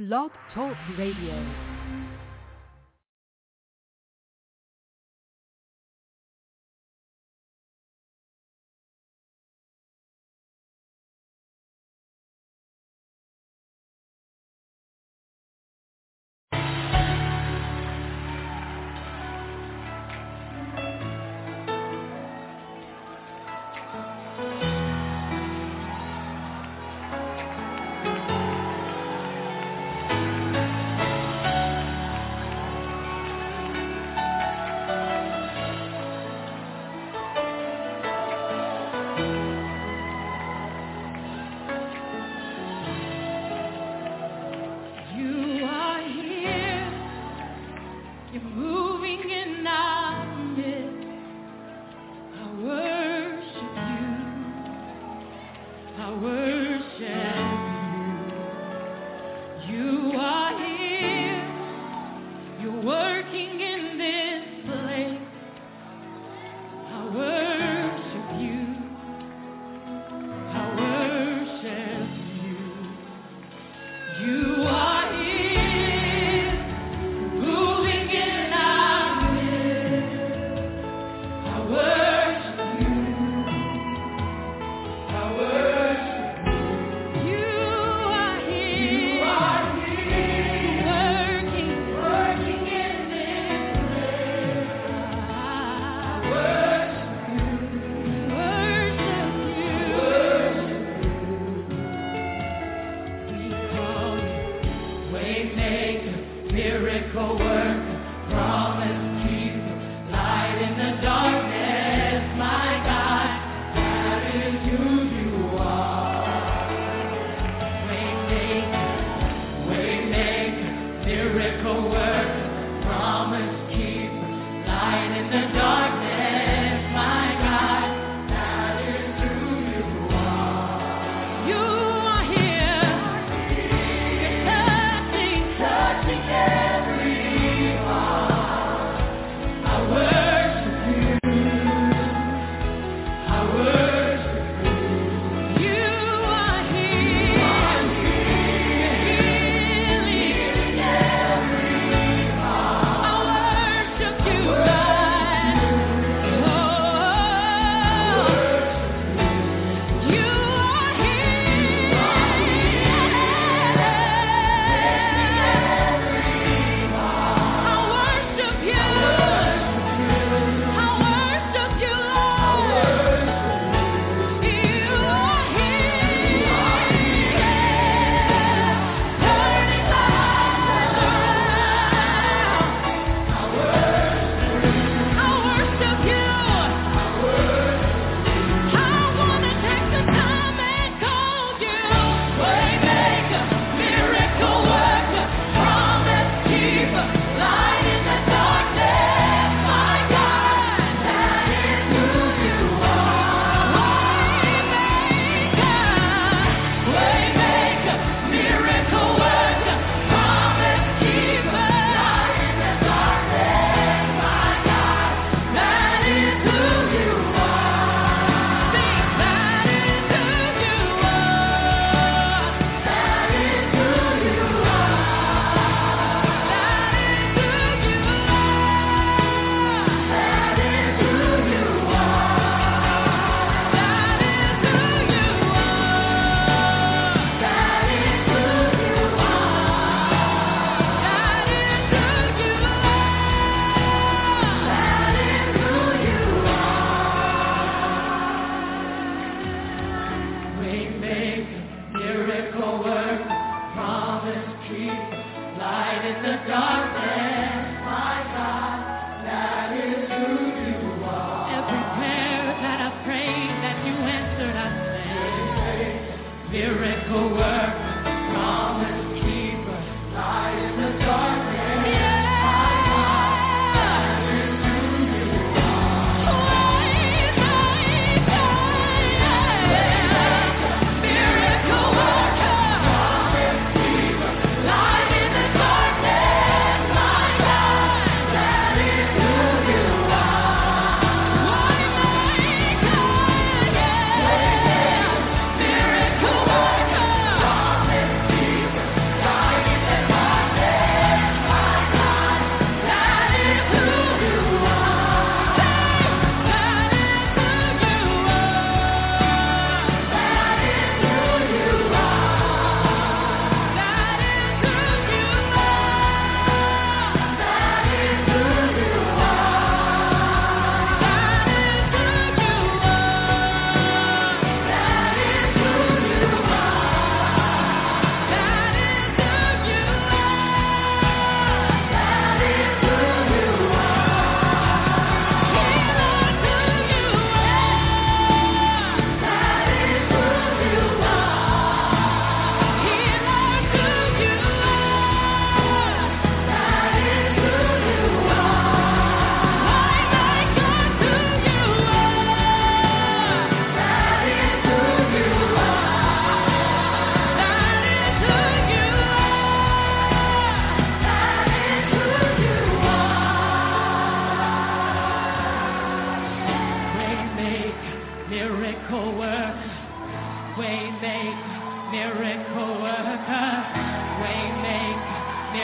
Blog Talk Radio.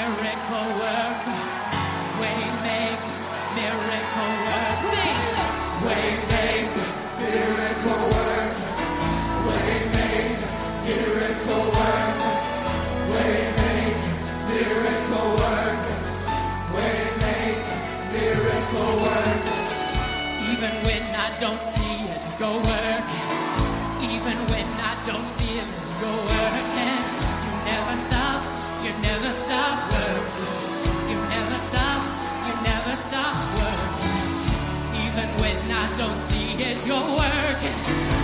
miracle worker, way maker, miracle worker, way maker, miracle worker, way maker, miracle worker, way maker, miracle worker, way maker, miracle worker. Even when I don't see it, go working. Even when I don't feel it, go working. You never stop working. You never stop working. Even when I don't see it, you're working.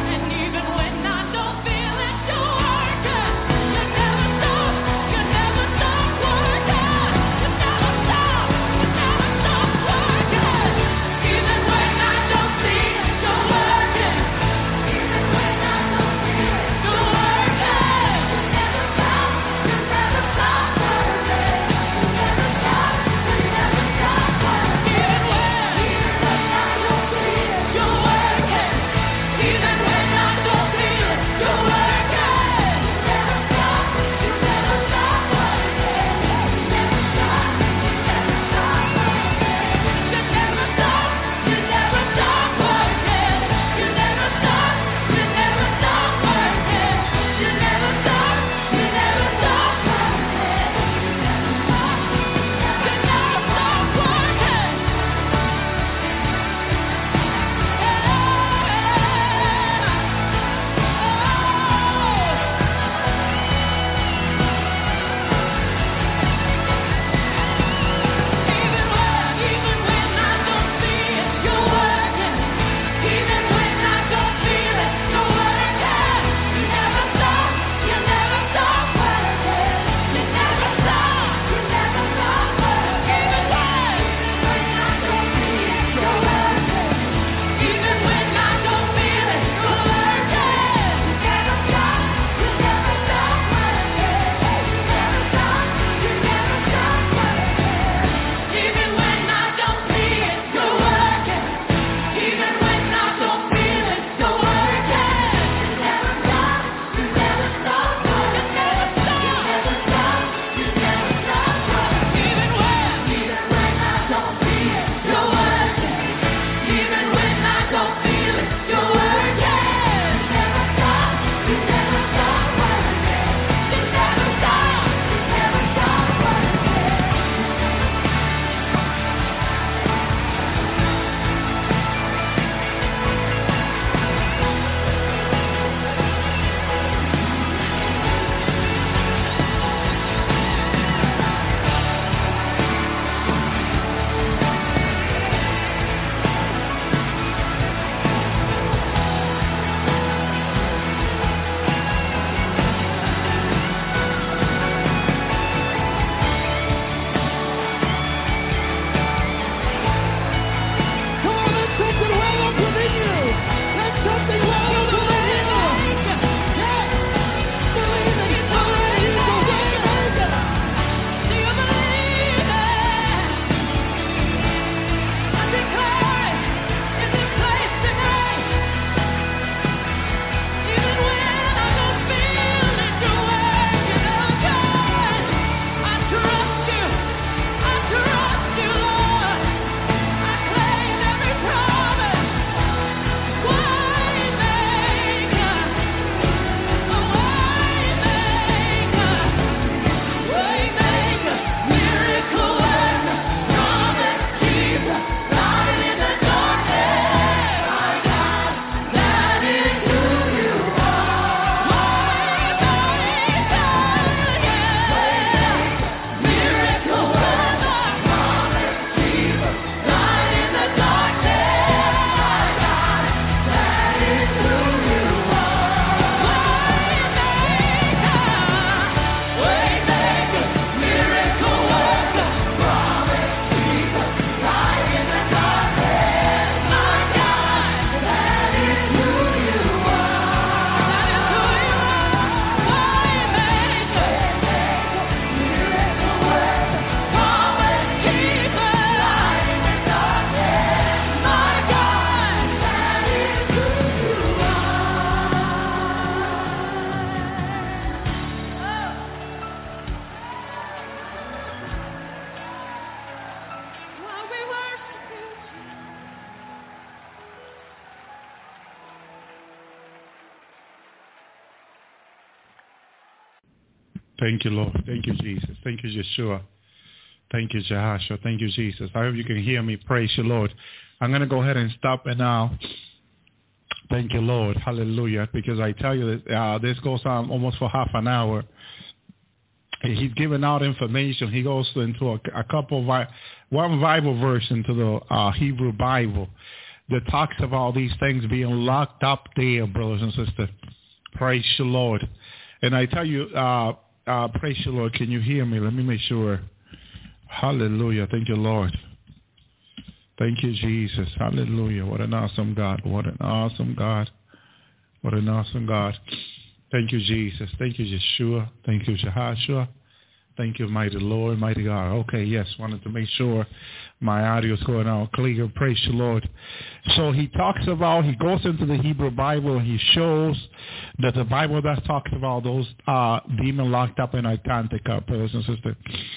Thank you, Lord. Thank you, Jesus. Thank you, Yeshua. Thank you, Jehoshua. Thank you, Jesus. I hope you can hear me. Praise you, Lord. I'm going to go ahead and stop it now. Thank you, Lord. Hallelujah. Because I tell you, this goes on almost for half an hour. He's giving out information. He goes into a couple of, one Bible verse into the Hebrew Bible that talks about these things being locked up there, brothers and sisters. Praise the Lord. And I tell you, praise the Lord. Can you hear me? Let me make sure. Hallelujah. Thank you, Lord. Thank you, Jesus. Hallelujah. What an awesome God. What an awesome God. What an awesome God. Thank you, Jesus. Thank you, Yeshua. Thank you, Jehoshua. Thank you, mighty Lord, mighty God. Okay, yes, wanted to make sure my audio is going out clear. Praise the Lord. So he goes into the Hebrew Bible, and he shows that the Bible that talks about those demons locked up in Antarctica, brothers and sisters.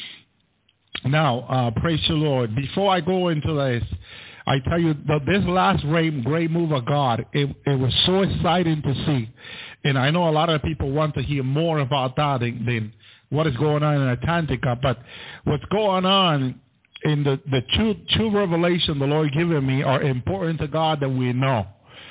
Now, praise the Lord. Before I go into this, I tell you that this last great move of God, it was so exciting to see. And I know a lot of people want to hear more about that than what is going on in Antarctica. But what's going on in the two revelation the Lord given me are important to God that we know.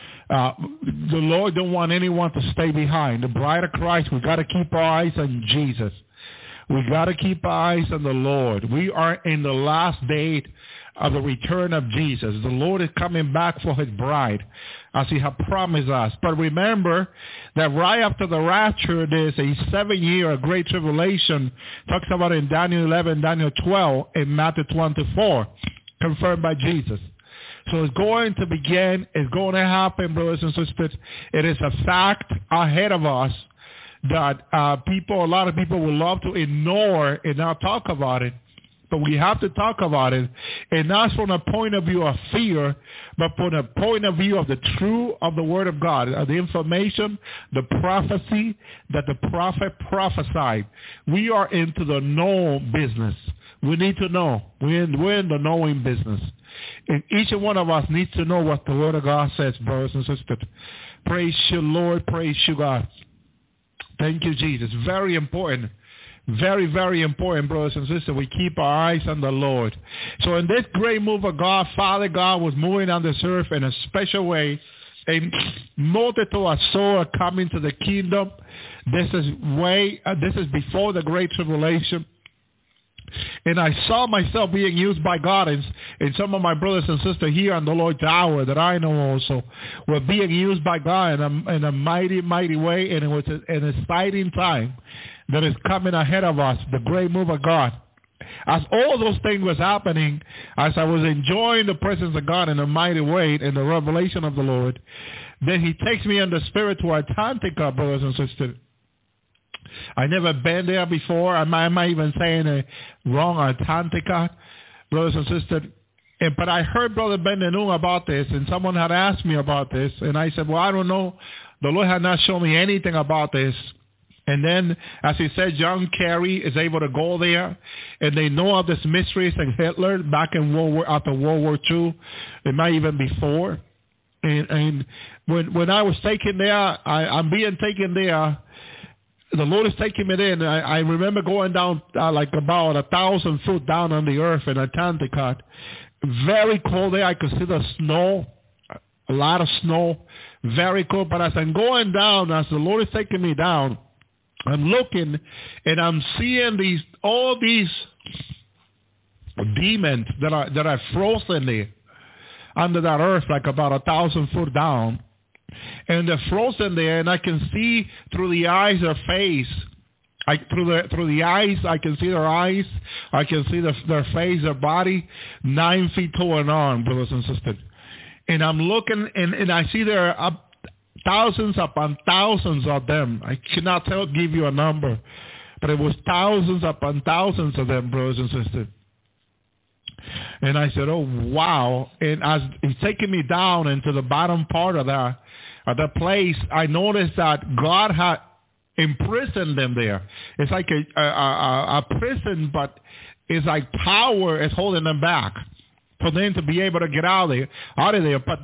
The Lord don't want anyone to stay behind. The bride of Christ, we got to keep our eyes on Jesus. We got to keep our eyes on the Lord. We are in the last day of the return of Jesus. The Lord is coming back for his bride, as he has promised us. But remember that right after the rapture, there's a 7-year great tribulation, talks about in Daniel 11, Daniel 12, and Matthew 24, confirmed by Jesus. So it's going to begin. It's going to happen, brothers and sisters. It is a fact ahead of us that a lot of people will love to ignore and not talk about it. But we have to talk about it, and not from a point of view of fear, but from a point of view of the truth of the Word of God, the information, the prophecy that the prophet prophesied. We are into the know business. We need to know. We're in the knowing business. And each one of us needs to know what the Word of God says, brothers and sisters. Praise you, Lord. Praise you, God. Thank you, Jesus. Very important. Very, very important, brothers and sisters. We keep our eyes on the Lord. So in this great move of God, Father God was moving on this earth in a special way. A multitude of souls are coming to the kingdom. This is before the great tribulation. And I saw myself being used by God, and some of my brothers and sisters here on the Lord's hour that I know also were being used by God in a mighty, mighty way, and it was an exciting time that is coming ahead of us, the great move of God. As all those things was happening, as I was enjoying the presence of God in a mighty way in the revelation of the Lord, then he takes me in the spirit to Antarctica, brothers and sisters. I never been there before. I might even saying it wrong, Antarctica, brothers and sisters. But I heard Brother Ben knew about this, and someone had asked me about this, and I said, well, I don't know. The Lord had not shown me anything about this. And then, as he said, John Kerry is able to go there, and they know of this mysteries and Hitler back in after World War II, it might even before. And when I was taken there, I'm being taken there. The Lord is taking me there, and I remember going down like about 1,000 foot down on the earth in Antarctica. Very cold there. I could see the snow, a lot of snow, very cold. But as I'm going down, as the Lord is taking me down, I'm looking, and I'm seeing all these demons that are frozen there under that earth, like about 1,000 foot down. And they're frozen there, and I can see through the eyes their face. Through the eyes, I can see their eyes. I can see their face, their body, 9 feet tall and on, brothers and sisters. And I'm looking, and I see there are thousands upon thousands of them. I cannot give you a number, but it was thousands upon thousands of them, brothers and sisters. And I said, oh, wow. And as he's taking me down into the bottom part of the place, I noticed that God had imprisoned them there. It's like a prison, but it's like power is holding them back. for them to be able to get out of there. But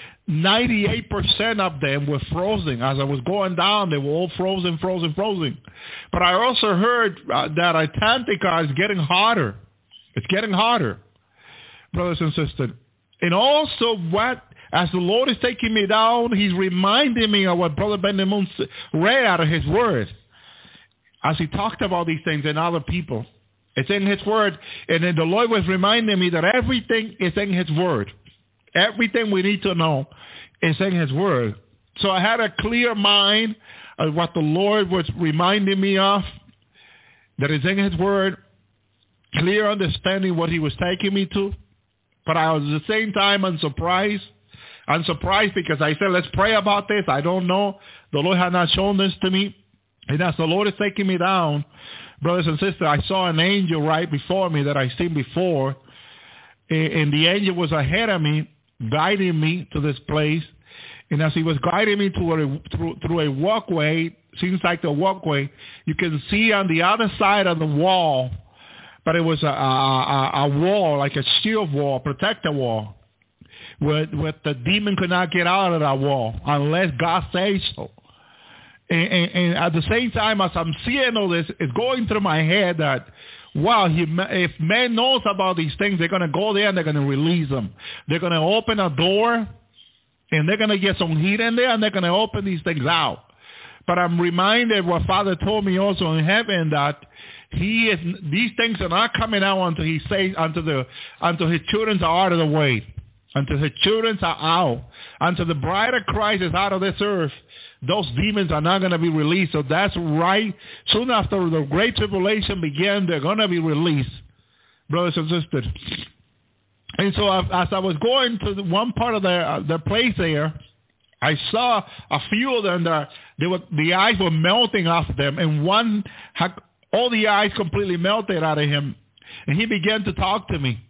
98% of them were frozen. As I was going down, they were all frozen. But I also heard that Antarctica is getting hotter. It's getting hotter, brothers and sisters. And also as the Lord is taking me down, he's reminding me of what Brother Ben Moon read out of his word. As he talked about these things and other people. It's in his word. And then the Lord was reminding me that everything is in his word. Everything we need to know is in his word. So I had a clear mind of what the Lord was reminding me of, that is in his word, clear understanding what he was taking me to. But I was at the same time unsurprised. Unsurprised because I said, let's pray about this. I don't know. The Lord had not shown this to me. And as the Lord is taking me down, brothers and sisters, I saw an angel right before me that I seen before. And the angel was ahead of me, guiding me to this place. And as he was guiding me through a walkway, seems like the walkway, you can see on the other side of the wall, but it was a wall, like a shield wall, protector wall, where the demon could not get out of that wall unless God says so. And at the same time, as I'm seeing all this, it's going through my head that, wow, if man knows about these things, they're going to go there and they're going to release them. They're going to open a door, and they're going to get some heat in there, and they're going to open these things out. But I'm reminded what Father told me also in heaven, that these things are not coming out until he says, until his children are out of the way. Until his children are out. Until the bride of Christ is out of this earth. Those demons are not going to be released. So that's right. Soon after the Great Tribulation begins, they're going to be released, brothers and sisters. And so as I was going to one part of the place there, I saw a few of them that the eyes were melting off them, and one had all the eyes completely melted out of him. And he began to talk to me.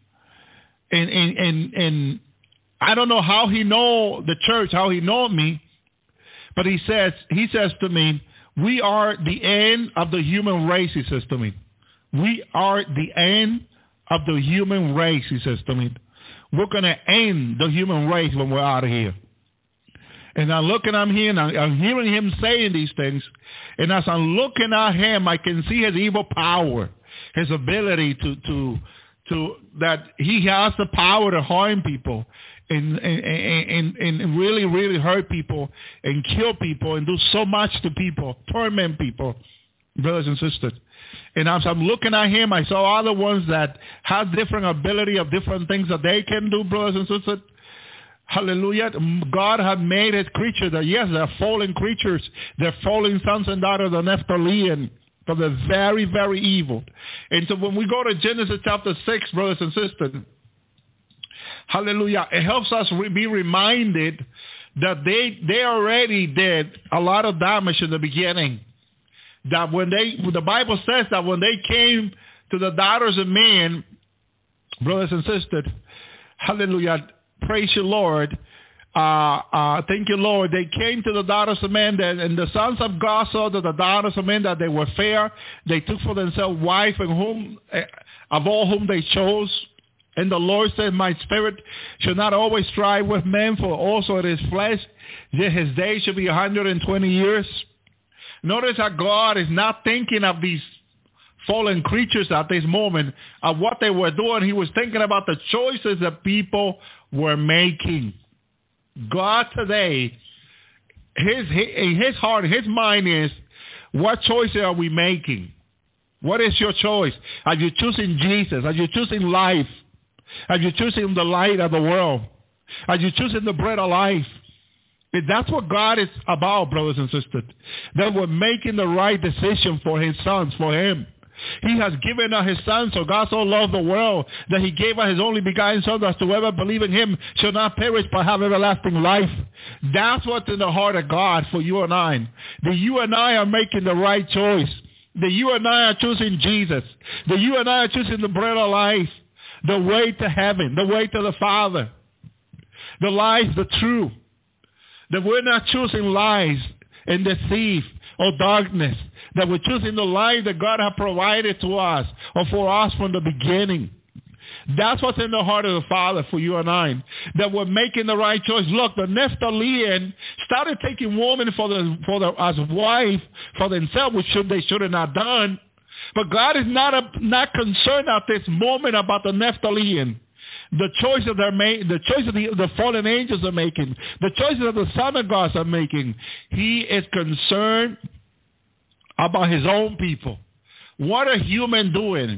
And I don't know how he know the church, how he know me, but he says to me, we are the end of the human race, he says to me. We are the end of the human race, he says to me. We're going to end the human race when we're out of here. And I'm looking at him, and I'm hearing him saying these things. And as I'm looking at him, I can see his evil power, his ability to that he has the power to harm people and really, really hurt people and kill people and do so much to people, torment people, brothers and sisters. And as I'm looking at him, I saw other ones that have different ability of different things that they can do, brothers and sisters. Hallelujah. God had made his creatures that, yes, they're fallen creatures. They're fallen sons and daughters of Nephilim. But they're very, very evil. And so when we go to Genesis chapter 6, brothers and sisters, hallelujah, it helps us be reminded that they already did a lot of damage in the beginning. That the Bible says that when they came to the daughters of men, brothers and sisters, hallelujah, praise you, Lord. Thank you, Lord. They came to the daughters of men, and the sons of God saw that the daughters of men, that they were fair. They took for themselves wife of all whom they chose. And the Lord said, my spirit shall not always strive with men, for also it is flesh. Yet his days shall be 120 years. Notice that God is not thinking of these fallen creatures at this moment, of what they were doing. He was thinking about the choices that people were making. God today, in his heart, his mind is, what choices are we making? What is your choice? Are you choosing Jesus? Are you choosing life? Are you choosing the light of the world? Are you choosing the bread of life? That's what God is about, brothers and sisters. That we're making the right decision for his sons, for him. He has given us his son, so God so loved the world that he gave us his only begotten son, that whoever believe in him shall not perish but have everlasting life. That's what's in the heart of God for you and I. That you and I are making the right choice. That you and I are choosing Jesus. That you and I are choosing the bread of life, the way to heaven, the way to the Father, the life, the truth. That we're not choosing lies and deceit or darkness. That we're choosing the life that God has provided to us or for us from the beginning. That's what's in the heart of the Father for you and I, that we're making the right choice. Look, the Nephtalian started taking women as wife for themselves, which they should have not done. But God is not concerned at this moment about the Nephtalian. The choices they're making, the choices the fallen angels are making, the choices that the Son of God are making. He is concerned about his own people. What are humans doing?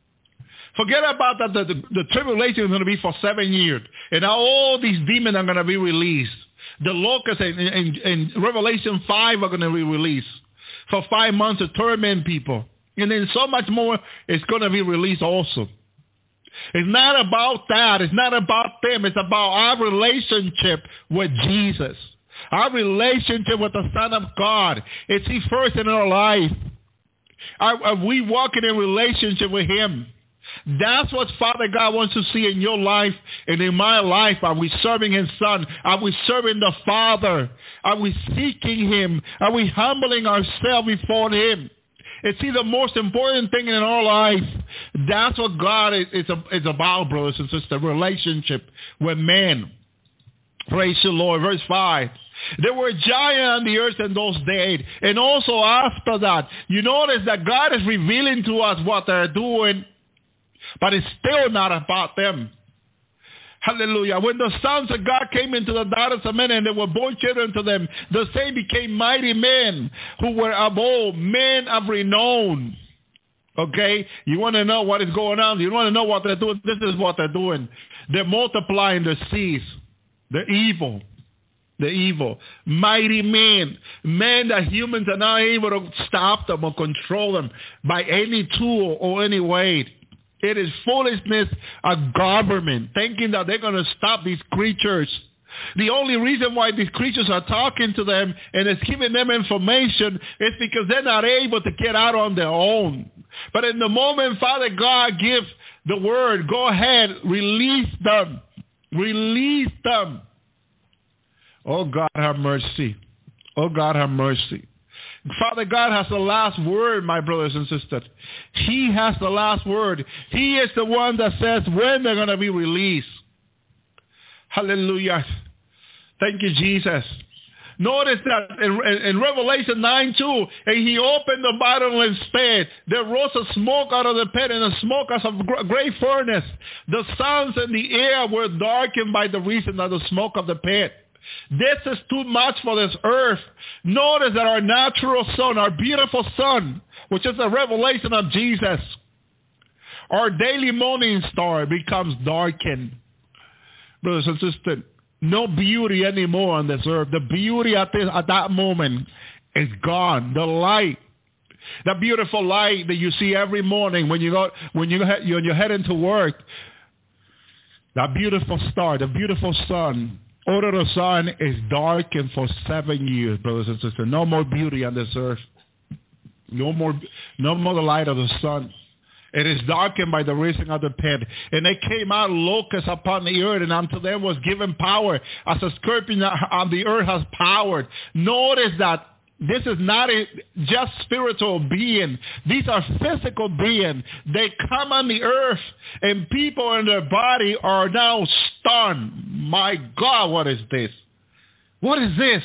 Forget about that the tribulation is going to be for 7 years. And all these demons are going to be released. The locusts in Revelation 5 are going to be released for 5 months to torment people. And then so much more is going to be released also. It's not about that. It's not about them. It's about our relationship with Jesus. Our relationship with the Son of God. Is he first in our life? Are we walking in relationship with him? That's what Father God wants to see in your life and in my life. Are we serving his Son? Are we serving the Father? Are we seeking him? Are we humbling ourselves before him? Is he the most important thing in our life? That's what God is about, brothers and sisters, relationship with men. Praise the Lord. Verse 5. There were giants on the earth in those days. And also after that, you notice that God is revealing to us what they're doing, but it's still not about them. Hallelujah. When the sons of God came into the daughters of men and they were born children to them, the same became mighty men who were of old, men of renown. Okay? You want to know what is going on? You want to know what they're doing? This is what they're doing. They're multiplying the seas. The evil. The evil. Mighty men. Men that humans are not able to stop them or control them by any tool or any way. It is foolishness of government, thinking that they're going to stop these creatures. The only reason why these creatures are talking to them and is giving them information is because they're not able to get out on their own. But in the moment Father God gives the word, go ahead, release them. Release them. Oh, God, have mercy. Oh, God, have mercy. Father God has the last word, my brothers and sisters. He has the last word. He is the one that says when they're going to be released. Hallelujah. Thank you, Jesus. Notice that in Revelation 9:2, and he opened the bottom and spit. There rose a smoke out of the pit, and the smoke as of a great furnace. The sounds in the air were darkened by the reason of the smoke of the pit. This is too much for this earth. Notice that our natural sun, our beautiful sun, which is a revelation of Jesus, our daily morning star becomes darkened. Brothers and sisters, no beauty anymore on this earth. The beauty at that moment is gone. The light, the beautiful light that you see every morning when you're heading to work, that beautiful star, the beautiful sun. Order the sun is darkened for 7 years, brothers and sisters. No more beauty on this earth. No more the light of the sun. It is darkened by the rising of the pit. And they came out locusts upon the earth, and unto them was given power, as a scorpion on the earth has power. Notice that this is not just spiritual being. These are physical beings. They come on the earth, and people in their body are now stunned. My God, what is this? What is this?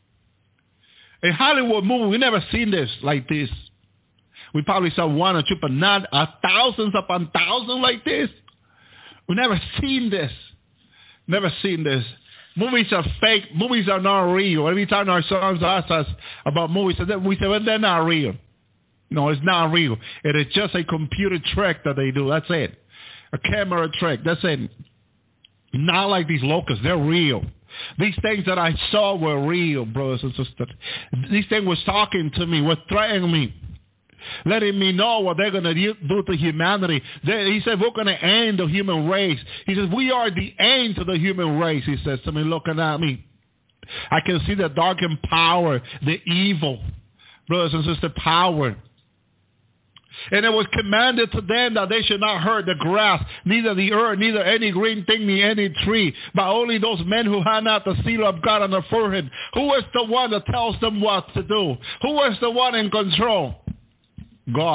In Hollywood movie, we never seen this like this. We probably saw one or two, but not thousands upon thousands like this. We never seen this. Never seen this. Movies are fake. Movies are not real. Every time our sons ask us about movies, we say, well, they're not real. No, it's not real. It is just a computer trick that they do. That's it. A camera trick. That's it. Not like these locusts. They're real. These things that I saw were real, brothers and sisters. These things were talking to me, were threatening me, letting me know what they're going to do to humanity. He said, we're going to end the human race. He says, we are the end to the human race, he says to me, looking at me. I can see the darkened power, the evil, brothers and sisters, power. And it was commanded to them that they should not hurt the grass, neither the earth, neither any green thing, neither any tree, but only those men who had not the seal of God on their forehead. Who is the one that tells them what to do? Who is the one in control? God.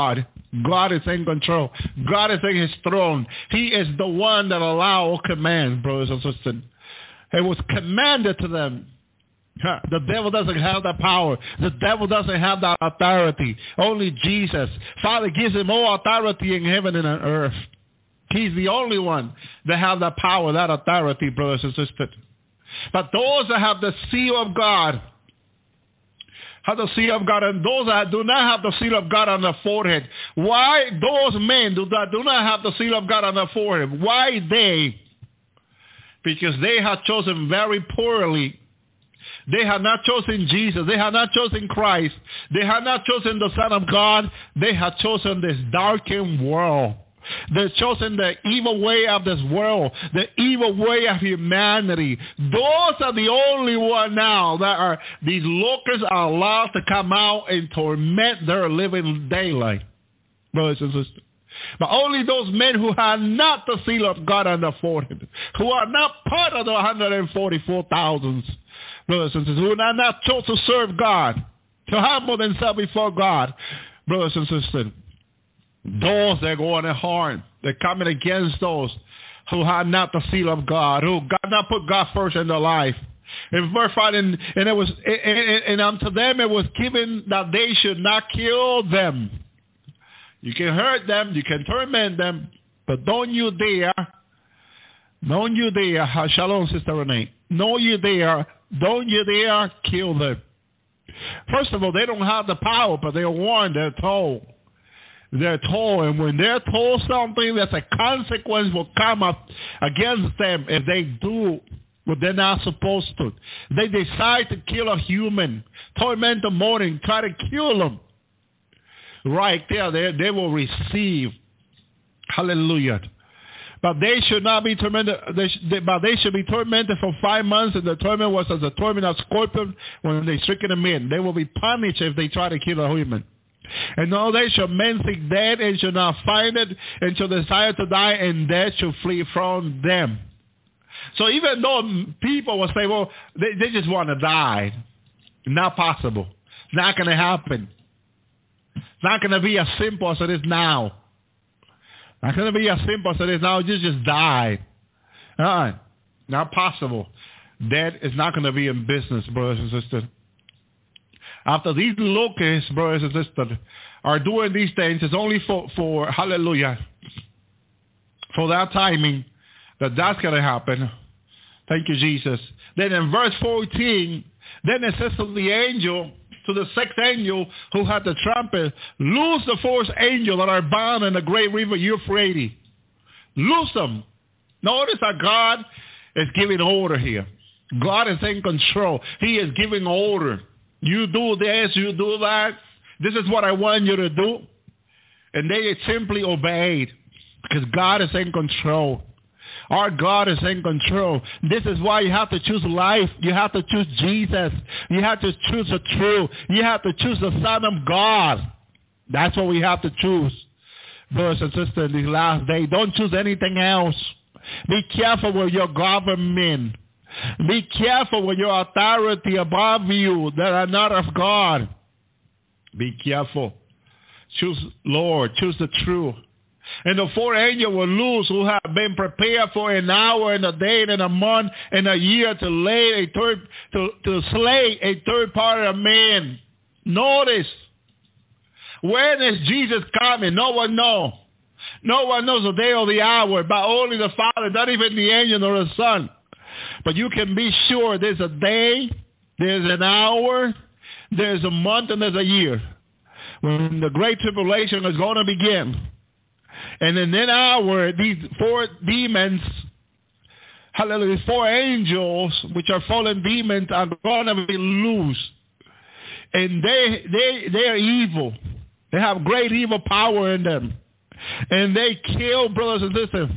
God is in control. God is in his throne. He is the one that allows commands, brothers and sisters. It was commanded to them. The devil doesn't have that power. The devil doesn't have that authority. Only Jesus. Father gives him all authority in heaven and on earth. He's the only one that have that power, that authority, brothers and sisters. But those that have the seal of God, have the seal of God, and those that do not have the seal of God on their forehead. Why those men that do not have the seal of God on their forehead? Why they? Because they have chosen very poorly. They have not chosen Jesus. They have not chosen Christ. They have not chosen the Son of God. They have chosen this darkened world. They've chosen the evil way of this world, the evil way of humanity. Those are the only one now that are, these locusts are allowed to come out and torment their living daylight, brothers and sisters. But only those men who have not the seal of God on their forehead, who are not part of the 144,000, brothers and sisters, who are not chosen to serve God, to humble themselves before God, brothers and sisters. Those that are going hard, they're coming against those who have not the seal of God, who God not put God first in their life. In verse 5, and it was, and unto them it was given that they should not kill them. You can hurt them, you can torment them, but don't you dare, shalom, Sister Renee, don't you dare kill them. First of all, they don't have the power, but they're warned, they're told. They're told, and when they're told something, there's a consequence will come up against them if they do what they're not supposed to. They decide to kill a human, torment them morning, try to kill them. Right there, they will receive. Hallelujah. But they should not be tormented. But they should be tormented for 5 months, and the torment was as the torment of scorpion when they stricken them in. They will be punished if they try to kill a human. And no, they shall men seek death and shall not find it, and shall desire to die, and death shall flee from them. So even though people will say, well, they just want to die, not possible. It's not going to happen. It's not going to be as simple as it is now. Not going to be as simple as it is now. You just died. Not possible. Death is not going to be in business, brothers and sisters. After these locusts, brothers and sisters, are doing these things, it's only for hallelujah, for that timing that's going to happen. Thank you, Jesus. Then in verse 14, then it says to the angel, to the sixth angel who had the trumpet, loose the fourth angel that are bound in the great river Euphrates. Loose them. Notice that God is giving order here. God is in control. He is giving order. You do this, you do that. This is what I want you to do. And they simply obeyed because God is in control. Our God is in control. This is why you have to choose life. You have to choose Jesus. You have to choose the truth. You have to choose the Son of God. That's what we have to choose. Brothers and sisters, in these last days, don't choose anything else. Be careful with your government. Be careful with your authority above you that are not of God. Be careful. Choose Lord. Choose the truth. And the four angels were loose who have been prepared for an hour and a day and a month and a year to slay a third part of man. Notice, when is Jesus coming? No one knows. No one knows the day or the hour, but only the Father, not even the angel or the Son. But you can be sure there's a day, there's an hour, there's a month, and there's a year when the great tribulation is going to begin. And in that hour, these four demons, hallelujah, four angels, which are fallen demons, are going to be loose. And they are evil. They have great evil power in them. And they kill, brothers and sisters.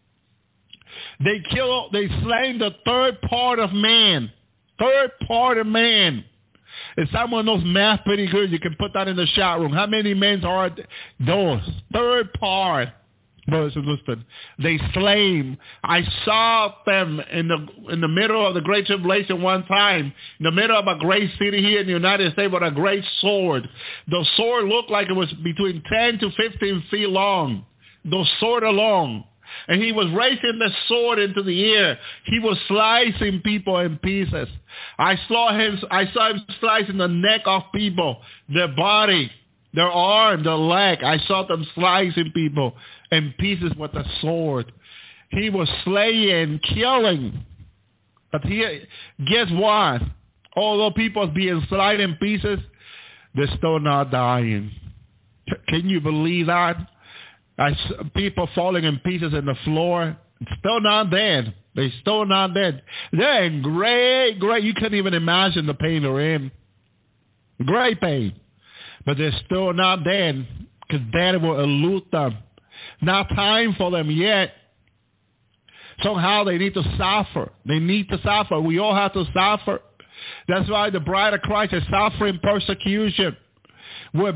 They slain the third part of man. Third part of man. If someone knows math pretty good, you can put that in the chat room. How many men are those? Third part. brothers and sisters. They slain. I saw them in the middle of the Great Tribulation one time, in the middle of a great city here in the United States with a great sword. The sword looked like it was between 10 to 15 feet long. The sword alone. And he was raising the sword into the air. He was slicing people in pieces. I saw him slicing the neck of people, their body, their arm, their leg. I saw them slicing people in pieces with a sword. He was slaying, killing. But guess what? Although people are being sliced in pieces, they're still not dying. Can you believe that? People falling in pieces in the floor, still not dead. They're still not dead. They're in great, you can't even imagine the pain they're in. Great pain. But they're still not dead because death will elude them. Not time for them yet. Somehow they need to suffer. They need to suffer. We all have to suffer. That's why the bride of Christ is suffering persecution. We're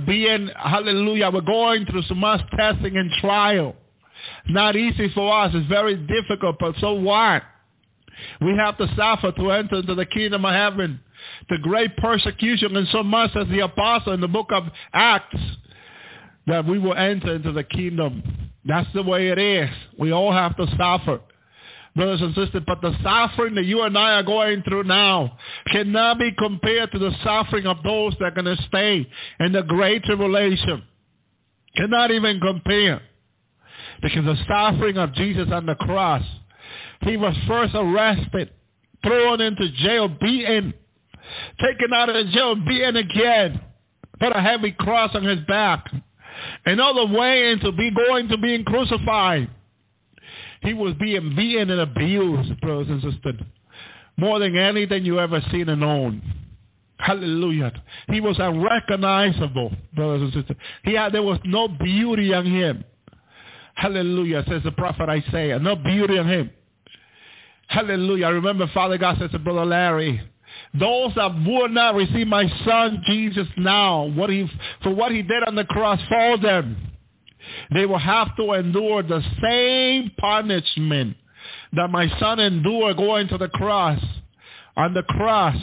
going through so much testing and trial. Not easy for us. It's very difficult, but so what? We have to suffer to enter into the kingdom of heaven. The great persecution, and so much as the apostle in the book of Acts, that we will enter into the kingdom. That's the way it is. We all have to suffer, brothers and sisters. But the suffering that you and I are going through now cannot be compared to the suffering of those that are going to stay in the great tribulation. Cannot even compare. Because the suffering of Jesus on the cross, he was first arrested, thrown into jail, beaten, taken out of the jail, beaten again, put a heavy cross on his back, and all the way into going to being crucified. He was being beaten and abused, brothers and sisters, more than anything you ever seen and known. Hallelujah. He was unrecognizable, brothers and sisters. There was no beauty on him. Hallelujah, says the prophet Isaiah. No beauty on him. Hallelujah. I remember Father God says to Brother Larry, those that would not receive my son Jesus now, for what he did on the cross for them, they will have to endure the same punishment that my son endured going to the cross. On the cross.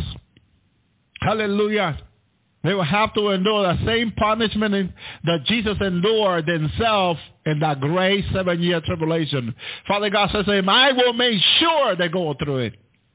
Hallelujah. They will have to endure the same punishment that Jesus endured himself in that great 7-year tribulation. Father God says to him, I will make sure they go through it.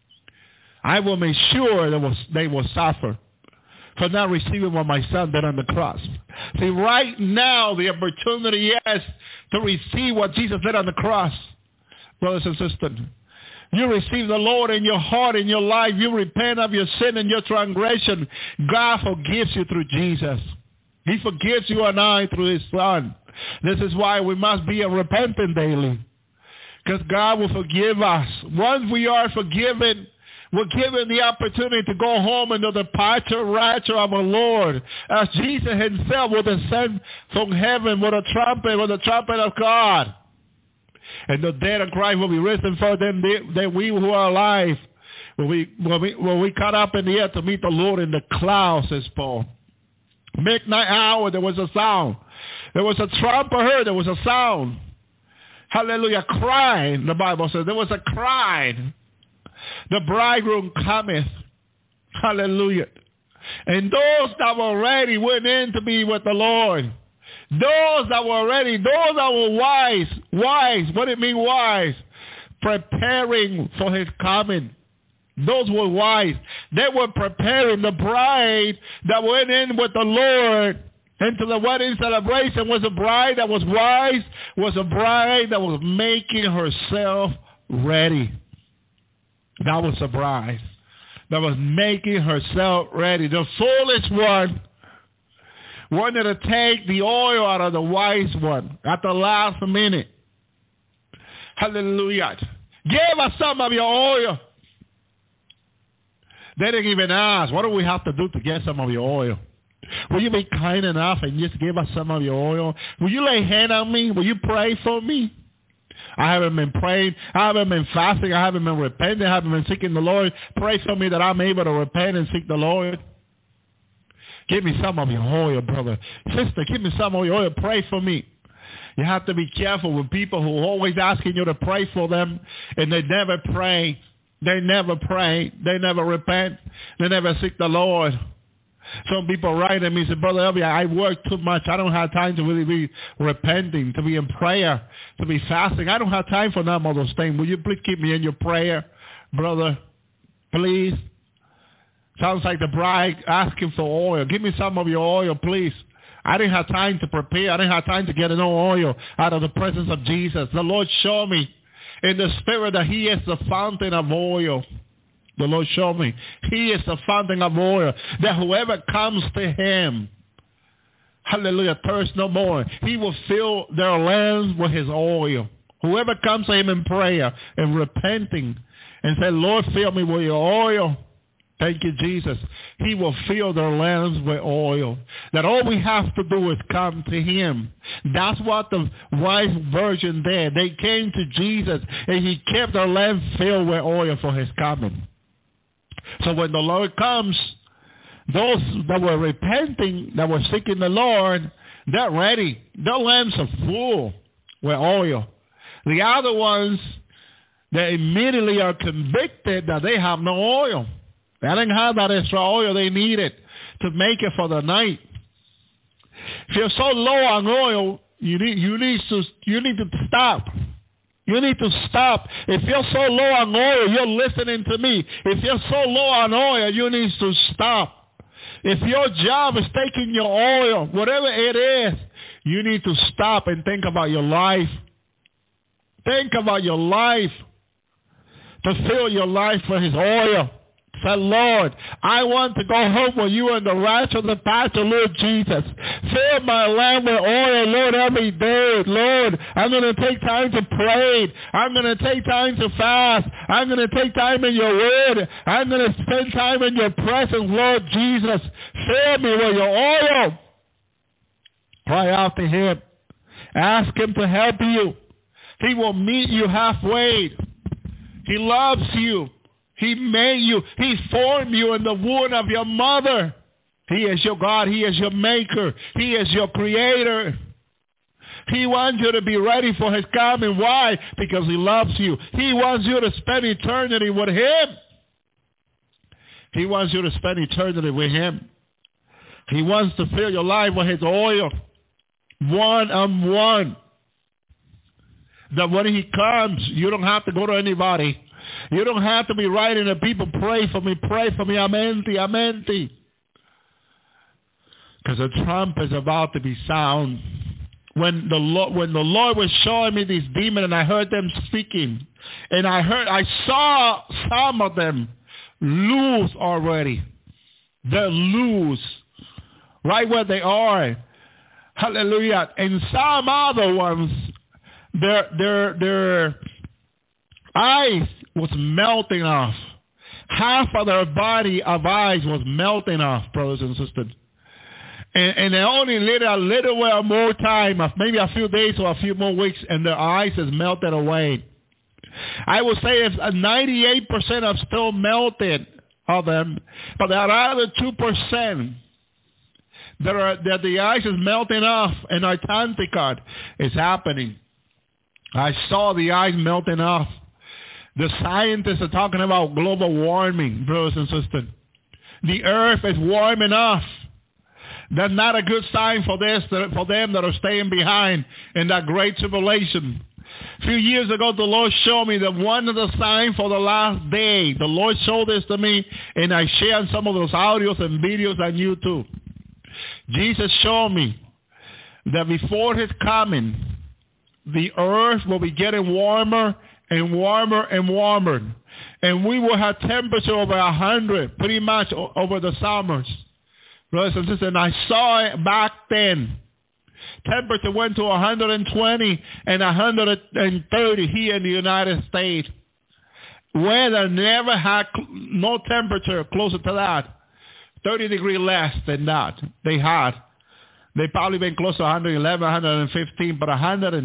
I will make sure they will suffer for not receiving what my son did on the cross. See, right now the opportunity is to receive what Jesus did on the cross. Brothers and sisters, you receive the Lord in your heart, in your life. You repent of your sin and your transgression. God forgives you through Jesus. He forgives you and I through his son. This is why we must be repentant daily, because God will forgive us. Once we are forgiven, we're given the opportunity to go home in the departure rapture of our Lord, as Jesus himself will descend from heaven with the trumpet of God. And the dead in Christ will be risen for them, that we who are alive will we caught up in the air to meet the Lord in the clouds, says Paul. Midnight hour, there was a sound. There was a trumpet heard, there was a sound. Hallelujah, crying, the Bible says. There was a cry. The bridegroom cometh. Hallelujah. And those that were ready went in to be with the Lord. Those that were ready, those that were wise, what do it mean wise? Preparing for his coming. Those were wise. They were preparing. The bride that went in with the Lord into the wedding celebration was a bride that was wise, was a bride that was making herself ready. That was a bride that was making herself ready. The foolish one wanted to take the oil out of the wise one at the last minute. Hallelujah. Give us some of your oil. They didn't even ask, what do we have to do to get some of your oil? Will you be kind enough and just give us some of your oil? Will you lay hand on me? Will you pray for me? I haven't been praying. I haven't been fasting. I haven't been repenting. I haven't been seeking the Lord. Pray for me that I'm able to repent and seek the Lord. Give me some of your oil, brother. Sister, give me some of your oil. Pray for me. You have to be careful with people who are always asking you to pray for them, and they never pray. They never pray. They never repent. They never seek the Lord. Some people write to me and say, Brother Elvi, I work too much. I don't have time to really be repenting, to be in prayer, to be fasting. I don't have time for none of those things. Will you please keep me in your prayer, brother? Please. Sounds like the bride asking for oil. Give me some of your oil, please. I didn't have time to prepare. I didn't have time to get no oil out of the presence of Jesus. The Lord showed me in the spirit that he is the fountain of oil. The Lord showed me. He is the fountain of oil. That whoever comes to him, hallelujah, thirst no more. He will fill their lands with his oil. Whoever comes to him in prayer and repenting and say, Lord, fill me with your oil. Thank you, Jesus. He will fill their lands with oil. That all we have to do is come to him. That's what the wise virgin did. They came to Jesus and he kept their land filled with oil for his coming. So when the Lord comes, those that were repenting, that were seeking the Lord, they're ready. Their lamps are full with oil. The other ones, they immediately are convicted that they have no oil. They didn't have that extra oil they needed to make it for the night. If you're so low on oil, you need to stop. You need to stop. If you're so low on oil, you're listening to me. If you're so low on oil, you need to stop. If your job is taking your oil, whatever it is, you need to stop and think about your life. Think about your life. To fill your life with his oil. Say, Lord, I want to go home with you in the ranch of the pasture, Lord Jesus. Fill my lamp with oil, Lord, every day. Lord, I'm going to take time to pray. I'm going to take time to fast. I'm going to take time in your word. I'm going to spend time in your presence, Lord Jesus. Fill me with your oil. Cry out to him. Ask him to help you. He will meet you halfway. He loves you. He made you. He formed you in the womb of your mother. He is your God. He is your maker. He is your creator. He wants you to be ready for his coming. Why? Because he loves you. He wants you to spend eternity with him. He wants you to spend eternity with him. He wants to fill your life with his oil. One-on-one. That when he comes, you don't have to go to anybody. You don't have to be writing to people, pray for me, I'm empty. Because the trump is about to be sound. When the Lord was showing me these demons and I heard them speaking, and I saw some of them loose already. They're loose right where they are. Hallelujah. And some other ones, their eyes was melting off. Half of their body of eyes was melting off, brothers and sisters. And they only needed a little bit more time, maybe a few days or a few more weeks, and their eyes has melted away. I would say it's 98% are still melted of them, but there are other 2% that the ice is melting off, and Antarctica is happening. I saw the ice melting off. The scientists are talking about global warming, brothers and sisters. The earth is warm enough. That's not a good sign for them that are staying behind in that great tribulation. A few years ago, the Lord showed me that one of the signs for the last day, the Lord showed this to me, and I shared some of those audios and videos on YouTube. Jesus showed me that before his coming, the earth will be getting warmer and warmer and warmer. And we will have temperature over 100 pretty much over the summers. Brothers and sisters, and I saw it back then. Temperature went to 120 and 130 here in the United States. Weather never had no temperature closer to that. 30 degrees less than that they had. They probably been close to 111, 115, but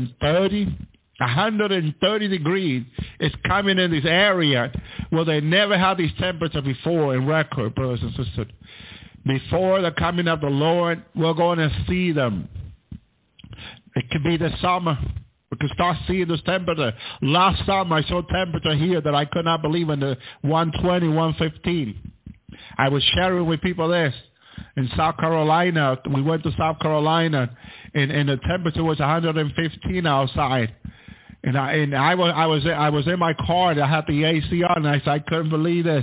130 degrees is coming in this area where they never had this temperature before in record, brothers and sisters. Before the coming of the Lord, we're going to see them. It could be this summer. We could start seeing this temperature. Last summer, I saw temperature here that I could not believe in the 120, 115. I was sharing with people this. In South Carolina, we went to South Carolina, and the temperature was 115 outside. And I was in my car, and I had the AC on, and I said, I couldn't believe this.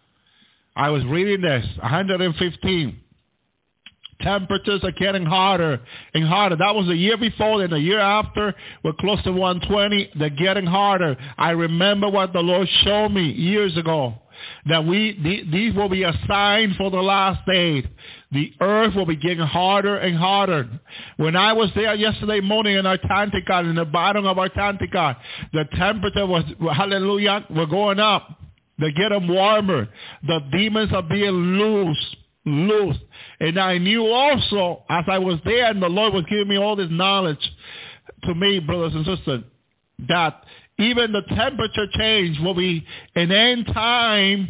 I was reading this, 115. Temperatures are getting hotter and hotter. That was the year before, and the year after, we're close to 120. They're getting harder. I remember what the Lord showed me years ago, that these will be a sign for the last day. The earth will be getting harder and harder. When I was there yesterday morning in Antarctica, in the bottom of Antarctica, the temperature was, hallelujah, we're going up. They're getting warmer. The demons are being loose. And I knew also, as I was there and the Lord was giving me all this knowledge to me, brothers and sisters, that even the temperature change will be an end time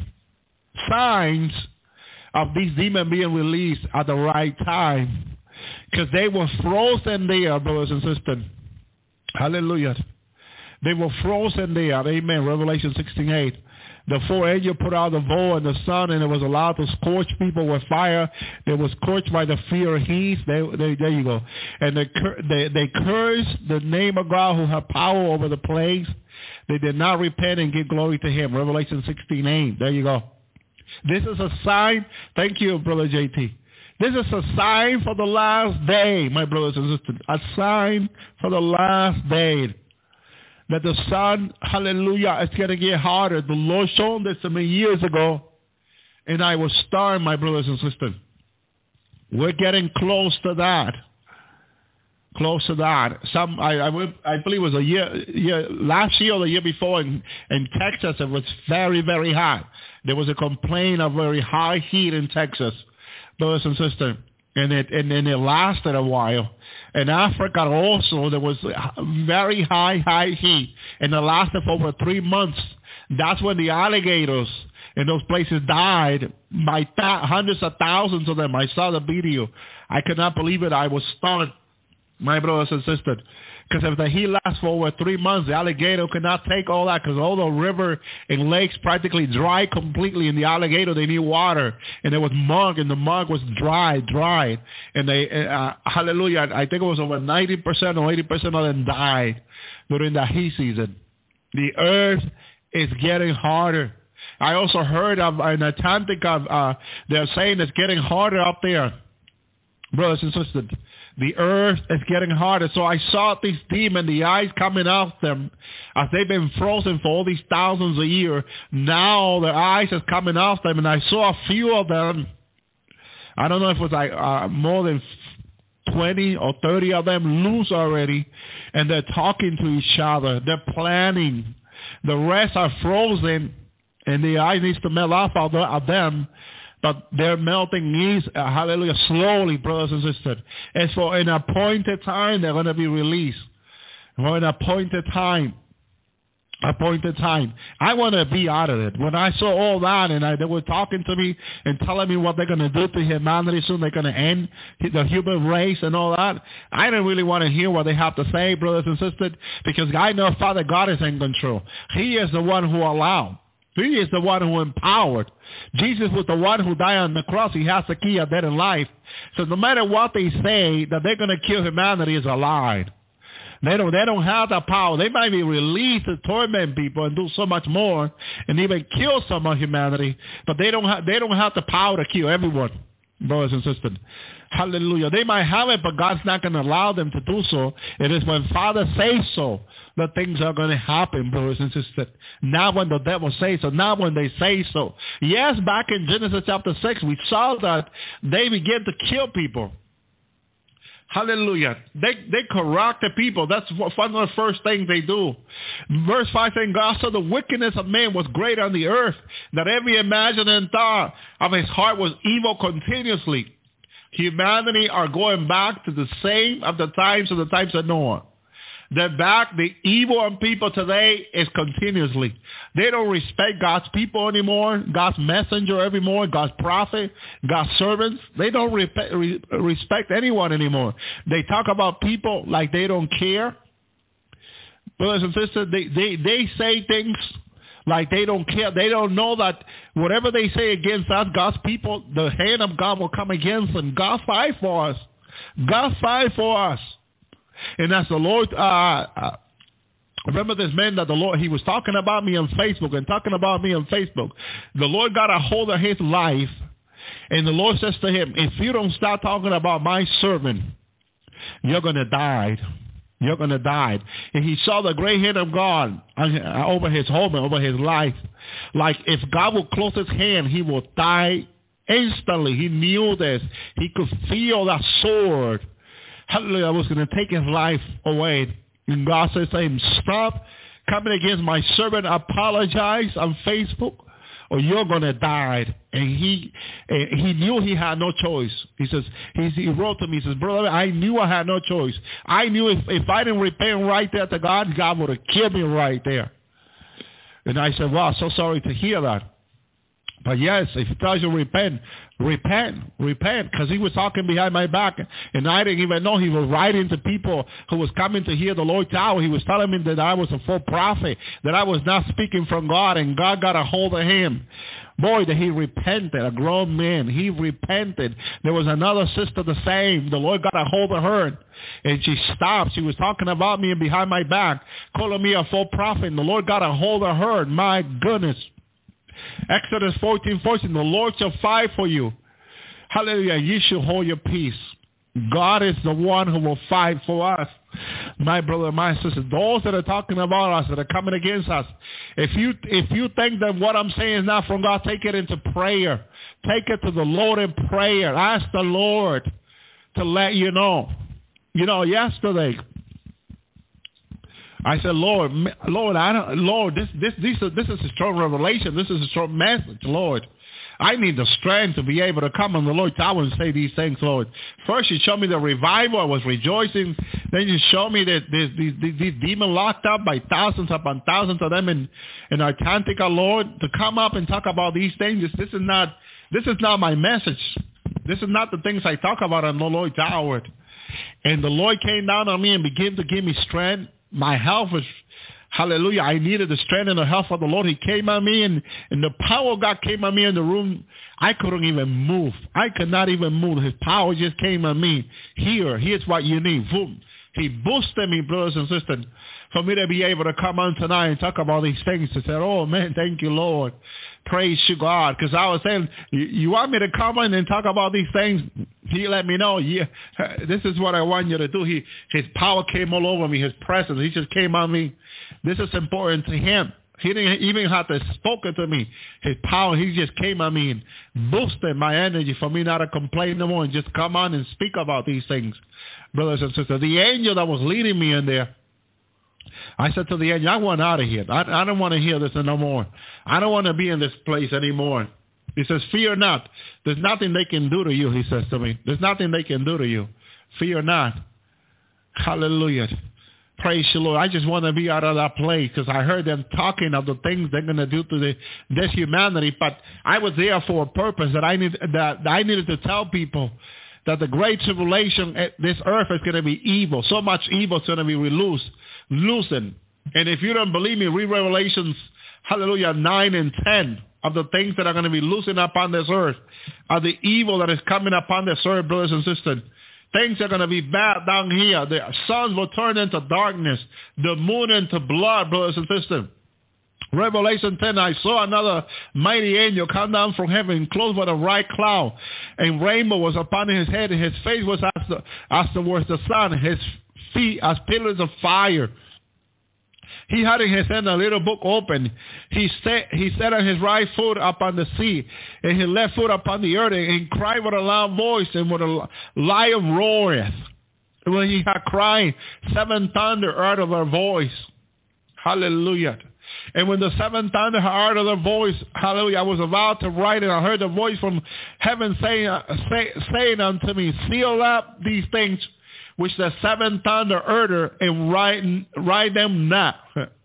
signs of these demons being released at the right time. Because they were frozen there, brothers and sisters. Hallelujah. They were frozen there. Amen. Revelation 16:8. The four angels put out the bow and the sun, and it was allowed to scorch people with fire. They were scorched by the fear of heat. There you go. And they cursed the name of God who had power over the plagues. They did not repent and give glory to him. Revelation 16:8. There you go. This is a sign. Thank you, Brother JT. This is a sign for the last day, my brothers and sisters. A sign for the last day. That the sun, hallelujah, is going to get harder. The Lord showed this to me years ago, and I was stunned, my brothers and sisters. We're getting close to that. Close to that. I believe it was last year or the year before in Texas, it was very, very hot. There was a complaint of very high heat in Texas, brothers and sisters. And it lasted a while. In Africa also, there was very high heat, and it lasted for over 3 months. That's when the alligators in those places died by hundreds of thousands of them. I saw the video. I could not believe it. I was stunned, my brothers and sisters. Because if the heat lasts for over 3 months, the alligator could not take all that, because all the river and lakes practically dry completely. In the alligator, they need water. And there was mud, and the mud was dry. And they, hallelujah, I think it was over 90% or 80% of them died during the heat season. The earth is getting harder. I also heard of in Antarctica, they're saying it's getting harder up there. Brothers and sisters, the earth is getting harder. So I saw these demons, the eyes coming out them, as they've been frozen for all these thousands of years. Now their eyes is coming out them, and I saw a few of them. I don't know if it was like more than 20 or 30 of them loose already, and they're talking to each other. They're planning. The rest are frozen, and the eyes needs to melt off of them. But they're melting hallelujah, slowly, brothers and sisters. As for an appointed time, they're going to be released. For an appointed time. I want to be out of it. When I saw all that, and they were talking to me and telling me what they're going to do to humanity soon, they're going to end the human race and all that, I didn't really want to hear what they have to say, brothers and sisters, because I know Father God is in control. He is the one who allowed. He is the one who empowered. Jesus was the one who died on the cross. He has the key of death and life. So no matter what they say, that they're going to kill humanity is a lie. They don't have the power. They might be released to torment people and do so much more and even kill some of humanity, but they don't have the power to kill everyone, brothers and sisters. Hallelujah. They might have it, but God's not going to allow them to do so. It is when Father says so that things are going to happen, brothers and sisters. Not when the devil says so, not when they say so. Yes, back in Genesis chapter 6, we saw that they began to kill people. Hallelujah. They corrupt the people. That's one of the first things they do. Verse 5 saying, God saw the wickedness of man was great on the earth, that every imagining thought of his heart was evil continuously. Humanity are going back to the same of the times of Noah. The evil in people today is continuously. They don't respect God's people anymore, God's messenger anymore, God's prophet, God's servants. They don't respect anyone anymore. They talk about people like they don't care. Brothers and sisters, they say things like they don't care. They don't know that whatever they say against us, God's people, the hand of God will come against them. God fight for us. God fight for us. And as the Lord, remember this man that the Lord, he was talking about me on Facebook. The Lord got a hold of his life. And the Lord says to him, if you don't start talking about my servant, you're going to die. You're going to die. And he saw the great hand of God over his home and over his life. Like if God will close his hand, he will die instantly. He knew this. He could feel that sword. Hallelujah, was going to take his life away. And God says to him, stop coming against my servant. Apologize on Facebook or you're going to die. And he knew he had no choice. He says, he wrote to me, he says, brother, I knew I had no choice. I knew if I didn't repent right there to God, God would have killed me right there. And I said, wow, so sorry to hear that. But yes, if he tells you repent, because he was talking behind my back, and I didn't even know he was writing to people who was coming to hear the Lord's hour. He was telling me that I was a false prophet, that I was not speaking from God, and God got a hold of him. Boy, that he repented, a grown man. He repented. There was another sister the same. The Lord got a hold of her, and she stopped. She was talking about me and behind my back, calling me a false prophet, and the Lord got a hold of her. My goodness. Exodus 14:14, the Lord shall fight for you. Hallelujah. You should hold your peace. God is the one who will fight for us. My brother, my sister, those that are talking about us, that are coming against us, if you think that what I'm saying is not from God, take it into prayer. Take it to the Lord in prayer. Ask the Lord to let you know. You know, yesterday, I said, Lord, this is a strong revelation. This is a strong message, Lord. I need the strength to be able to come on the Lord's hour and say these things, Lord. First, you showed me the revival. I was rejoicing. Then you showed me that these demons locked up by thousands upon thousands of them in Antarctica, Lord, to come up and talk about these things. This is not my message. This is not the things I talk about on the Lord's hour. And the Lord came down on me and began to give me strength. My health was, hallelujah, I needed the strength and the health of the Lord. He came on me, and the power of God came on me in the room. I couldn't even move. I could not even move. His power just came on me. Here's what you need. Boom. He boosted me, brothers and sisters, for me to be able to come on tonight and talk about these things. I said, oh, man, thank you, Lord. Praise you, God. Because I was saying, you want me to come on and talk about these things? He let me know, yeah, this is what I want you to do. His power came all over me, his presence. He just came on me. This is important to him. He didn't even have to speak to me. His power, he just came on me and boosted my energy for me not to complain no more and just come on and speak about these things. Brothers and sisters, the angel that was leading me in there, I said to the angel, I want out of here. I don't want to hear this no more. I don't want to be in this place anymore. He says, fear not. There's nothing they can do to you, he says to me. There's nothing they can do to you. Fear not. Hallelujah. Praise the Lord. I just want to be out of that place because I heard them talking of the things they're going to do to this humanity. But I was there for a purpose that I needed to tell people that the great tribulation, this earth is going to be evil. So much evil is going to be loosened. And if you don't believe me, read Revelations, hallelujah, 9 and 10 of the things that are going to be loosened upon this earth, of the evil that is coming upon this earth, brothers and sisters. Things are going to be bad down here. The sun will turn into darkness, the moon into blood, brothers and sisters. Revelation 10, I saw another mighty angel come down from heaven, clothed with a bright cloud, and rainbow was upon his head, and his face was as towards the sun, his feet as pillars of fire. He had in his hand a little book open. He set on his right foot upon the sea, and his left foot upon the earth, and cried with a loud voice, and with a lion roareth. And when he had cried, 7 thunder heard of their voice. Hallelujah. And when the 7 thunder heard of their voice, hallelujah, I was about to write, and I heard a voice from heaven saying unto me, seal up these things which the seven thunder order, and write them not.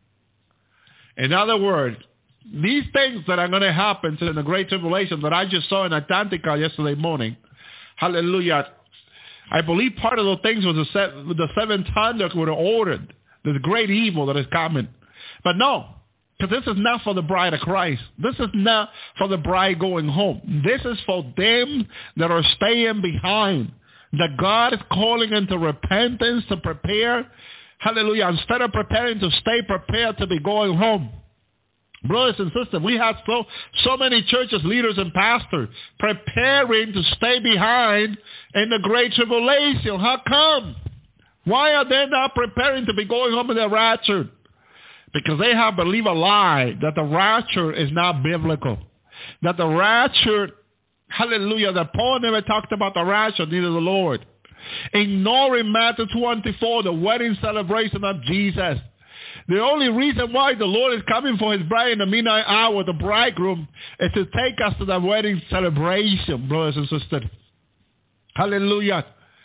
In other words, these things that are going to happen in the Great Tribulation that I just saw in Atlantica yesterday morning, hallelujah, I believe part of those things was the seven thunder would have ordered the great evil that is coming. But no, because this is not for the bride of Christ. This is not for the bride going home. This is for them that are staying behind, that God is calling into repentance to prepare. Hallelujah. Instead of preparing to stay prepared to be going home. Brothers and sisters, we have so many churches, leaders, and pastors preparing to stay behind in the Great Tribulation. How come? Why are they not preparing to be going home in the rapture? Because they have believed a lie that the rapture is not biblical. That the rapture, hallelujah, that Paul never talked about the rapture, neither the Lord. Ignoring Matthew 24, the wedding celebration of Jesus. The only reason why the Lord is coming for his bride in the midnight hour, the bridegroom, is to take us to the wedding celebration, brothers and sisters. Hallelujah.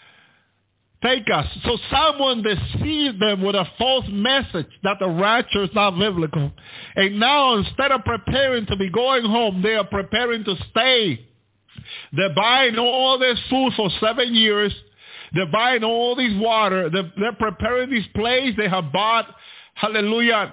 Take us. So someone deceived them with a false message that the rapture is not biblical. And now instead of preparing to be going home, they are preparing to stay. They're buying all this food for 7 years. They're buying all this water. They're preparing this place. They have bought, hallelujah,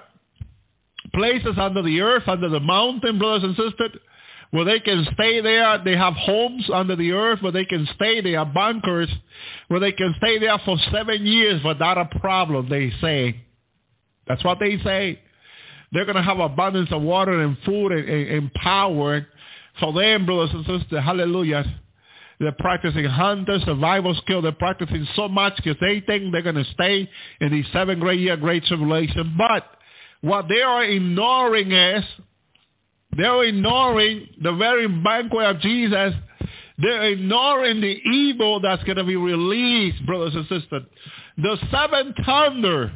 places under the earth, under the mountain, brothers and sisters, where they can stay there. They have homes under the earth where they can stay. They have bunkers where they can stay there for 7 years without a problem, they say. That's what they say. They're going to have abundance of water and food and power for them, brothers and sisters. Hallelujah. They're practicing hunter, survival skill. They're practicing so much because they think they're going to stay in the 7 great tribulation. But what they are ignoring is, they're ignoring the very banquet of Jesus. They're ignoring the evil that's going to be released, brothers and sisters. The seven thunder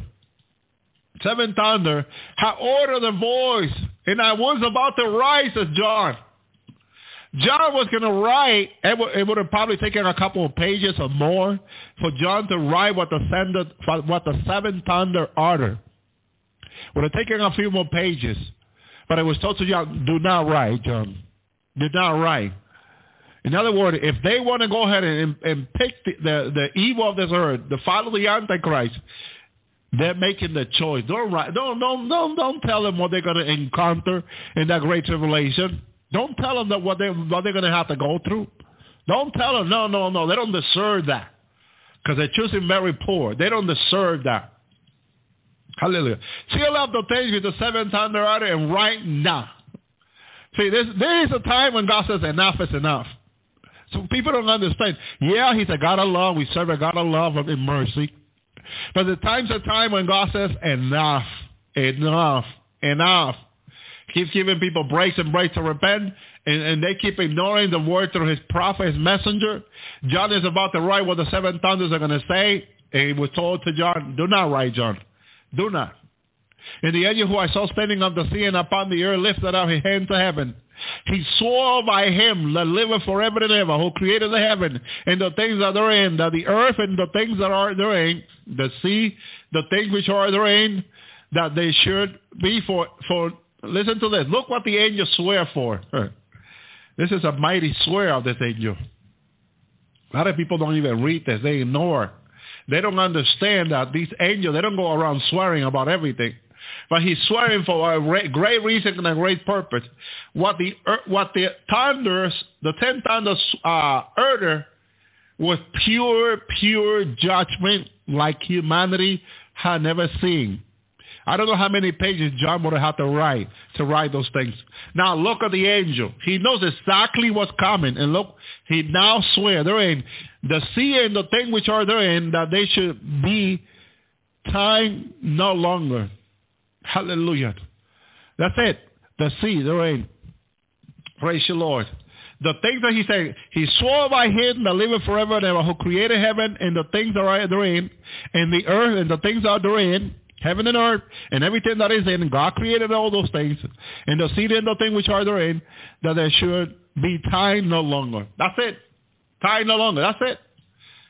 have ordered a voice, and I was about to rise as John. John was going to write, it would have probably taken a couple of pages or more for John to write what the seven thunder order. Would have taken a few more pages. But I was told to John, do not write, John. Do not write. In other words, if they want to go ahead and pick the evil of this earth, to follow the Antichrist, they're making the choice. Don't write. Don't tell them what they're going to encounter in that great tribulation. Don't tell them that what they're going to have to go through. Don't tell them, no. They don't deserve that. Because they're choosing very poor. They don't deserve that. Hallelujah. Seal up the things with the seven thunder order and right now. See, there is a time when God says enough is enough. So people don't understand. Yeah, he's a God of love. We serve a God of love and mercy. But the time's a time when God says enough. Keeps giving people breaks and breaks to repent, and they keep ignoring the word through his prophet, his messenger. John is about to write what the seven thunders are going to say, and he was told to John, do not write, John. Do not. And the angel who I saw standing on the sea and upon the earth lifted up his hand to heaven. He swore by him that liveth forever and ever, who created the heaven and the things that are therein, that the earth and the things that are therein, the sea, the things which are therein, that they should be for listen to this. Look what the angel swear for. This is a mighty swear of this angel. A lot of people don't even read this. They ignore. They don't understand that these angels, they don't go around swearing about everything. But he's swearing for a great reason and a great purpose. What the thunders, the 10 thunders order was pure judgment like humanity had never seen. I don't know how many pages John would have had to write those things. Now look at the angel. He knows exactly what's coming. And look, he now swears therein, the sea and the thing which are therein, that they should be time no longer. Hallelujah. That's it. The sea therein. Praise the Lord. The things that he said, he swore by him that liveth forever and ever, who created heaven and the things that are therein, and the earth and the things that are therein, heaven and earth, and everything that is in. God created all those things, and the sea and the thing which are therein, that there should be time no longer. That's it. Time no longer. That's it.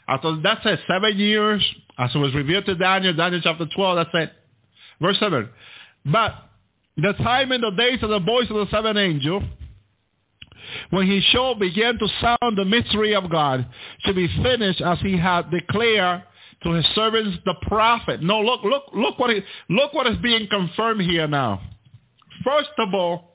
After that said 7 years, as it was revealed to Daniel, Daniel chapter 12, that's it. Verse 7. But the time and the days of the voice of the seventh angel, when he shall begin to sound the mystery of God, should be finished as he had declared to his servants the prophet. No, look what is being confirmed here now. First of all,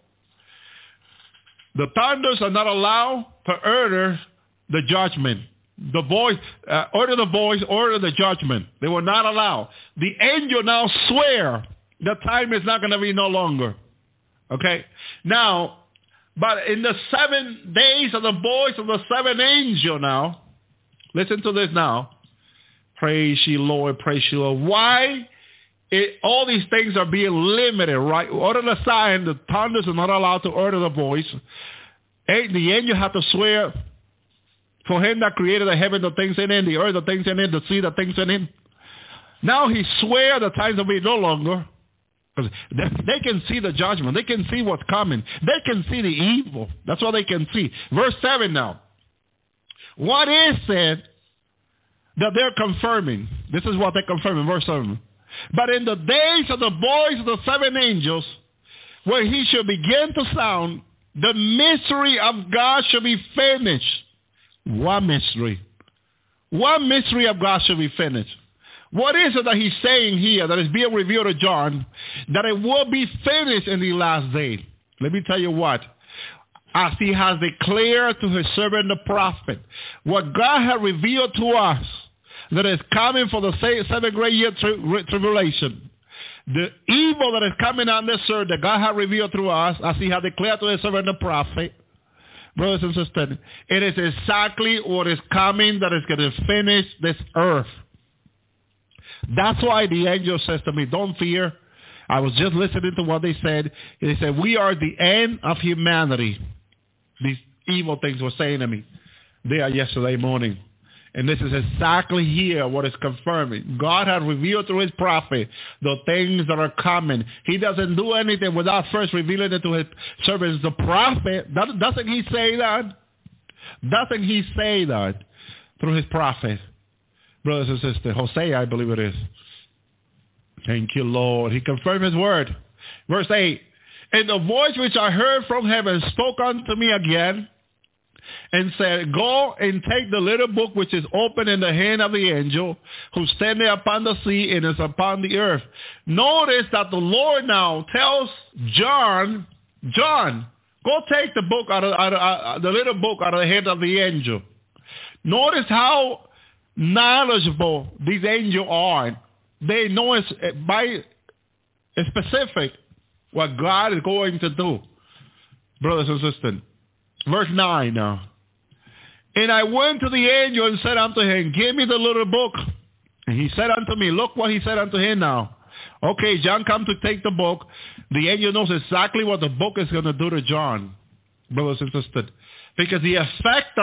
the thunders are not allowed to order the judgment. The voice, order the voice, order the judgment. They were not allowed. The angel now swear the time is not going to be no longer. Okay? Now, but in the 7 days of the voice of the seventh angel now, listen to this now. Praise ye, Lord, praise ye, Lord. Why all these things are being limited, right? Order the sign, the thunders are not allowed to order the voice. The angel have to swear for him that created the heaven, the things in it, the earth, the things in it, the sea, the things in it. Now he swear the times will be no longer. Because they can see the judgment. They can see what's coming. They can see the evil. That's what they can see. Verse 7 now. What is it that they're confirming? This is what they're confirming. Verse 7. But in the days of the voice of the seven angels, when he shall begin to sound, the mystery of God shall be finished. What mystery? What mystery of God shall be finished? What is it that he's saying here that is being revealed to John, that it will be finished in the last day? Let me tell you what. As he has declared to his servant the prophet, what God has revealed to us, that is coming for the 7 great year tribulation. The evil that is coming on this earth that God has revealed through us, as he has declared to his servant the prophet, brothers and sisters, it is exactly what is coming that is going to finish this earth. That's why the angel says to me, don't fear. I was just listening to what they said. They said, we are the end of humanity. These evil things were saying to me there yesterday morning. And this is exactly here what is confirming. God had revealed through his prophet the things that are coming. He doesn't do anything without first revealing it to his servants, the prophet. Doesn't he say that? Doesn't he say that through his prophet? Brothers and sisters, Hosea, I believe it is. Thank you, Lord. He confirmed his word. Verse 8, and the voice which I heard from heaven spoke unto me again, and said, go and take the little book which is open in the hand of the angel who standeth upon the sea and is upon the earth. Notice that the Lord now tells John, go take the book the little book out of the hand of the angel. Notice how knowledgeable these angels are. They know it's by specific what God is going to do. Brothers and sisters. Verse 9 now. And I went to the angel and said unto him, give me the little book. And he said unto me, look what he said unto him now. Okay, John come to take the book. The angel knows exactly what the book is going to do to John. Brothers and sisters. Because the effect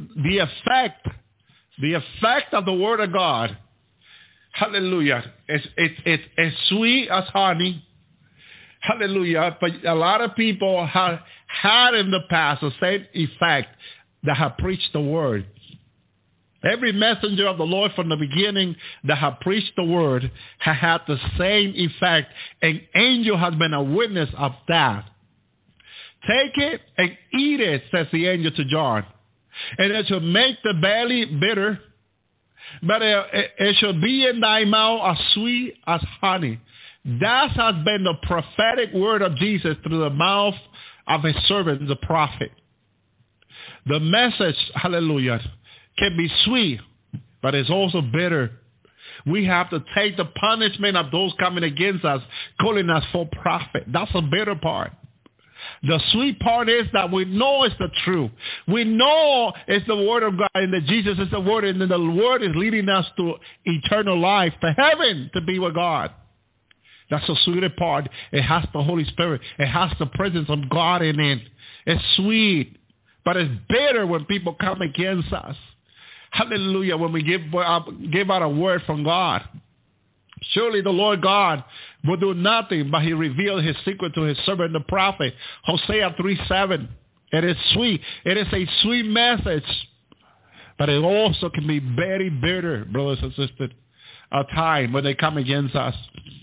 of the word of God, hallelujah, it's sweet as honey. Hallelujah. But a lot of people have had in the past the same effect that have preached the word. Every messenger of the Lord from the beginning that have preached the word have had the same effect. An angel has been a witness of that. Take it and eat it, says the angel to John. And it shall make the belly bitter, but it shall be in thy mouth as sweet as honey. That has been the prophetic word of Jesus through the mouth of his servant, the prophet. The message, hallelujah, can be sweet, but it's also bitter. We have to take the punishment of those coming against us, calling us for prophet. That's the bitter part. The sweet part is that we know it's the truth. We know it's the word of God and that Jesus is the word, and that the word is leading us to eternal life, to heaven, to be with God. That's the sweetest part. It has the Holy Spirit. It has the presence of God in it. It's sweet, but it's bitter when people come against us. Hallelujah, when we give out a word from God. Surely the Lord God will do nothing, but he revealed his secret to his servant, the prophet. Hosea 3:7. It is sweet. It is a sweet message But it also can be very bitter, brothers and sisters, a time when they come against us.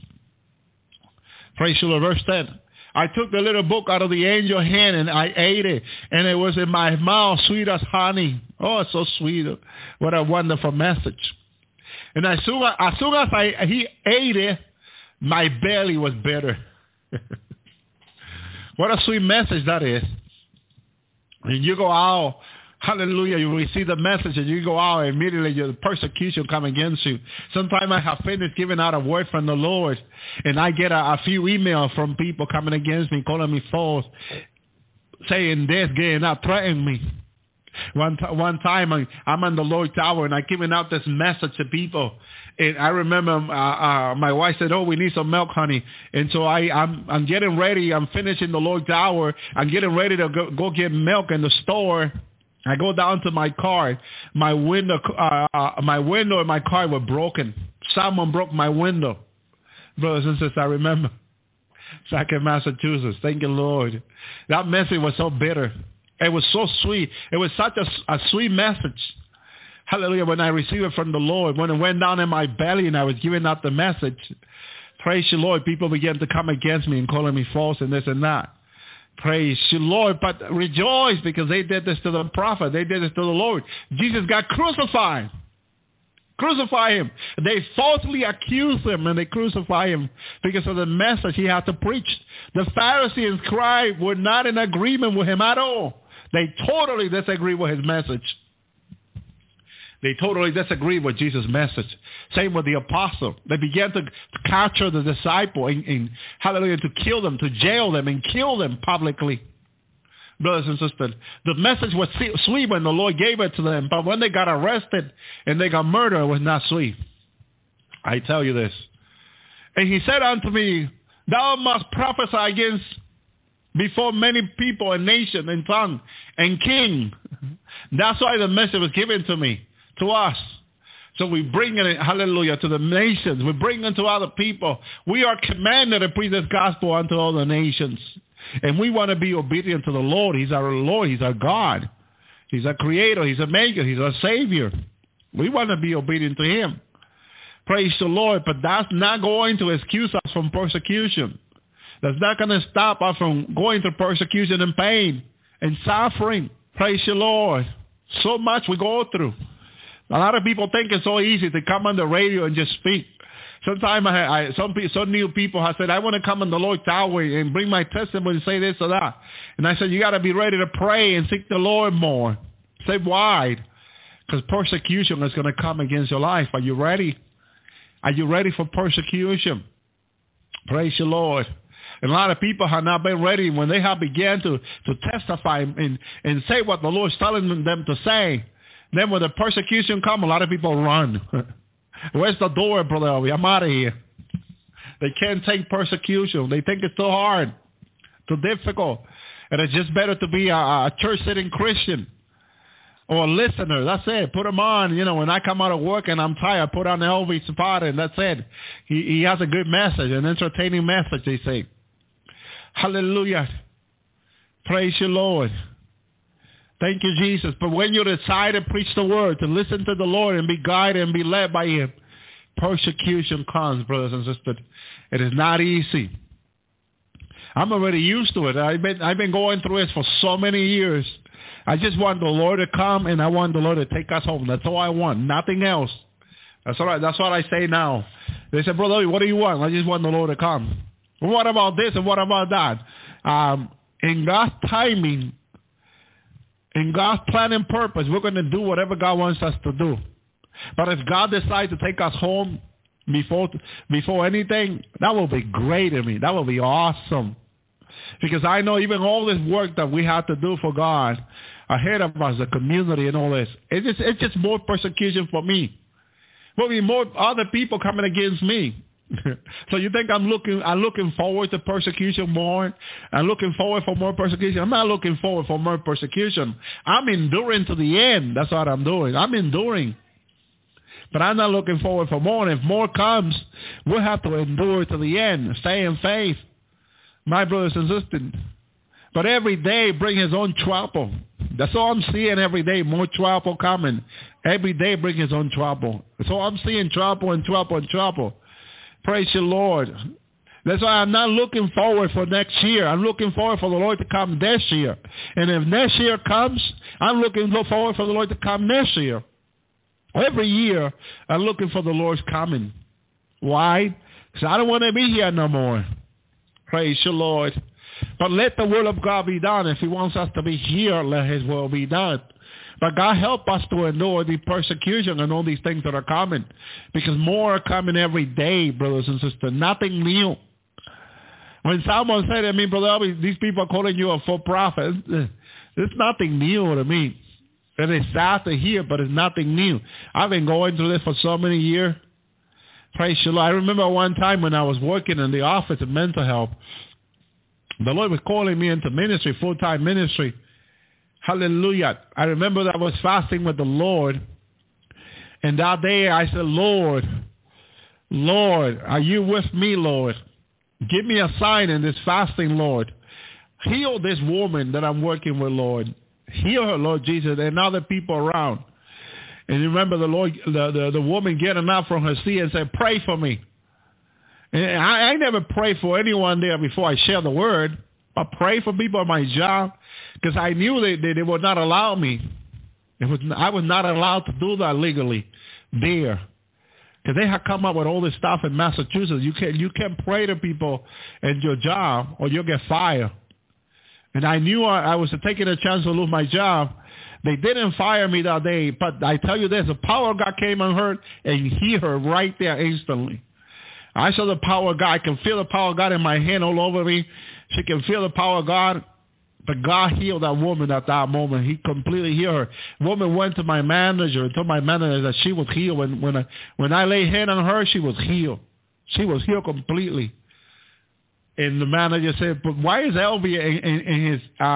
Praise the Lord. Verse 10. I took the little book out of the angel's hand and I ate it. And it was in my mouth sweet as honey. Oh, it's so sweet. What a wonderful message. And as soon as he ate it, my belly was bitter. What a sweet message that is. And you go out, hallelujah, you receive the message and you go out and immediately your persecution come against you. Sometimes I have finished giving out a word from the Lord and I get a few emails from people coming against me, calling me false, saying this, getting out, threatening me. One time I'm on the Lord Tower and I'm giving out this message to people. And I remember my wife said, oh, we need some milk, honey. And so I'm getting ready. I'm finishing the Lord Tower. I'm getting ready to go get milk in the store. I go down to my car. My window in my car were broken. Someone broke my window. Brothers and sisters, I remember. Sackett, Massachusetts. Thank you, Lord. That message was so bitter. It was so sweet. It was such a sweet message. Hallelujah. When I received it from the Lord, when it went down in my belly and I was giving out the message, praise the Lord, people began to come against me and calling me false and this and that. Praise the Lord. But rejoice because they did this to the prophet. They did this to the Lord. Jesus got crucified. Crucify him. They falsely accused him and they crucify him because of the message he had to preach. The Pharisees and scribes were not in agreement with him at all. They totally disagree with his message. They totally disagree with Jesus' message. Same with the apostle. They began to capture the disciple and hallelujah, to kill them, to jail them and kill them publicly. Brothers and sisters, the message was sweet when the Lord gave it to them, but when they got arrested and they got murdered, it was not sweet. I tell you this. And he said unto me, thou must prophesy against before many people and nation and tongue and king. That's why the message was given to me, to us. So we bring it, hallelujah, to the nations. We bring it to other people. We are commanded to preach this gospel unto all the nations. And we want to be obedient to the Lord. He's our Lord. He's our God. He's our creator. He's a maker. He's our savior. We want to be obedient to him. Praise the Lord. But that's not going to excuse us from persecution. That's not going to stop us from going through persecution and pain and suffering. Praise the Lord. So much we go through. A lot of people think it's so easy to come on the radio and just speak. Sometimes some new people have said, I want to come on the Lord Tower and bring my testimony and say this or that. And I said, you got to be ready to pray and seek the Lord more. Say why? Because persecution is going to come against your life. Are you ready? Are you ready for persecution? Praise the Lord. And a lot of people have not been ready when they have began to testify and say what the Lord is telling them to say. Then when the persecution comes, a lot of people run. Where's the door, brother? I'm out of here. They can't take persecution. They think it's too hard, too difficult. And it's just better to be a church-sitting Christian or a listener. That's it. Put them on. You know, when I come out of work and I'm tired, I put on Elvis Zapata and that's it. He has a good message, an entertaining message, they say. Hallelujah. Praise you, Lord. Thank you, Jesus. But when you decide to preach the word, to listen to the Lord and be guided and be led by him, persecution comes, brothers and sisters. It is not easy. I'm already used to it. I've been going through this for so many years. I just want the Lord to come and I want the Lord to take us home. That's all I want. Nothing else. That's all right. That's what I say now. They said, Brother, what do you want? I just want the Lord to come. Well, what about this and what about that? In God's timing, in God's plan and purpose, we're going to do whatever God wants us to do. But if God decides to take us home before anything, that will be great to me. That will be awesome. Because I know even all this work that we have to do for God ahead of us, the community and all this, it's just more persecution for me. Will be more other people coming against me. So you think I'm looking forward to persecution more? I'm looking forward for more persecution. I'm not looking forward for more persecution. I'm enduring to the end. That's what I'm doing. I'm enduring. But I'm not looking forward for more. And if more comes, we'll have to endure to the end. Stay in faith, my brothers and sisters. But every day bring his own trouble. That's all I'm seeing every day. More trouble coming. Every day brings his own trouble. So I'm seeing trouble and trouble and trouble. Praise the Lord. That's why I'm not looking forward for next year. I'm looking forward for the Lord to come this year. And if next year comes, I'm looking forward for the Lord to come next year. Every year, I'm looking for the Lord's coming. Why? Because I don't want to be here no more. Praise the Lord. But let the will of God be done. If he wants us to be here, let his will be done. But God help us to endure the persecution and all these things that are coming. Because more are coming every day, brothers and sisters. Nothing new. When someone said to me, Brother, these people are calling you a full prophet, it's nothing new to me. And it's sad to hear, but it's nothing new. I've been going through this for so many years. Praise the Lord. I remember one time when I was working in the office of mental health, the Lord was calling me into ministry, full-time ministry. Hallelujah. I remember that I was fasting with the Lord. And that day I said, Lord, are you with me, Lord? Give me a sign in this fasting, Lord. Heal this woman that I'm working with, Lord. Heal her, Lord Jesus, and other people around. And you remember the Lord, the woman getting up from her seat and said, pray for me. And I never prayed for anyone there before I share the word. I prayed for people at my job because I knew they would not allow me. I was not allowed to do that legally there. Because they had come up with all this stuff in Massachusetts. You can't pray to people at your job or you'll get fired. And I knew I was taking a chance to lose my job. They didn't fire me that day. But I tell you this, the power of God came on her and healed her right there instantly. I saw the power of God. I can feel the power of God in my hand all over me. She can feel the power of God. But God healed that woman at that moment. He completely healed her. The woman went to my manager and told my manager that she was healed. When I laid hand on her, she was healed. She was healed completely. And the manager said, but why is Elvie in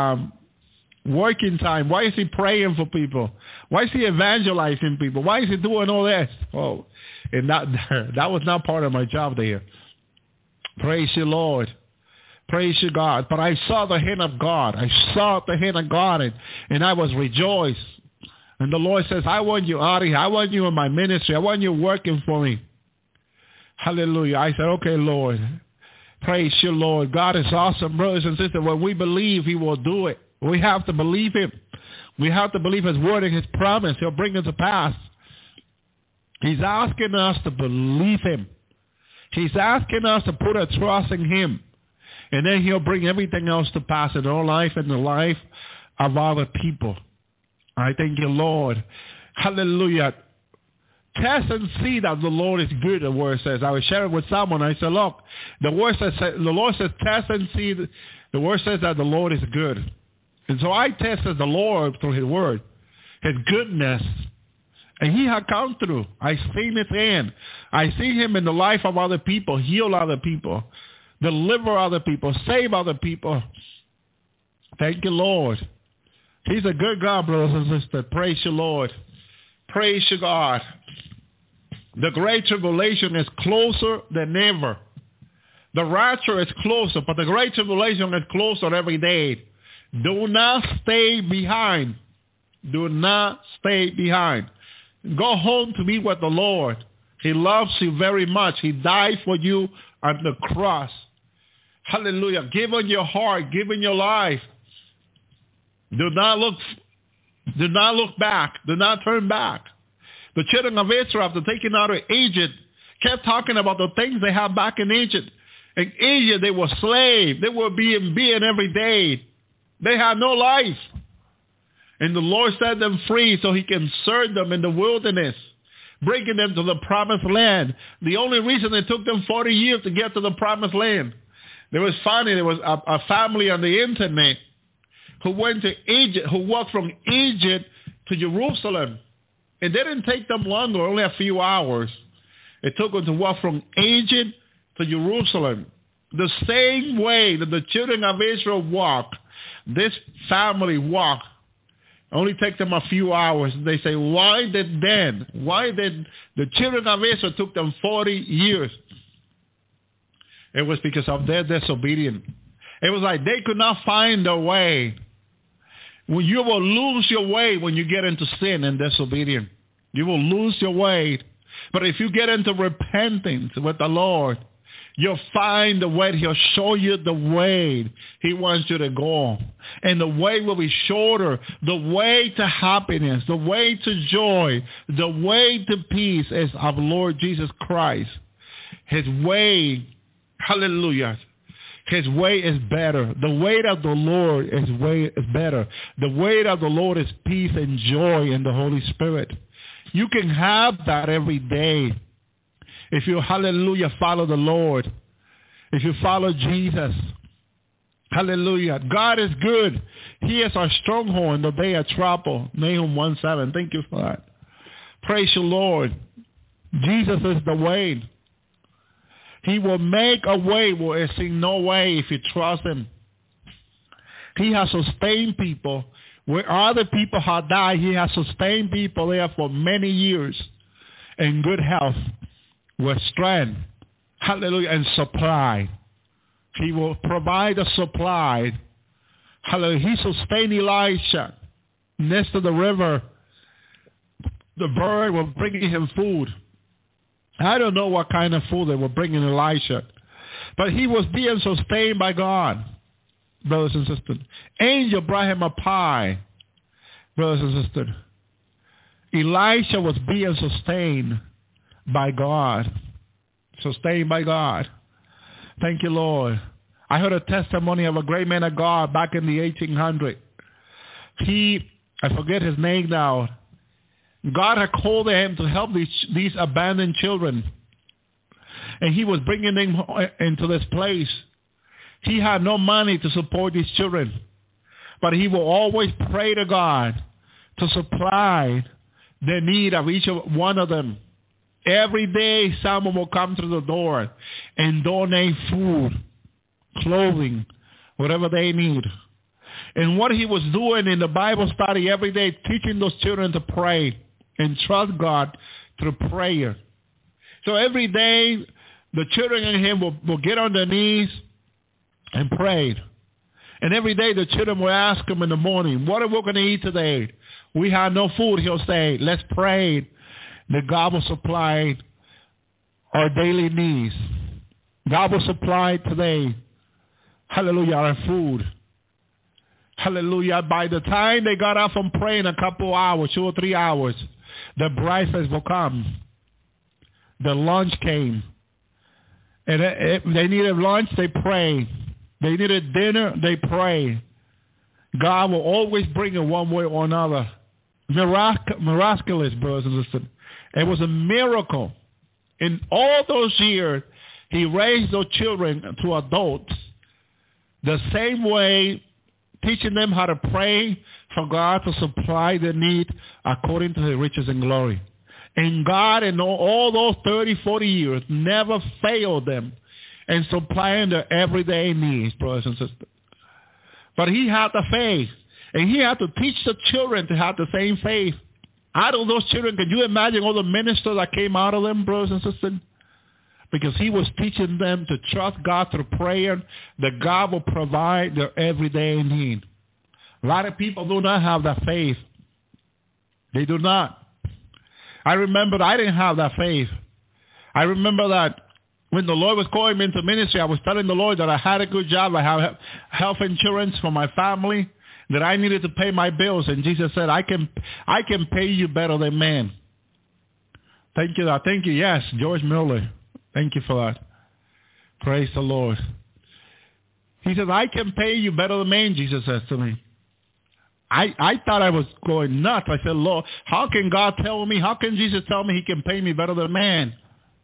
his working time? Why is he praying for people? Why is he evangelizing people? Why is he doing all this? Oh, and that was not part of my job there. Praise the Lord. Praise you, God. But I saw the hand of God. I saw the hand of God, and I was rejoiced. And the Lord says, I want you out of here. I want you in my ministry. I want you working for me. Hallelujah. I said, okay, Lord. Praise you, Lord. God is awesome, brothers and sisters. When we believe, he will do it. We have to believe him. We have to believe his word and his promise. He'll bring it to pass. He's asking us to believe him. He's asking us to put our trust in him. And then he'll bring everything else to pass in our life and the life of other people. I thank you, Lord. Hallelujah. Test and see that the Lord is good, the word says. I was sharing with someone. I said, look, the Lord says, test and see. The word says that the Lord is good. And so I tested the Lord through his word, his goodness. And he had come through. I seen his hand. I see him in the life of other people, heal other people, deliver other people, save other people. Thank you, Lord. He's a good God, brothers and sisters. Praise you, Lord. Praise you, God. The great tribulation is closer than ever. The rapture is closer, but the great tribulation is closer every day. Do not stay behind. Do not stay behind. Go home to be with the Lord. He loves you very much. He died for you on the cross. Hallelujah. Give in your heart. Give in your life. Do not look back. Do not turn back. The children of Israel, after taking out of Egypt, kept talking about the things they had back in Egypt. In Egypt, they were slaves. They were being beaten every day. They had no life. And the Lord set them free so he can serve them in the wilderness, bringing them to the promised land. The only reason it took them 40 years to get to the promised land. There was a family on the internet who went to Egypt, who walked from Egypt to Jerusalem. It didn't take them longer, only a few hours. It took them to walk from Egypt to Jerusalem. The same way that the children of Israel walked, this family walked. Only take them a few hours. They say, why did the children of Israel took them 40 years? It was because of their disobedience. It was like they could not find a way. Well, you will lose your way when you get into sin and disobedience. You will lose your way. But if you get into repentance with the Lord, you'll find the way. He'll show you the way he wants you to go. And the way will be shorter. The way to happiness, the way to joy, the way to peace is of Lord Jesus Christ. His way, hallelujah, his way is better. The way of the Lord is better. The way of the Lord is peace and joy in the Holy Spirit. You can have that every day. If you, hallelujah, follow the Lord. If you follow Jesus. Hallelujah. God is good. He is our stronghold in the day of trouble. Nahum 1:7. Thank you for that. Praise the Lord. Jesus is the way. He will make a way where there seems no way if you trust him. He has sustained people. Where other people have died, he has sustained people there for many years in good health, with strength, hallelujah, and supply. He will provide a supply. Hallelujah. He sustained Elisha next to the river. The bird was bringing him food. I don't know what kind of food they were bringing Elisha, but he was being sustained by God. Brothers and sisters. Angel brought him a pie, brothers and sisters. Elisha was being sustained by God. Sustained by God. Thank you, Lord. I heard a testimony of a great man of God back in the 1800s. I forget his name now. God had called him to help these abandoned children. And he was bringing them into this place. He had no money to support these children, but he will always pray to God to supply the need of each one of them. Every day, someone will come through the door and donate food, clothing, whatever they need. And what he was doing in the Bible study every day, teaching those children to pray and trust God through prayer. So every day, the children and him will get on their knees and prayed. And every day the children will ask him in the morning, what are we going to eat today? We have no food. He'll say, let's pray that God will supply our daily needs. God will supply today, hallelujah, our food. Hallelujah. By the time they got up from praying a couple hours, 2 or 3 hours, the breakfast will come. The lunch came. And if they needed lunch, they prayed. They needed dinner, they pray. God will always bring it one way or another. Miraculous, brothers and sisters. It was a miracle. In all those years, he raised those children to adults the same way, teaching them how to pray for God to supply their need according to his riches and glory. And God, in all those 30, 40 years, never failed them and supplying their everyday needs, brothers and sisters. But he had the faith, and he had to teach the children to have the same faith. Out of those children, can you imagine all the ministers that came out of them, brothers and sisters? Because he was teaching them to trust God through prayer, that God will provide their everyday need. A lot of people do not have that faith. They do not. I remember I didn't have that faith. I remember that when the Lord was calling me into ministry, I was telling the Lord that I had a good job, I have health insurance for my family, that I needed to pay my bills. And Jesus said, I can pay you better than man. Thank you. Thank you. Yes, George Miller. Thank you for that. Praise the Lord. He says, I can pay you better than man, Jesus says to me. I thought I was going nuts. I said, Lord, how can God tell me? How can Jesus tell me he can pay me better than man?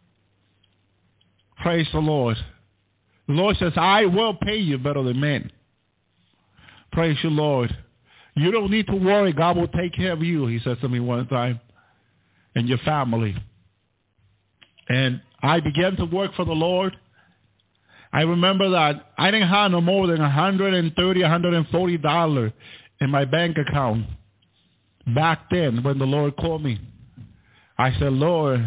Praise the Lord. The Lord says, I will pay you better than men. Praise the Lord. You don't need to worry. God will take care of you, he said to me one time, and your family. And I began to work for the Lord. I remember that I didn't have no more than $130, $140 in my bank account back then when the Lord called me. I said, Lord,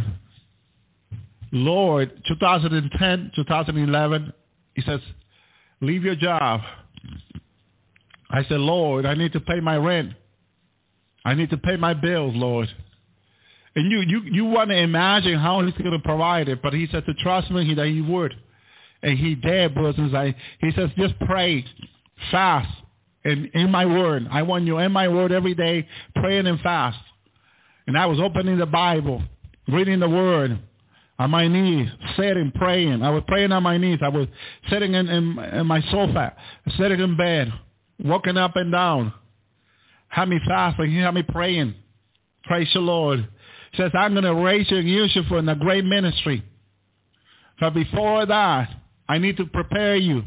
2010, 2011, he says, leave your job. I said, Lord, I need to pay my rent. I need to pay my bills, Lord. And you want to imagine how he's going to provide it, but he said to trust me that he would. And he did, brothers and sisters. He says, just pray, fast, and in my word. I want you in my word every day, praying and fast. And I was opening the Bible, reading the word on my knees, sitting, praying. I was praying on my knees. I was sitting in my sofa, sitting in bed, walking up and down. Had me fasting. He had me praying. Praise the Lord. He says, I'm going to raise you and use you for a great ministry. But before that, I need to prepare you.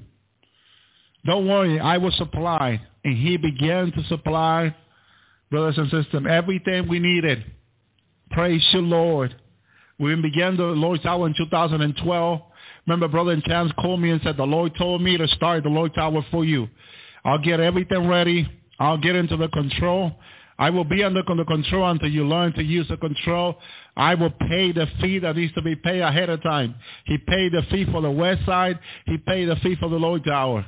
Don't worry, I will supply. And he began to supply, brothers and sisters, everything we needed. Praise the Lord. We began the Lord's Hour in 2012. Remember, Brother Chance called me and said, the Lord told me to start the Lord's Hour for you. I'll get everything ready. I'll get into the control. I will be under the control until you learn to use the control. I will pay the fee that needs to be paid ahead of time. He paid the fee for the west side. He paid the fee for the Lord's Hour.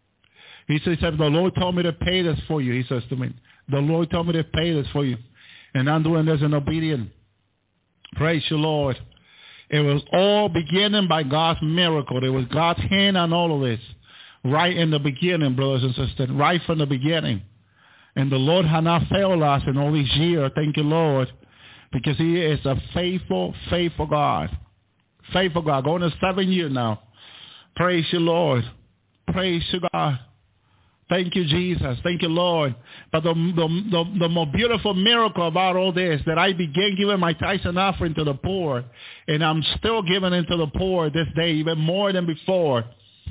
He said, the Lord told me to pay this for you. He says to me, the Lord told me to pay this for you. And I'm doing this in obedience. Praise the Lord. It was all beginning by God's miracle. There was God's hand on all of this. Right in the beginning, brothers and sisters. Right from the beginning. And the Lord has not failed us in all these years. Thank you, Lord. Because he is a faithful, faithful God. Faithful God. Going to 7 years now. Praise you, Lord. Praise you, God. Thank you, Jesus. Thank you, Lord. But the more beautiful miracle about all this, that I began giving my tithes and offering to the poor. And I'm still giving into the poor this day, even more than before.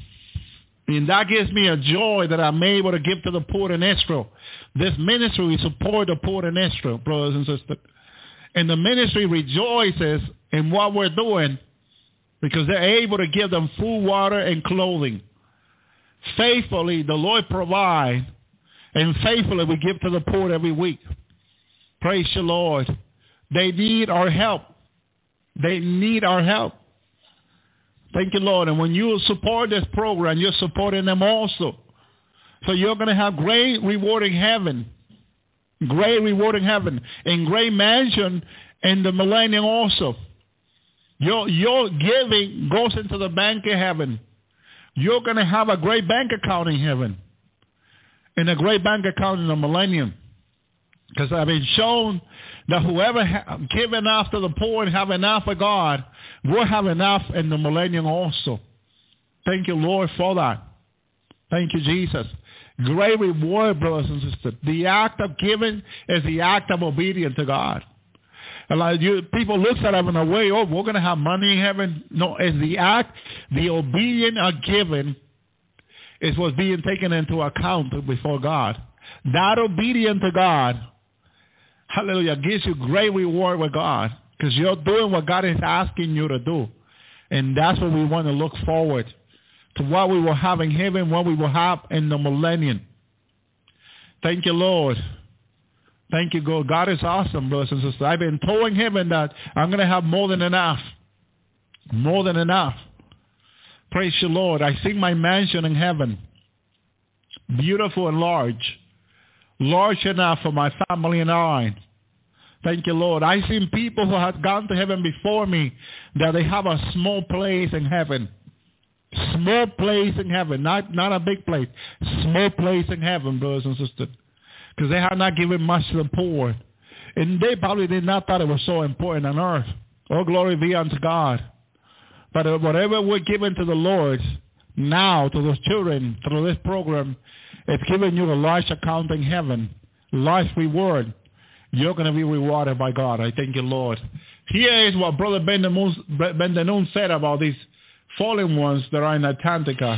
And that gives me a joy that I'm able to give to the poor in Israel. This ministry, we support the poor in Israel, brothers and sisters. And the ministry rejoices in what we're doing because they're able to give them food, water, and clothing. Faithfully, the Lord provides, and faithfully we give to the poor every week. Praise the Lord. They need our help. They need our help. Thank you, Lord. And when you support this program, you're supporting them also. So you're going to have great rewarding heaven. Great rewarding heaven. And great mansion in the millennium also. Your giving goes into the bank of heaven. You're going to have a great bank account in heaven. And a great bank account in the millennium. Because I've been shown that whoever give enough to the poor and have enough for God, will have enough in the millennium also. Thank you, Lord, for that. Thank you, Jesus. Great reward, brothers and sisters. The act of giving is the act of obedience to God. And like people look at it in a way, oh, we're going to have money in heaven. No, it's the act, the obedience of giving is what's being taken into account before God. That obedience to God, hallelujah, gives you great reward with God because you're doing what God is asking you to do. And that's what we want to look forward to, what we will have in heaven, what we will have in the millennium. Thank you, Lord. Thank you, God. God is awesome, brothers and sisters. I've been told in heaven that I'm going to have more than enough. More than enough. Praise the Lord. I see my mansion in heaven. Beautiful and large. Large enough for my family and I. Thank you, Lord. I've seen people who have gone to heaven before me that they have a small place in heaven. Small place in heaven. Not a big place. Small place in heaven, brothers and sisters. Because they have not given much to the poor. And they probably did not thought it was so important on earth. Oh, glory be unto God. But whatever we're giving to the Lord now, to those children, through this program, it's giving you a large account in heaven. Large reward. You're going to be rewarded by God. I thank you, Lord. Here is what Brother Ben Danoon said about these fallen ones that are in Antarctica.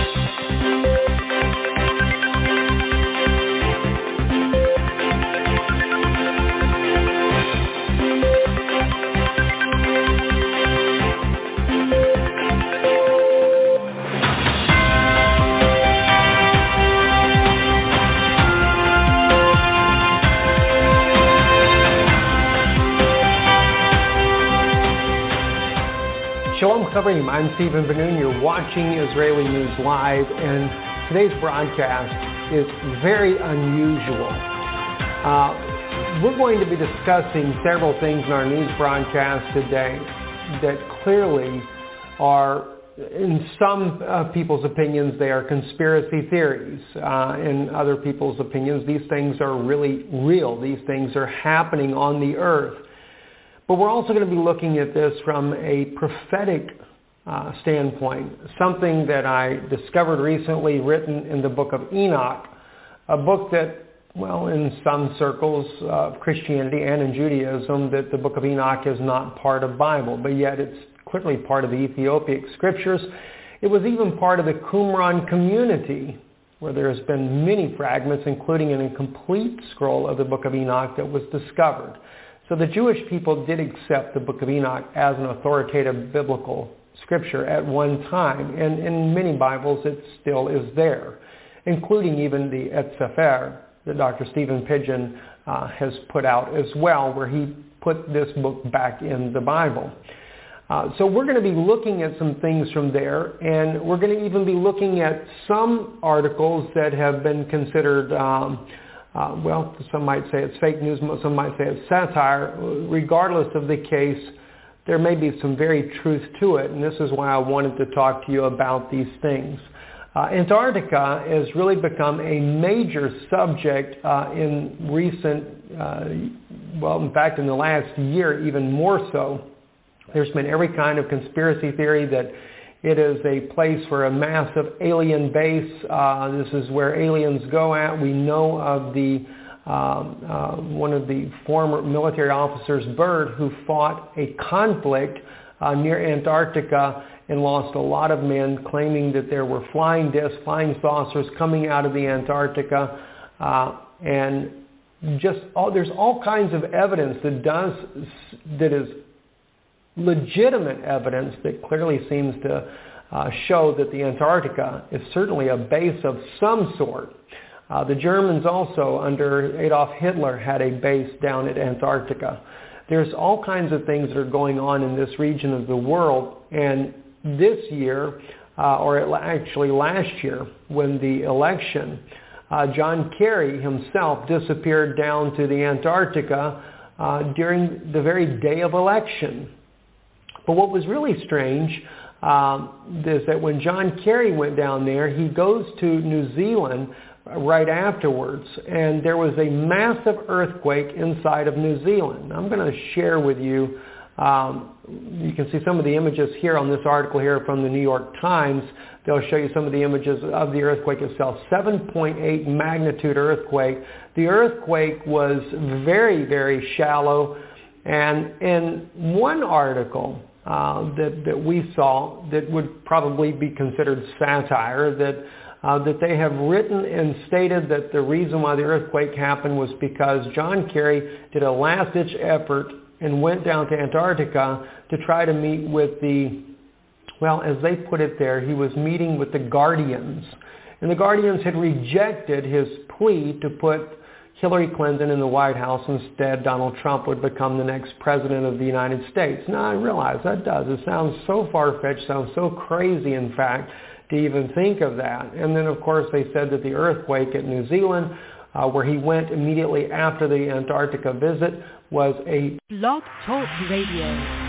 Shalom Chavrim, I'm Stephen Ben-Nun. You're watching Israeli News Live, and today's broadcast is very unusual. We're going to be discussing several things in our news broadcast today that clearly are, in some people's opinions, they are conspiracy theories. In other people's opinions, these things are really real. These things are happening on the earth. But we're also going to be looking at this from a prophetic standpoint, something that I discovered recently written in the book of Enoch, a book that, well, in some circles of Christianity and in Judaism, that the book of Enoch is not part of the Bible, but yet it's clearly part of the Ethiopic scriptures. It was even part of the Qumran community, where there's been many fragments, including an incomplete scroll of the book of Enoch that was discovered. So the Jewish people did accept the book of Enoch as an authoritative biblical scripture at one time, and in many Bibles it still is there, including even the Et Sefer that Dr. Stephen Pidgeon has put out as well, where he put this book back in the Bible. So we're going to be looking at some things from there, and we're going to even be looking at some articles that have been considered, well, some might say it's fake news, some might say it's satire. Regardless of the case, there may be some very truth to it, and this is why I wanted to talk to you about these things. Antarctica has really become a major subject in recent, well, in fact, in the last year, even more so. There's been every kind of conspiracy theory that it is a place for a massive alien base. This is where aliens go at. We know of the one of the former military officers, Byrd, who fought a conflict near Antarctica and lost a lot of men, claiming that there were flying discs, flying saucers coming out of the Antarctica, and there's all kinds of evidence that is legitimate evidence that clearly seems to show that the Antarctica is certainly a base of some sort. The Germans also, under Adolf Hitler, had a base down at Antarctica. There's all kinds of things that are going on in this region of the world, and this year, or actually last year, when the election, John Kerry himself disappeared down to the Antarctica during the very day of election. But what was really strange is that when John Kerry went down there, he goes to New Zealand right afterwards, and there was a massive earthquake inside of New Zealand. I'm going to share with you, you can see some of the images here on this article here from the New York Times. They'll show you some of the images of the earthquake itself. 7.8 magnitude earthquake. The earthquake was very, very shallow, and in one article that we saw that would probably be considered satire, that they have written and stated that the reason why the earthquake happened was because John Kerry did a last-ditch effort and went down to Antarctica to try to meet with the, well, as they put it there, he was meeting with the Guardians. And the Guardians had rejected his plea to put Hillary Clinton in the White House. Instead, Donald Trump would become the next president of the United States. Now, I realize that does. It sounds so far-fetched, sounds so crazy, in fact, to even think of that. And then, of course, they said that the earthquake at New Zealand, where he went immediately after the Antarctica visit, was a Blog Talk Radio.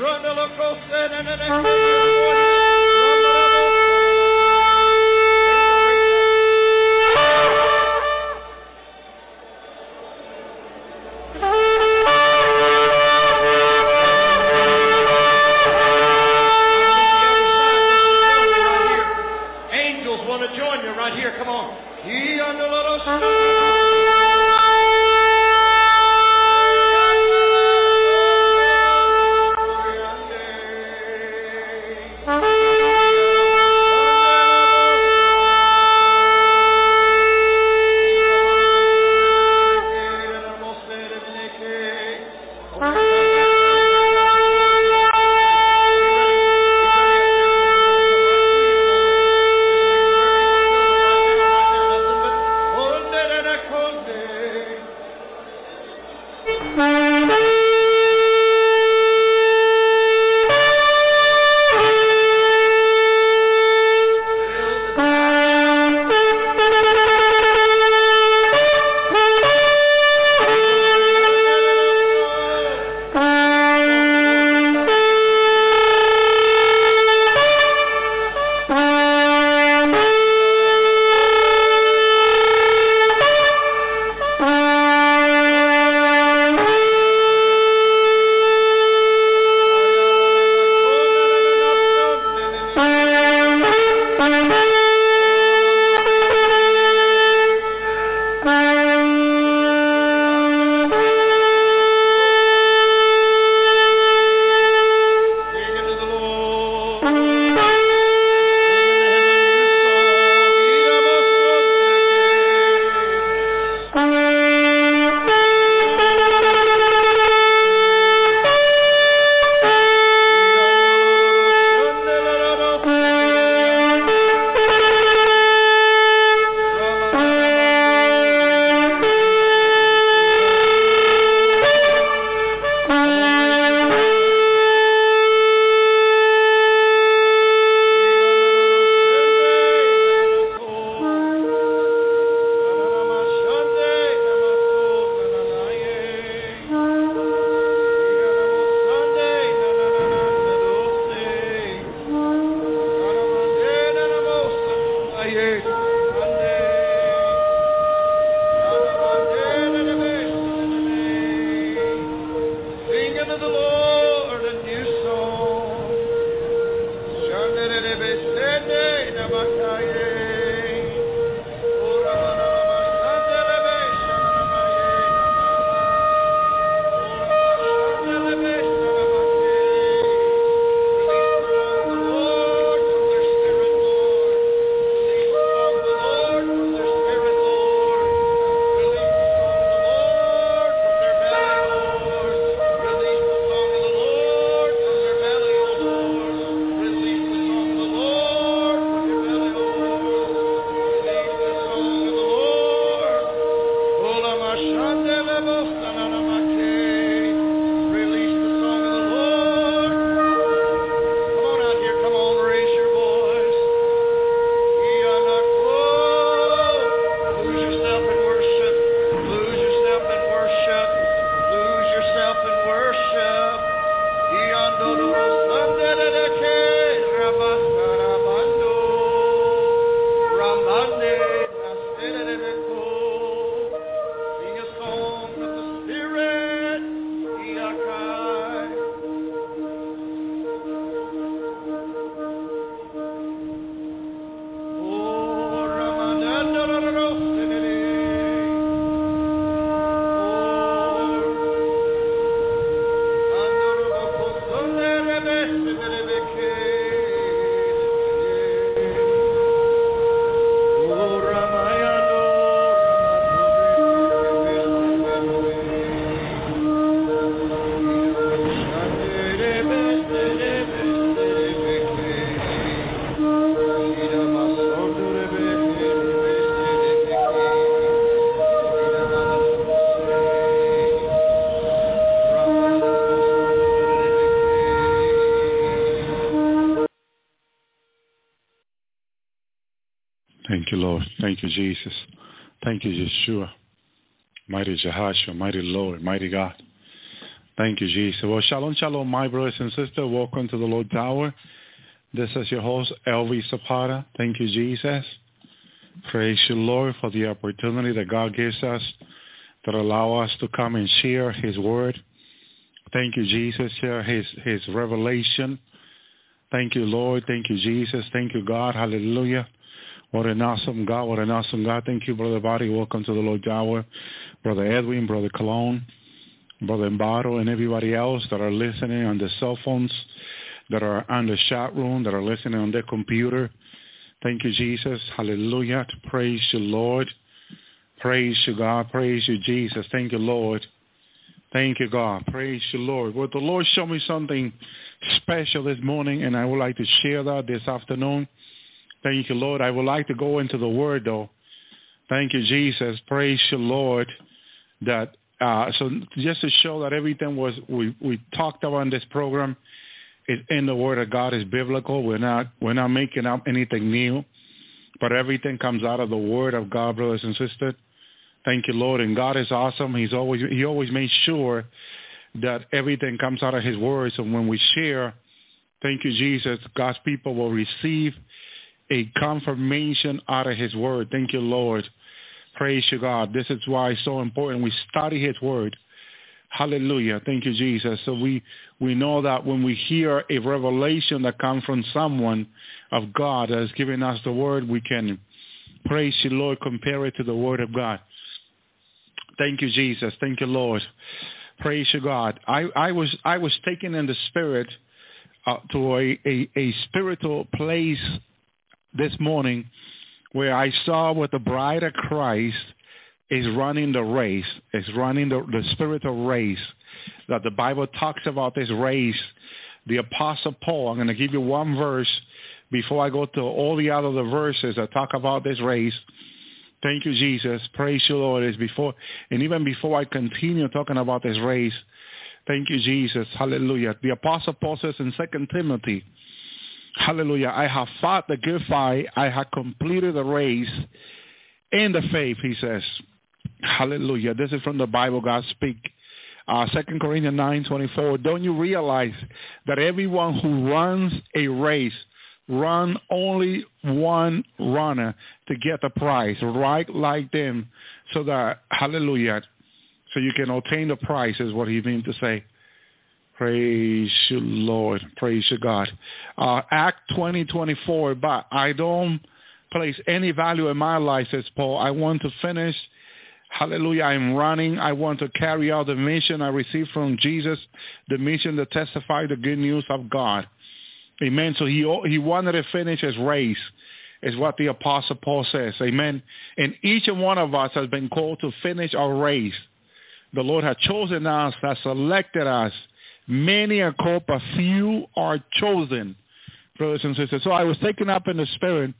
Thank you, Lord. Thank you, Jesus. Thank you, Yeshua. Mighty Jehoshua, mighty Lord, mighty God. Thank you, Jesus. Well, shalom, shalom, my brothers and sisters. Welcome to the Lord's Hour. This is your host, Elvis Zapata. Thank you, Jesus. Praise you, Lord, for the opportunity that God gives us that allow us to come and share his word. Thank you, Jesus. Share his revelation. Thank you, Lord. Thank you, Jesus. Thank you, God. Hallelujah. What an awesome God. What an awesome God. Thank you, Brother Body. Welcome to the Lord's Hour. Brother Edwin, Brother Colon, Brother Embaro, and everybody else that are listening on their cell phones, that are on the chat room, that are listening on their computer. Thank you, Jesus. Hallelujah. Praise you, Lord. Praise you, God. Praise you, Jesus. Thank you, Lord. Thank you, God. Praise you, Lord. Well, the Lord showed me something special this morning, and I would like to share that this afternoon. Thank you, Lord. I would like to go into the Word, though. Thank you, Jesus. Praise you, Lord. That so just to show that everything we talked about in this program is in the Word of God, is biblical. We're not making up anything new, but everything comes out of the Word of God, brothers and sisters. Thank you, Lord. And God is awesome. He always makes sure that everything comes out of his Word. So when we share, thank you, Jesus, God's people will receive a confirmation out of his Word. Thank you, Lord. Praise you, God. This is why it's so important we study his Word. Hallelujah. Thank you, Jesus. So we know that when we hear a revelation that comes from someone of God that is giving us the Word, we can, praise you, Lord, compare it to the Word of God. Thank you, Jesus. Thank you, Lord. Praise you, God. I was taken in the Spirit to a spiritual place this morning where I saw what the bride of Christ is running the race, is running the spiritual race, that the Bible talks about this race. The Apostle Paul, I'm going to give you one verse before I go to all the other verses that talk about this race. Thank you, Jesus. Praise you, Lord. And even before I continue talking about this race, thank you, Jesus. Hallelujah. The Apostle Paul says in 2 Timothy, hallelujah, I have fought the good fight. I have completed the race in the faith, he says. Hallelujah. This is from the Bible, God speak. 2 Corinthians 9:24. Don't you realize that everyone who runs a race run only one runner to get the prize, right like them, so that, hallelujah, so you can obtain the prize is what he means to say. Praise you, Lord. Praise you, God. Act 20:24, but I don't place any value in my life, says Paul. I want to finish. Hallelujah. I'm running. I want to carry out the mission I received from Jesus, the mission to testify the good news of God. Amen. So he wanted to finish his race, is what the Apostle Paul says. Amen. And each and one of us has been called to finish our race. The Lord has chosen us, has selected us. Many are called, but few are chosen, brothers and sisters. So I was taken up in the Spirit,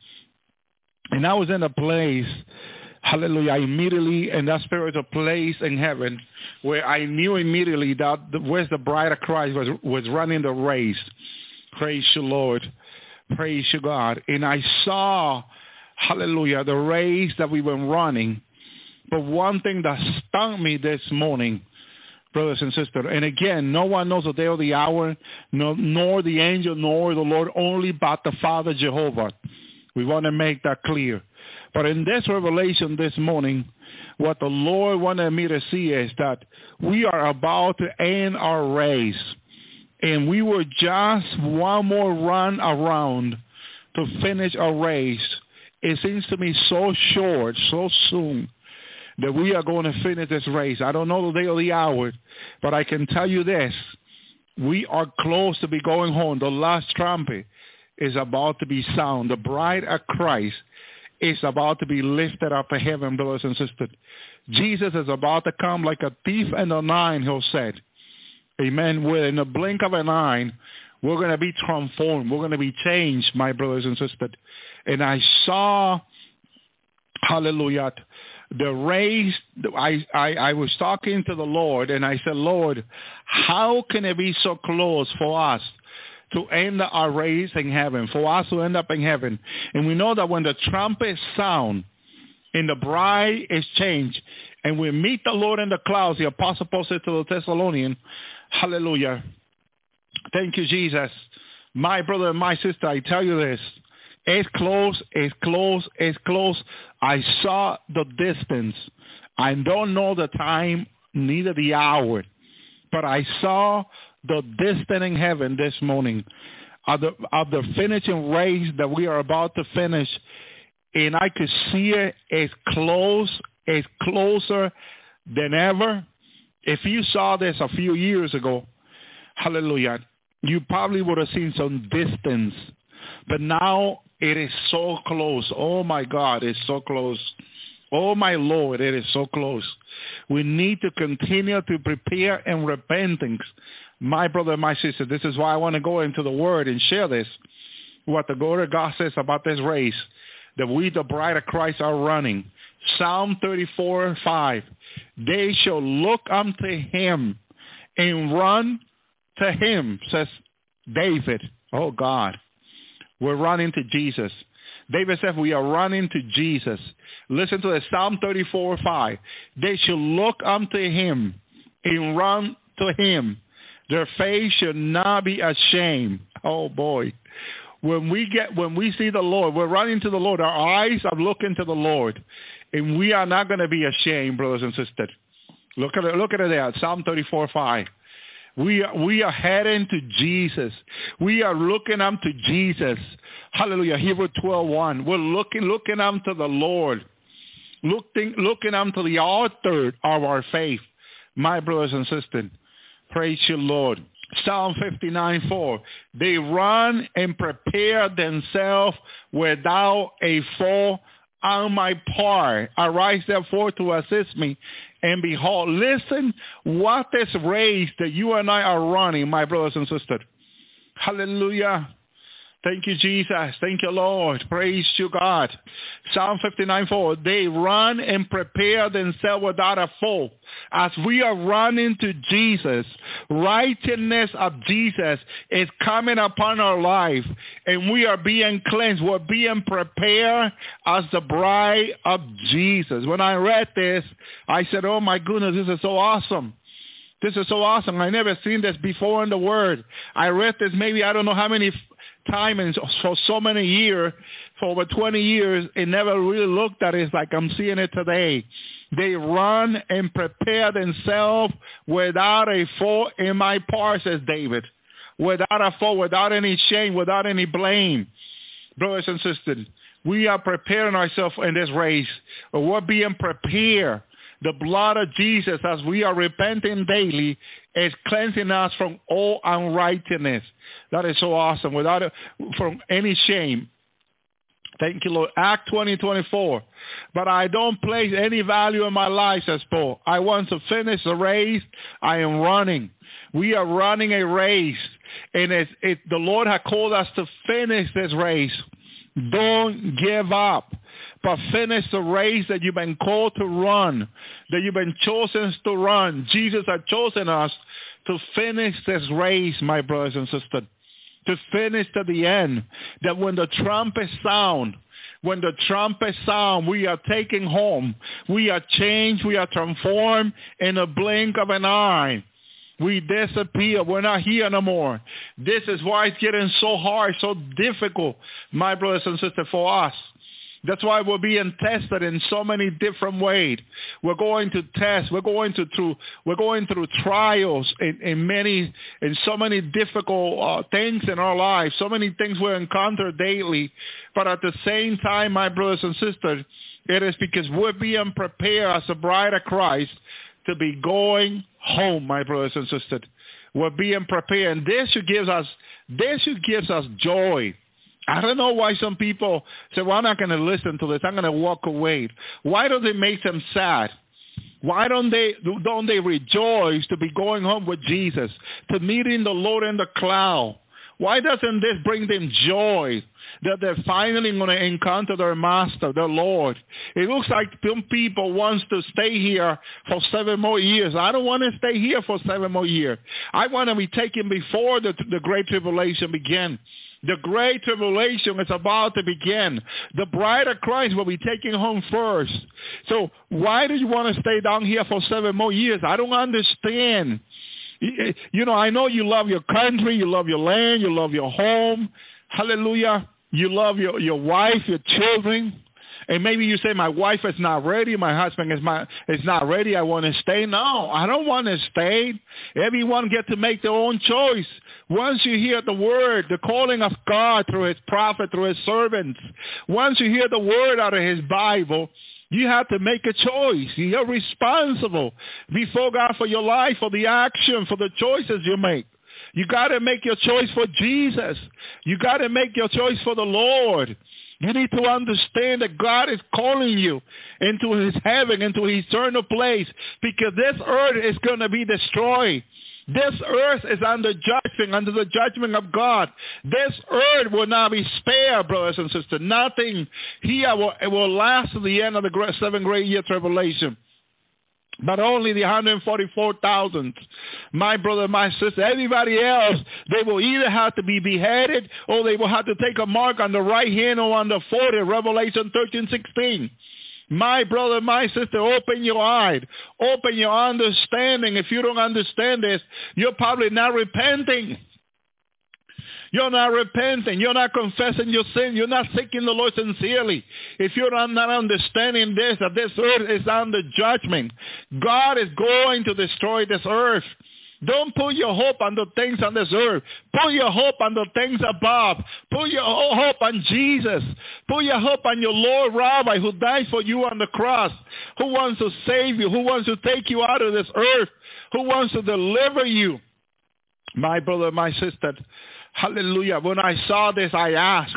and I was in a place, hallelujah, immediately in that spiritual place in heaven where I knew immediately that where's the bride of Christ was running the race. Praise you, Lord. Praise you, God. And I saw, hallelujah, the race that we were running. But one thing that stung me this morning, brothers and sisters, and again, no one knows the day or the hour, nor the angel, nor the Lord, only but the Father Jehovah. We want to make that clear. But in this revelation this morning, what the Lord wanted me to see is that we are about to end our race. And we were just one more run around to finish our race. It seems to me so short, so soon, that we are going to finish this race. I don't know the day or the hour, but I can tell you this. We are close to be going home. The last trumpet is about to be sound. The bride of Christ is about to be lifted up to heaven, brothers and sisters. Jesus is about to come like a thief in the night, he said. Amen. In the blink of an eye, we're going to be transformed. We're going to be changed, my brothers and sisters. And I saw, hallelujah, the race. I was talking to the Lord, and I said, Lord, how can it be so close for us to end our race in heaven, for us to end up in heaven? And we know that when the trumpet sound and the bride is changed, and we meet the Lord in the clouds, the Apostle Paul said to the Thessalonians, Hallelujah. Thank you, Jesus. My brother and my sister, I tell you this. It's close, it's close, it's close. I saw the distance. I don't know the time, neither the hour, but I saw the distance in heaven this morning of the finishing race that we are about to finish, and I could see it as close, as closer than ever. If you saw this a few years ago, hallelujah, you probably would have seen some distance, but now it is so close. Oh my God, it's so close. Oh my Lord, it is so close. We need to continue to prepare and repentance. My brother and my sister, this is why I want to go into the Word and share this, what the Word of God says about this race, that we, the bride of Christ, are running. Psalm 34:5. They shall look unto him and run to him, says David. Oh God, we're running to Jesus. David said we are running to Jesus. Listen to the Psalm 34:5. They shall look unto him and run to him. Their face should not be ashamed. Oh boy. When we see the Lord, we're running to the Lord. Our eyes are looking to the Lord. And we are not going to be ashamed, brothers and sisters. Look at it there, Psalm 34:5. We are heading to Jesus. We are looking up to Jesus. Hallelujah. Hebrews 12:1. We're looking up to the Lord. Looking up to the author of our faith. My brothers and sisters, praise you, Lord. Psalm 59:4. They run and prepare themselves without a foe on my part. Arise therefore to assist me. And behold, listen what this race that you and I are running, my brothers and sisters. Hallelujah. Thank you, Jesus. Thank you, Lord. Praise you, God. Psalm 59:4. They run and prepare themselves without a foe. As we are running to Jesus, righteousness of Jesus is coming upon our life, and we are being cleansed. We're being prepared as the bride of Jesus. When I read this, I said, oh my goodness, this is so awesome. This is so awesome. I never seen this before in the Word. I read this maybe I don't know how many times and for so many years, for over 20 years, and never really looked at it. It's like I'm seeing it today. They run and prepare themselves without a foe in my part, says David. Without a foe, without any shame, without any blame. Brothers and sisters, we are preparing ourselves in this race. We're being prepared. The blood of Jesus, as we are repenting daily, is cleansing us from all unrighteousness. That is so awesome, from any shame. Thank you, Lord. Act 20:24. But I don't place any value in my life, says Paul. I want to finish the race I am running. We are running a race, and the Lord has called us to finish this race. Don't give up, but finish the race that you've been called to run, that you've been chosen to run. Jesus has chosen us to finish this race, my brothers and sisters, to finish to the end, that when the trumpet sound, we are taken home. We are changed. We are transformed in a blink of an eye. We disappear. We're not here no more. This is why it's getting so hard, so difficult, my brothers and sisters, for us. That's why we're being tested in so many different ways. We're going to test. We're going through trials in so many difficult things in our lives. So many things we encounter daily. But at the same time, my brothers and sisters, it is because we're being prepared as a bride of Christ to be going home, my brothers and sisters. We're being prepared, and this should give us joy. I don't know why some people say, well, I'm not going to listen to this. I'm going to walk away. Why does it make them sad? Why don't they rejoice to be going home with Jesus, to meeting the Lord in the cloud? Why doesn't this bring them joy that they're finally going to encounter their master, their Lord? It looks like some people want to stay here for 7 more years. I don't want to stay here for 7 more years. I want to be taken before the Great Tribulation begins. The Great Tribulation is about to begin. The bride of Christ will be taken home first. So why do you want to stay down here for 7 more years? I don't understand. You know, I know you love your country, you love your land, you love your home. Hallelujah. You love your wife, your children. And maybe you say, my wife is not ready, my husband is not ready, I want to stay. No, I don't want to stay. Everyone gets to make their own choice. Once you hear the word, the calling of God through his prophet, through his servants, once you hear the word out of his Bible, you have to make a choice. You're responsible before God for your life, for the action, for the choices you make. You got to make your choice for Jesus. You got to make your choice for the Lord. You need to understand that God is calling you into his heaven, into his eternal place, because this earth is going to be destroyed. This earth is under the judgment of God. This earth will not be spared, brothers and sisters. Nothing here will last to the end of the 7 great year tribulation. But only the 144,000, my brother, my sister, everybody else, they will either have to be beheaded or they will have to take a mark on the right hand or on the forehead, Revelation 13:16. My brother, my sister, open your eye, open your understanding. If you don't understand this, you're probably not repenting. You're not repenting. You're not confessing your sin. You're not seeking the Lord sincerely. If you're not understanding this, that this earth is under judgment, God is going to destroy this earth. Don't put your hope on the things on this earth. Put your hope on the things above. Put your hope on Jesus. Put your hope on your Lord Rabbi who died for you on the cross, who wants to save you, who wants to take you out of this earth, who wants to deliver you. My brother, my sister, hallelujah. When I saw this, I asked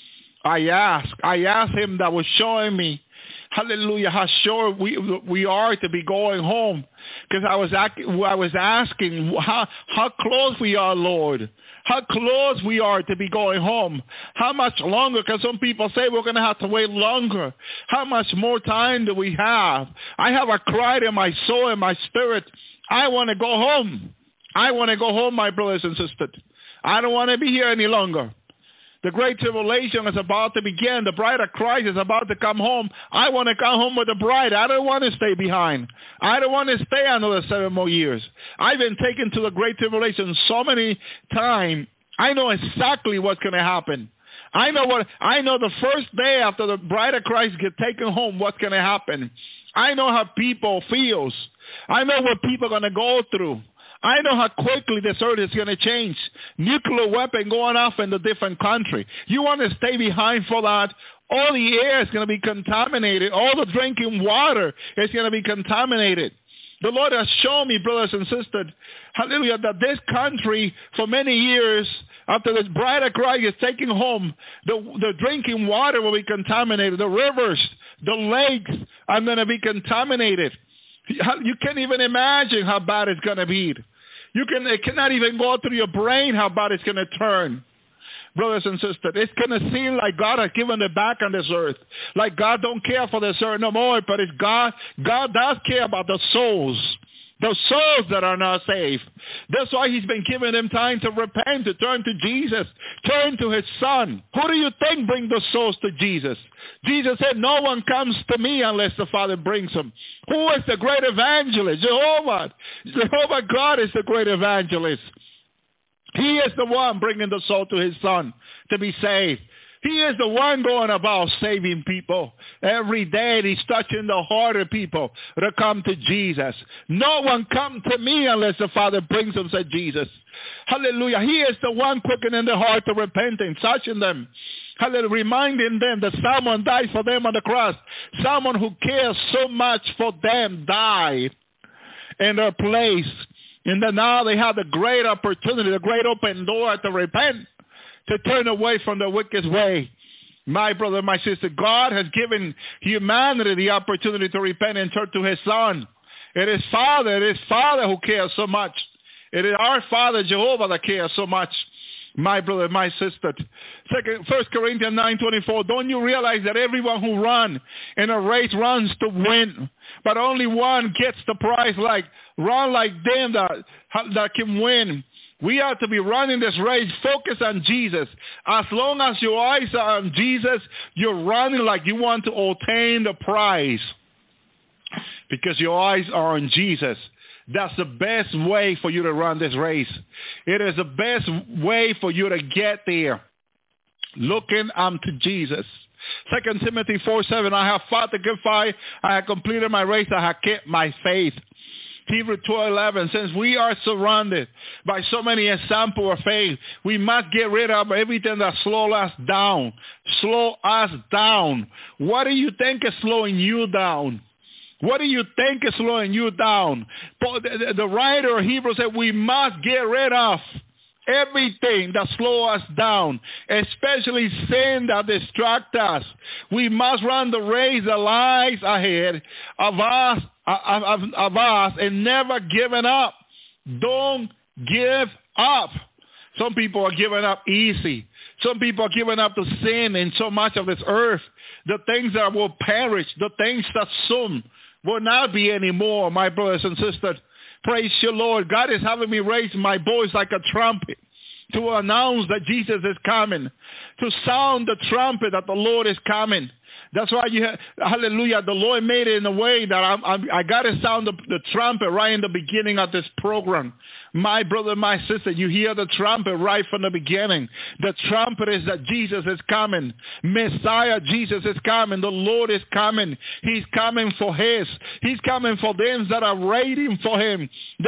him that was showing me, hallelujah, how sure we are to be going home. Because I was asking how close we are, Lord. How close we are to be going home. How much longer? Because some people say we're going to have to wait longer. How much more time do we have? I have a cry in my soul and my spirit. I want to go home. I want to go home, my brothers and sisters. I don't want to be here any longer. The great tribulation is about to begin. The bride of Christ is about to come home. I want to come home with the bride. I don't want to stay behind. I don't want to stay another 7 more years. I've been taken to the great tribulation so many times. I know exactly what's going to happen. I know the first day after the bride of Christ gets taken home, what's going to happen. I know how people feels. I know what people are going to go through. I know how quickly this earth is going to change. Nuclear weapon going off in a different country. You want to stay behind for that? All the air is going to be contaminated. All the drinking water is going to be contaminated. The Lord has shown me, brothers and sisters, hallelujah, that this country for many years, after the bride of Christ is taken home, the drinking water will be contaminated. The rivers, the lakes are going to be contaminated. You can't even imagine how bad it's going to be. It cannot even go through your brain how bad it's going to turn. Brothers and sisters, it's going to seem like God has given it back on this earth. Like God don't care for this earth no more, but it's God does care about the souls that are not saved. That's why he's been giving them time to repent, to turn to Jesus, turn to his son. Who do you think bring the souls to Jesus? Jesus said, no one comes to me unless the Father brings them. Who is the great evangelist? Jehovah. Jehovah God is the great evangelist. He is the one bringing the soul to his son to be saved. He is the one going about saving people. Every day he's touching the heart of people to come to Jesus. No one come to me unless the Father brings them, said Jesus. Hallelujah. He is the one quickening the heart to repentance, touching them. Hallelujah. Reminding them that someone died for them on the cross. Someone who cares so much for them died in their place. And then now they have the great opportunity, the great open door to repent, to turn away from the wicked way. My brother, my sister, God has given humanity the opportunity to repent and turn to his son. It is Father who cares so much. It is our Father, Jehovah, that cares so much. My brother, my sister. 1 Corinthians 9:24, don't you realize that everyone who runs in a race runs to win, but only one gets the prize? Run like them that can win. We are to be running this race, focus on Jesus. As long as your eyes are on Jesus, you're running like you want to obtain the prize. Because your eyes are on Jesus. That's the best way for you to run this race. It is the best way for you to get there. Looking unto Jesus. 2 Timothy 4:7, I have fought the good fight. I have completed my race. I have kept my faith. Hebrews 12:11, since we are surrounded by so many examples of faith, we must get rid of everything that slows us down. Slow us down. What do you think is slowing you down? What do you think is slowing you down? The writer of Hebrews said we must get rid of everything that slows us down, especially sin that distracts us. We must run the race that lies ahead of us and never giving up. Don't give up. Some people are giving up easy. Some people are giving up to sin in so much of this earth. The things that will perish, the things that soon will not be anymore, my brothers and sisters. Praise you, Lord. God is having me raise my voice like a trumpet to announce that Jesus is coming, to sound the trumpet that the Lord is coming. That's why hallelujah, the Lord made it in a way that I got to sound the trumpet right in the beginning of this program. My brother, my sister, you hear the trumpet right from the beginning. The trumpet is that Jesus is coming. Messiah, Jesus is coming. The Lord is coming. He's coming for his. He's coming for them that are waiting for him.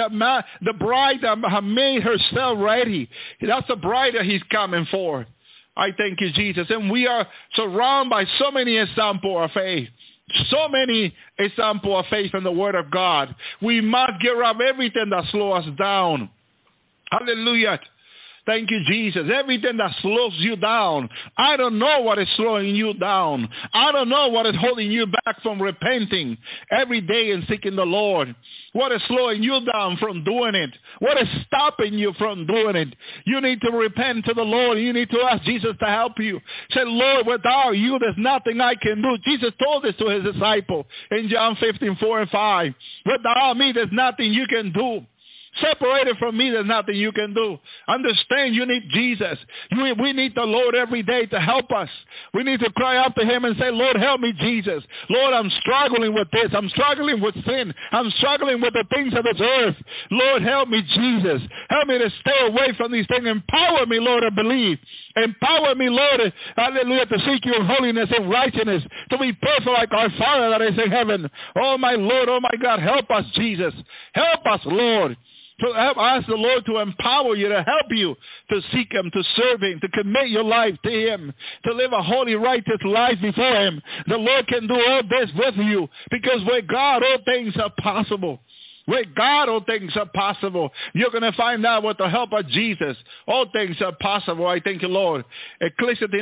The bride that have made herself ready. That's the bride that he's coming for. I thank you, Jesus. And we are surrounded by so many examples of faith. So many examples of faith in the Word of God. We must get rid of everything that slows us down. Hallelujah. Thank you, Jesus. Everything that slows you down. I don't know what is slowing you down. I don't know what is holding you back from repenting every day and seeking the Lord. What is slowing you down from doing it? What is stopping you from doing it? You need to repent to the Lord. You need to ask Jesus to help you. Say, Lord, without you, there's nothing I can do. Jesus told this to his disciple in John 15:4-5. Without me, there's nothing you can do. Separated from me, there's nothing you can do. Understand, you need Jesus. We need the Lord every day to help us. We need to cry out to him and say, Lord, help me, Jesus. Lord, I'm struggling with this. I'm struggling with sin. I'm struggling with the things of this earth. Lord, help me, Jesus. Help me to stay away from these things. Empower me, Lord, to believe. Empower me, Lord, hallelujah, to seek you in holiness and righteousness, to be perfect like our Father that is in heaven. Oh, my Lord, oh, my God, help us, Jesus. Help us, Lord. To ask the Lord to empower you, to help you to seek him, to serve him, to commit your life to him, to live a holy, righteous life before him. The Lord can do all this with you because with God, all things are possible. With God, all things are possible. You're going to find out with the help of Jesus. All things are possible. I thank you, Lord. Ecclesiastes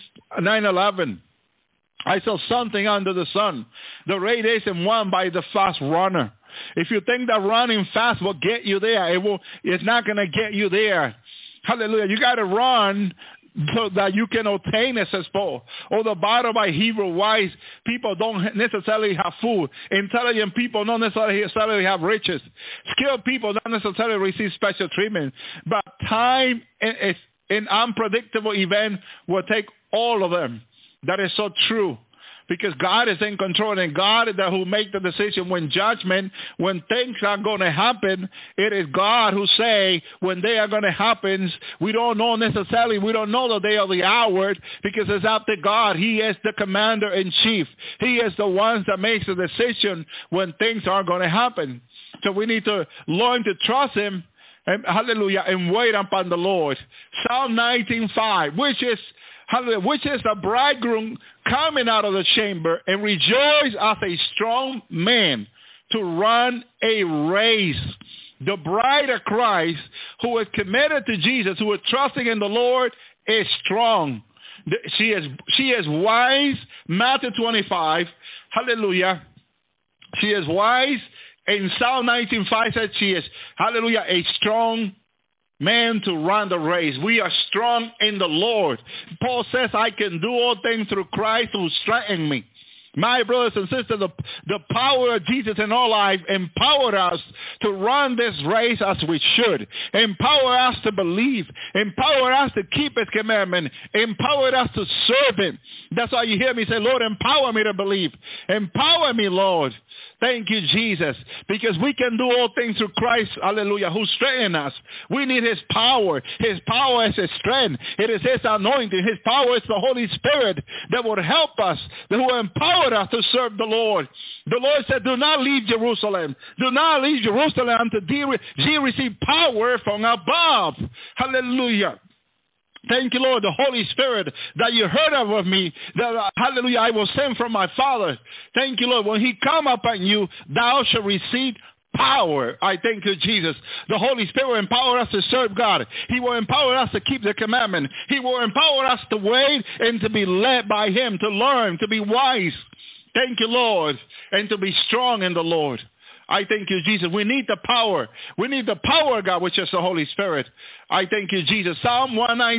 9:11. I saw something under the sun. The race isn't won by the fast runner. If you think that running fast will get you there, it's not going to get you there. Hallelujah. You got to run so that you can obtain a successful. Or the Bible by Hebrew, wise people don't necessarily have food. Intelligent people don't necessarily have riches. Skilled people don't necessarily receive special treatment. But time and an unpredictable event will take all of them. That is so true. Because God is in control, and God is the who make the decision when judgment, when things are going to happen. It is God who say when they are going to happen. We don't know necessarily. We don't know the day or the hour because it's up to God. He is the commander-in-chief. He is the one that makes the decision when things are going to happen. So we need to learn to trust him, and, hallelujah, and wait upon the Lord. Psalm 19:5, which is a bridegroom coming out of the chamber and rejoice as a strong man to run a race. The bride of Christ who is committed to Jesus, who is trusting in the Lord, is strong. She is wise. Matthew 25, hallelujah. She is wise. In Psalm 19:5 says she is, hallelujah, a strong man to run the race. We are strong in the Lord. Paul says, I can do all things through Christ who strengthens me. My brothers and sisters, the power of Jesus in our life empowered us to run this race as we should. Empower us to believe. Empower us to keep his commandment. Empower us to serve him. That's why you hear me say, Lord, empower me to believe. Empower me, Lord. Thank you, Jesus, because we can do all things through Christ, hallelujah, who strengthens us. We need his power. His power is his strength. It is his anointing. His power is the Holy Spirit that will help us, that will empower us to serve the Lord. The Lord said, do not leave Jerusalem. Do not leave Jerusalem until ye receive power from above. Hallelujah. Thank you, Lord, the Holy Spirit that you heard of me, that, hallelujah, I will send from my Father. Thank you, Lord. When he come upon you, thou shalt receive power. I thank you, Jesus. The Holy Spirit will empower us to serve God. He will empower us to keep the commandment. He will empower us to wait and to be led by him, to learn, to be wise. Thank you, Lord, and to be strong in the Lord. I thank you, Jesus. We need the power. We need the power of God, which is the Holy Spirit. I thank you, Jesus. Psalm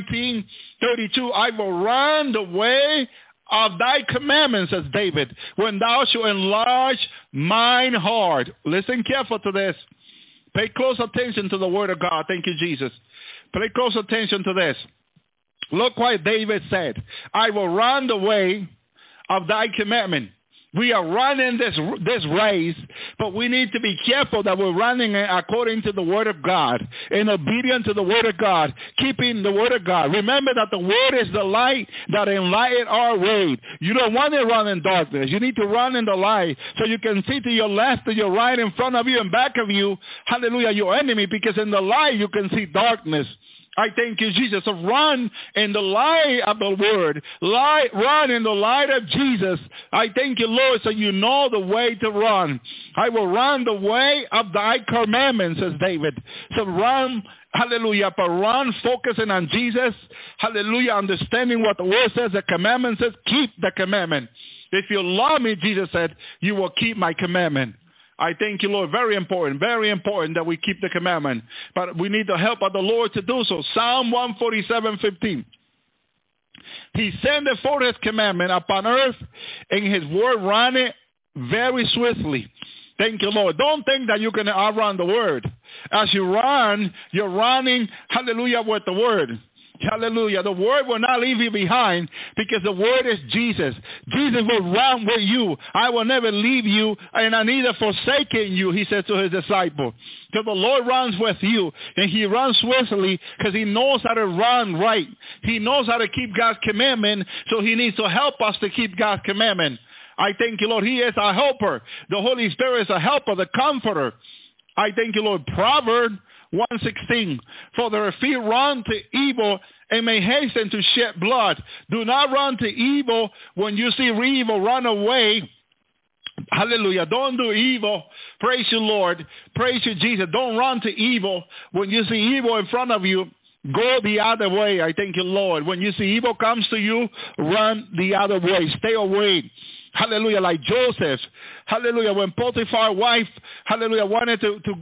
119:32. I will run the way of thy commandments, says David, when thou shalt enlarge mine heart. Listen careful to this. Pay close attention to the word of God. Thank you, Jesus. Pay close attention to this. Look what David said. I will run the way of thy commandment. We are running this race, but we need to be careful that we're running according to the word of God, in obedience to the word of God, keeping the word of God. Remember that the word is the light that enlighten our way. You don't want to run in darkness. You need to run in the light so you can see to your left, to your right, in front of you, and back of you, hallelujah, your enemy, because in the light you can see darkness. I thank you, Jesus. So run in the light of the word. Run in the light of Jesus. I thank you, Lord, so you know the way to run. I will run the way of thy commandments, says David. So run, hallelujah, but run focusing on Jesus. Hallelujah, understanding what the word says, the commandment says, keep the commandment. If you love me, Jesus said, you will keep my commandment. I thank you, Lord. Very important that we keep the commandment. But we need the help of the Lord to do so. Psalm 147:15. He sendeth forth his commandment upon earth, and his word runneth very swiftly. Thank you, Lord. Don't think that you can outrun the word. As you run, you're running, hallelujah, with the word. Hallelujah. The word will not leave you behind because the word is Jesus. Jesus will run with you. I will never leave you and I neither forsaken you, he said to his disciple. So the Lord runs with you and he runs swiftly because he knows how to run right. He knows how to keep God's commandment, so he needs to help us to keep God's commandment. I thank you, Lord. He is our helper. The Holy Spirit is a helper, the comforter. I thank you, Lord. Proverbs 1:16. For their feet run to evil and may hasten to shed blood. Do not run to evil. When you see evil, run away. Hallelujah. Don't do evil. Praise you, Lord. Praise you, Jesus. Don't run to evil. When you see evil in front of you, go the other way. I thank you, Lord. When you see evil comes to you, run the other way. Stay away. Hallelujah, like Joseph. Hallelujah, when Potiphar's wife, hallelujah, wanted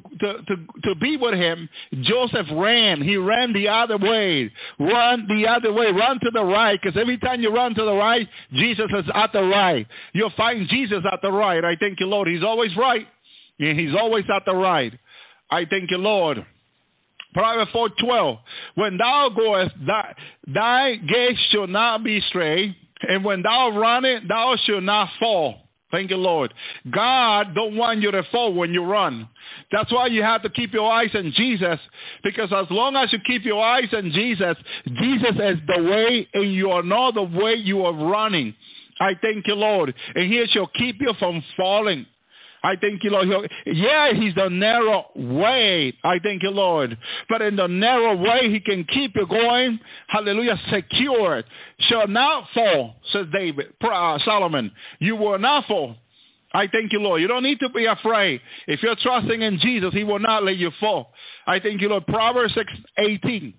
to be with him, Joseph ran. He ran the other way. Run the other way. Run to the right, because every time you run to the right, Jesus is at the right. You'll find Jesus at the right. I thank you, Lord. He's always right, and he's always at the right. I thank you, Lord. Proverbs 4:12. When thou goest, thy gaze shall not be straight, and when thou runnest, thou shalt not fall. Thank you, Lord. God don't want you to fall when you run. That's why you have to keep your eyes on Jesus, because as long as you keep your eyes on Jesus, Jesus is the way, and you are not the way you are running. I thank you, Lord. And he shall keep you from falling. I thank you, Lord. Yeah, he's the narrow way. I thank you, Lord. But in the narrow way, he can keep you going. Hallelujah. Secure. Shall not fall, says Solomon. You will not fall. I thank you, Lord. You don't need to be afraid. If you're trusting in Jesus, he will not let you fall. I thank you, Lord. Proverbs 6:18.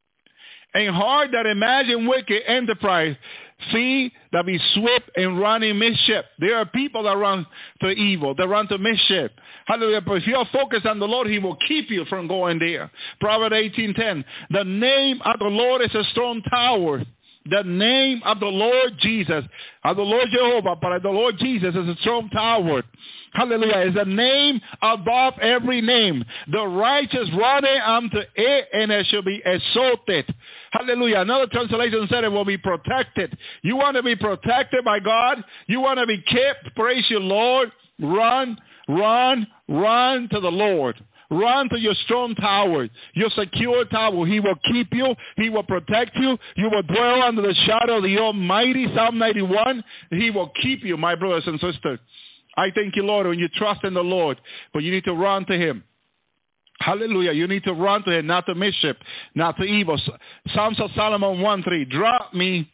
And heart that imagine wicked enterprise, feet that be swift and run in mischief. There are people that run to evil, that run to mischief. Hallelujah. But if you're focused on the Lord, he will keep you from going there. Proverbs 18:10. The name of the Lord is a strong tower. The name of the Lord Jesus, of the Lord Jehovah, but the Lord Jesus is a strong tower. Hallelujah. Is a name above every name. The righteous run unto it, and it shall be exalted. Hallelujah. Another translation said it will be protected. You want to be protected by God? You want to be kept? Praise your Lord. Run to the Lord. Run to your strong tower, your secure tower. He will keep you. He will protect you. You will dwell under the shadow of the Almighty. Psalm 91. He will keep you, my brothers and sisters. I thank you, Lord, when you trust in the Lord, but you need to run to him. Hallelujah. You need to run to him, not to mischief, not to evil. Psalms of Solomon 1:3. Draw me.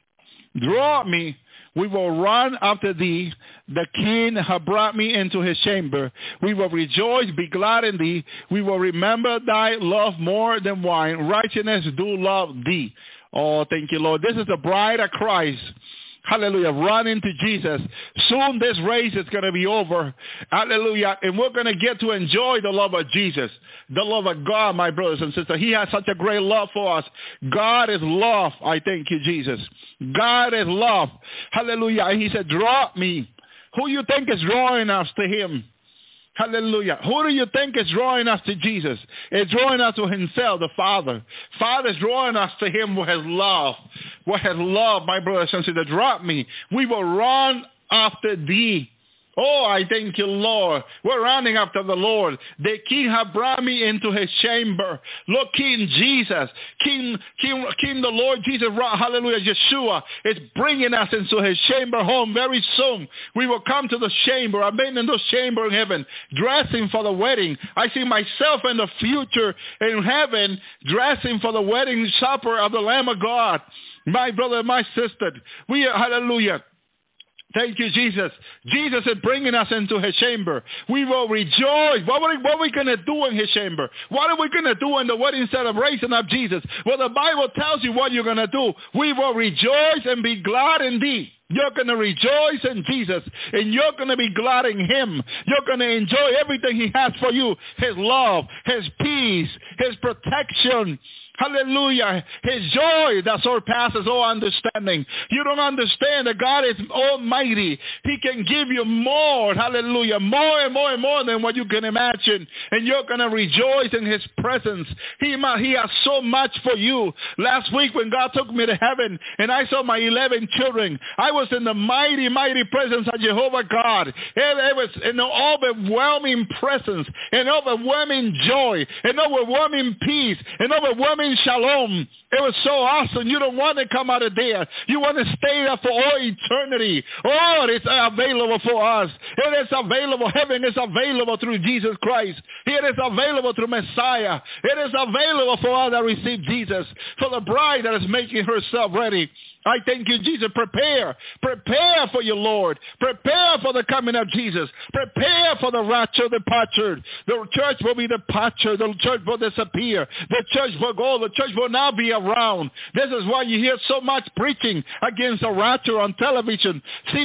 We will run after thee. The king hath brought me into his chamber. We will rejoice, be glad in thee. We will remember thy love more than wine. Righteousness do love thee. Oh, thank you, Lord. This is the bride of Christ. Hallelujah. Run into Jesus. Soon this race is going to be over. Hallelujah. And we're going to get to enjoy the love of Jesus. The love of God, my brothers and sisters. He has such a great love for us. God is love. I thank you, Jesus. God is love. Hallelujah. And he said, draw me. Who you think is drawing us to him? Hallelujah. Who do you think is drawing us to Jesus? It's drawing us to himself, the Father. Father is drawing us to him with his love. With his love, my brothers and sisters, drop me. We will run after thee. Oh, I thank you, Lord. We're running after the Lord. The King have brought me into his chamber. Look, King Jesus, King the Lord Jesus, hallelujah, Yeshua is bringing us into his chamber home very soon. We will come to the chamber. I've been in the chamber in heaven, dressing for the wedding. I see myself in the future in heaven, dressing for the wedding supper of the Lamb of God. My brother, my sister, we are, hallelujah. Thank you, Jesus. Jesus is bringing us into his chamber. We will rejoice. What are we going to do in his chamber? What are we going to do in the wedding celebration of Jesus? Well, the Bible tells you what you're going to do. We will rejoice and be glad in thee. You're going to rejoice in Jesus, and you're going to be glad in him. You're going to enjoy everything he has for you, his love, his peace, his protection. Hallelujah. His joy that surpasses all understanding. You don't understand that God is almighty. He can give you more. Hallelujah. More and more and more than what you can imagine. And you're going to rejoice in his presence. He has so much for you. Last week when God took me to heaven and I saw my 11 children, I was in the mighty, mighty presence of Jehovah God. It was an overwhelming presence, an overwhelming joy, an overwhelming peace, an overwhelming shalom. It was so awesome. You don't want to come out of there. You want to stay there for all eternity. Oh, it's available for us. It is available. Heaven is available through Jesus Christ. It is available through Messiah. It is available for all that receive Jesus. For the bride that is making herself ready. I thank you, Jesus. Prepare for your Lord. Prepare for the coming of Jesus. Prepare for the rapture, departure. The church will be departure. The church will disappear. The church will go. The church will not be around. This is why you hear so much preaching against the rapture on television.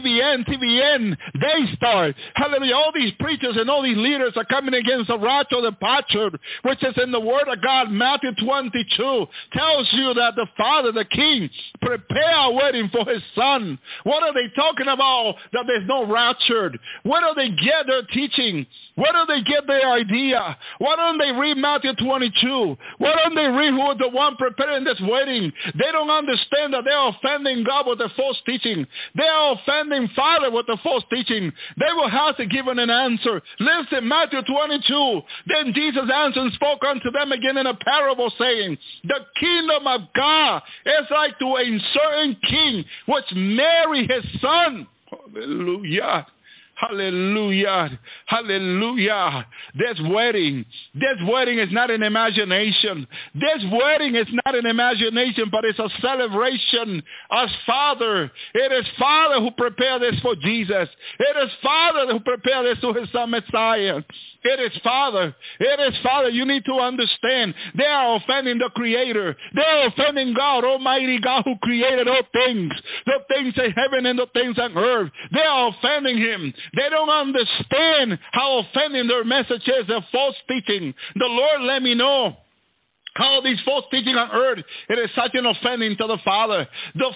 TVN, Daystar. Hallelujah. All these preachers and all these leaders are coming against the rapture, departure, which is in the Word of God. Matthew 22 tells you that the Father, the King, prepare a wedding for his son. What are they talking about that there's no rapture? Where do they get their teaching? Where do they get their idea? Why don't they read Matthew 22? Why don't they read who is the one preparing this wedding? They don't understand that they're offending God with the false teaching. They're offending Father with the false teaching. They will have to give an answer. Listen, Matthew 22. Then Jesus answered and spoke unto them again in a parable, saying, the kingdom of God is like to a certain king which married his son. Hallelujah. Hallelujah. Hallelujah. This wedding is not an imagination. This wedding is not an imagination, but it's a celebration as Father. It is Father who prepared this for Jesus. It is Father who prepared this to his son Messiah. It is Father. It is Father. You need to understand. They are offending the Creator. They are offending God, Almighty God, who created all things. The things in heaven and the things on earth. They are offending him. They don't understand how offending their message is, their false teaching. The Lord let me know. All these false teaching on earth, it is such an offending to the Father. The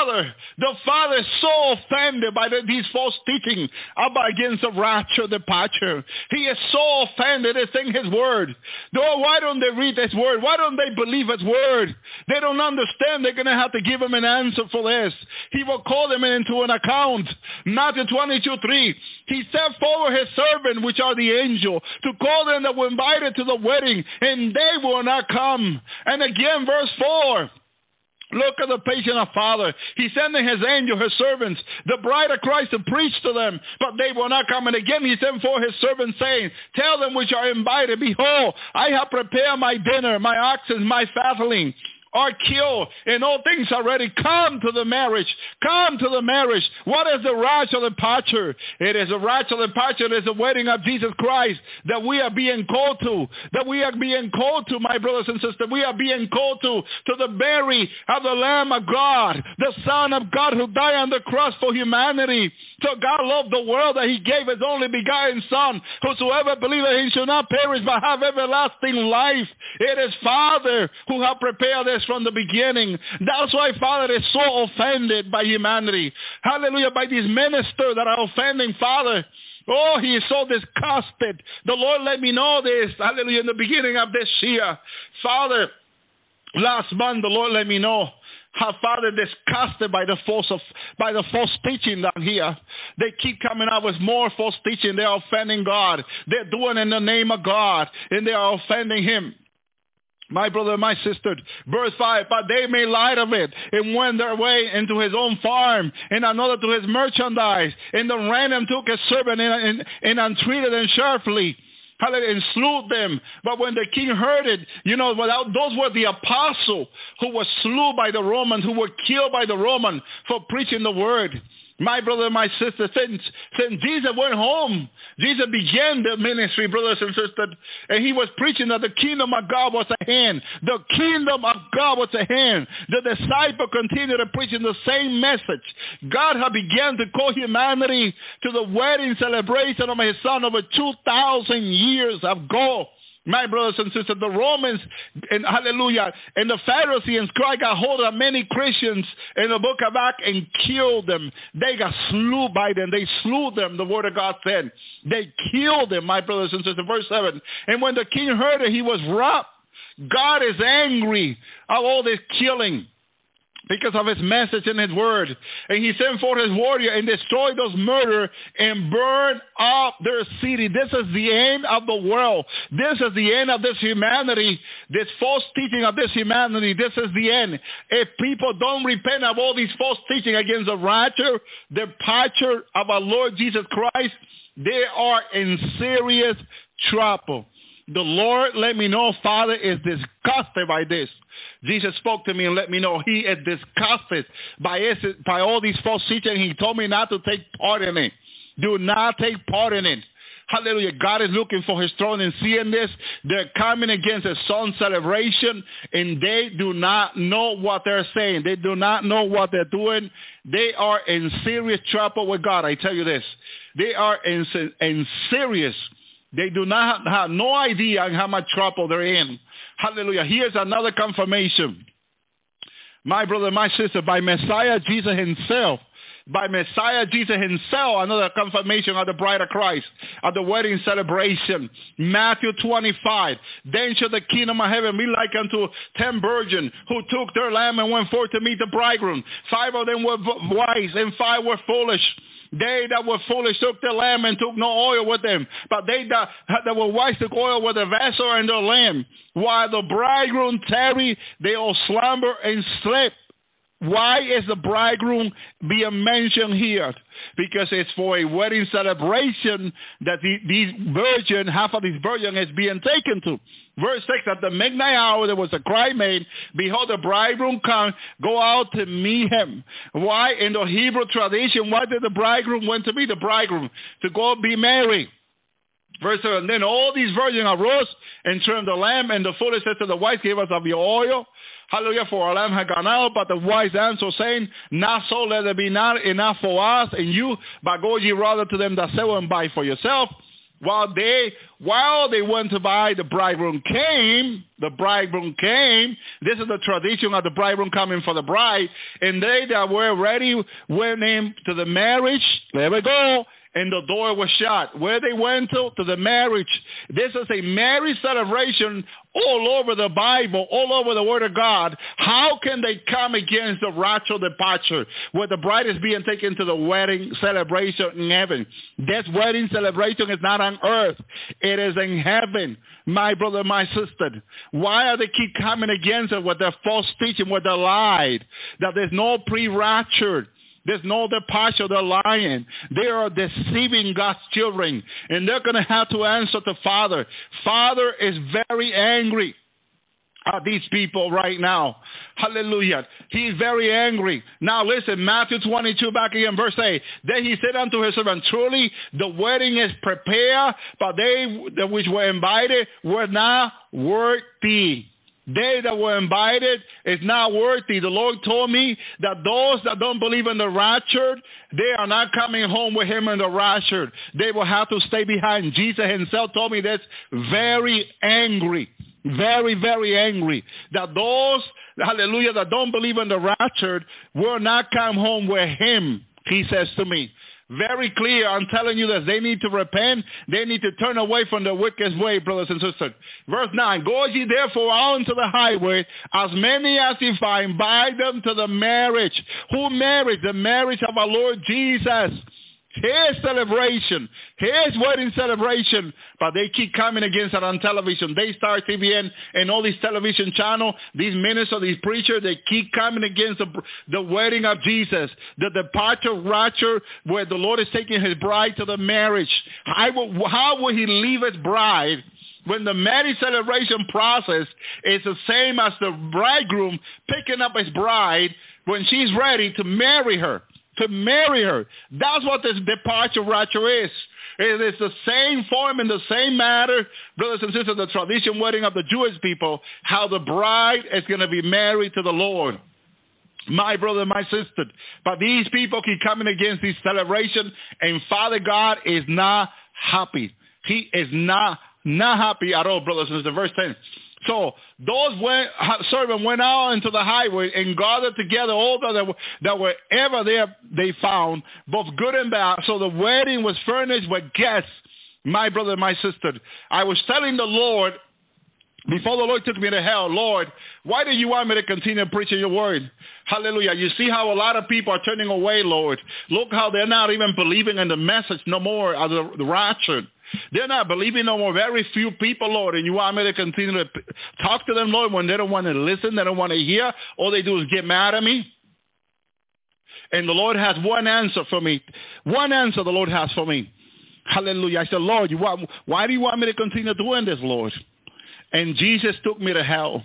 Father is so offended by these false teaching against the rapture, departure. He is so offended. It's in his word. Though, why don't they read his word? Why don't they believe his word? They don't understand. They're going to have to give him an answer for this. He will call them into an account. Matthew 22:3. He sent forward his servant, which are the angel, to call them that were invited to the wedding, and they will not come. And again, verse 4. Look at the patient of Father. He sending his angel, his servants, the bride of Christ, to preach to them, but they will not come. And again, he sent for his servants, saying, tell them which are invited, behold, I have prepared my dinner, my oxen, my fatling are killed, and all things are ready. Come to the marriage. Come to the marriage. What is the rapture departure? It is a rapture departure. It is the wedding of Jesus Christ that we are being called to. That we are being called to, my brothers and sisters. We are being called to the bury of the Lamb of God, the Son of God who died on the cross for humanity. So God loved the world that he gave his only begotten Son. Whosoever believeth he shall not perish but have everlasting life. It is Father who have prepared this from the beginning. That's why Father is so offended by humanity. Hallelujah, by these ministers that are offending Father. Oh, he is so disgusted. The Lord let me know this. Hallelujah, in the beginning of this year. Father, last month the Lord let me know how Father disgusted by the false teaching down here. They keep coming out with more false teaching. They are offending God. They're doing it in the name of God, and they are offending him. My brother, my sister, verse 5, but they made light of it and went their way into his own farm, and another to his merchandise. And the random took his servant and entreated them sharply. Hallelujah, and slew them. But when the king heard it, those were the apostles who were slew by the Romans, who were killed by the Romans for preaching the word. My brother, my sister, since Jesus went home, Jesus began the ministry, brothers and sisters, and he was preaching that the kingdom of God was at hand. The kingdom of God was at hand. The disciple continued to preach in the same message. God had begun to call humanity to the wedding celebration of his Son over 2,000 years ago. My brothers and sisters, the Romans, and hallelujah, and the Pharisees and scribes got hold of many Christians in the book of Acts and killed them. They got slew by them. They slew them, the word of God said. They killed them, my brothers and sisters. Verse 7. And when the king heard it, he was wroth. God is angry of all this killing because of his message and his word. And he sent forth his warrior and destroyed those murderers and burned up their city. This is the end of the world. This is the end of this humanity. This false teaching of this humanity. This is the end. If people don't repent of all these false teaching against the rapture, the departure of our Lord Jesus Christ, they are in serious trouble. The Lord let me know Father is disgusted by this. Jesus spoke to me and let me know he is disgusted by all these false teaching. He told me not to take part in it. Do not take part in it. Hallelujah. God is looking for his throne and seeing this. They're coming against his son celebration, and they do not know what they're saying. They do not know what they're doing. They are in serious trouble with God. I tell you this. They are in serious. They do not have no idea on how much trouble they're in. Hallelujah. Here's another confirmation. My brother, my sister, by Messiah Jesus himself, another confirmation of the bride of Christ, of the wedding celebration. Matthew 25. Then shall the kingdom of heaven be like unto 10 virgins who took their lamb and went forth to meet the bridegroom. 5 of them were wise and 5 were foolish. They that were foolish took the lamb and took no oil with them. But they that were wise took oil with the vessel and the lamb. While the bridegroom tarried, they all slumber and slept. Why is the bridegroom being mentioned here? Because it's for a wedding celebration that these virgin, half of these virgin is being taken to. Verse 6, at the midnight hour there was a cry made, behold, the bridegroom come, go out to meet him. Why? In the Hebrew tradition, why did the bridegroom went to meet the bridegroom? To go be married. Verse 7, then all these virgins arose and trimmed the lamb, and the foolish said to the wise, give us of your oil. Hallelujah, for our lamb had gone out. But the wise answered, saying, not so, let it be not enough for us and you, but go ye rather to them that sell and buy for yourself. While they went to buy, the bridegroom came. This is the tradition of the bridegroom coming for the bride. And they that were ready went in to the marriage. There we go. And the door was shut. Where they went to the marriage. This is a marriage celebration all over the Bible, all over the Word of God. How can they come against the rapture departure where the bride is being taken to the wedding celebration in heaven? This wedding celebration is not on earth. It is in heaven, my brother, my sister. Why are they keep coming against it with their false teaching, with their lie, that there's no pre-rapture? There's no departure. They're lying. They are deceiving God's children. And they're going to have to answer to Father. Father is very angry at these people right now. Hallelujah. He's very angry. Now listen, Matthew 22, back again, verse 8. Then he said unto his servant, truly the wedding is prepared, but they which were invited were not worthy. They that were invited is not worthy. The Lord told me that those that don't believe in the rapture, they are not coming home with him in the rapture. They will have to stay behind. Jesus himself told me that's very angry. Very, very angry. That those, hallelujah, that don't believe in the rapture will not come home with him, he says to me. Very clear. I'm telling you that they need to repent. They need to turn away from the wicked way, brothers and sisters. Verse 9, go ye therefore out into the highway, as many as ye find, buy them to the marriage. Who marriage? The marriage of our Lord Jesus. His celebration, his wedding celebration, but they keep coming against it on television. They start TVN and all these television channels, these ministers, these preachers, they keep coming against the wedding of Jesus, the departure, rapture, where the Lord is taking his bride to the marriage. How will he leave his bride when the marriage celebration process is the same as the bridegroom picking up his bride when she's ready to marry her? To marry her. That's what this departure rapture is. It is the same form and the same matter, brothers and sisters, the tradition wedding of the Jewish people, how the bride is going to be married to the Lord. My brother, my sister. But these people keep coming against this celebration, and Father God is not happy. He is not happy at all, brothers and sisters. Verse 10. So those servants went out into the highway and gathered together all that were ever there they found, both good and bad. So the wedding was furnished with guests. My brother, my sister, I was telling the Lord, before the Lord took me to hell, Lord, why do you want me to continue preaching your word? Hallelujah. You see how a lot of people are turning away, Lord. Look how they're not even believing in the message no more of the rapture. They're not believing no more. Very few people, Lord, and you want me to continue to talk to them, Lord, when they don't want to listen, they don't want to hear. All they do is get mad at me. And the Lord has one answer for me. One answer the Lord has for me. Hallelujah. I said, Lord, why do you want me to continue doing this, Lord? And Jesus took me to hell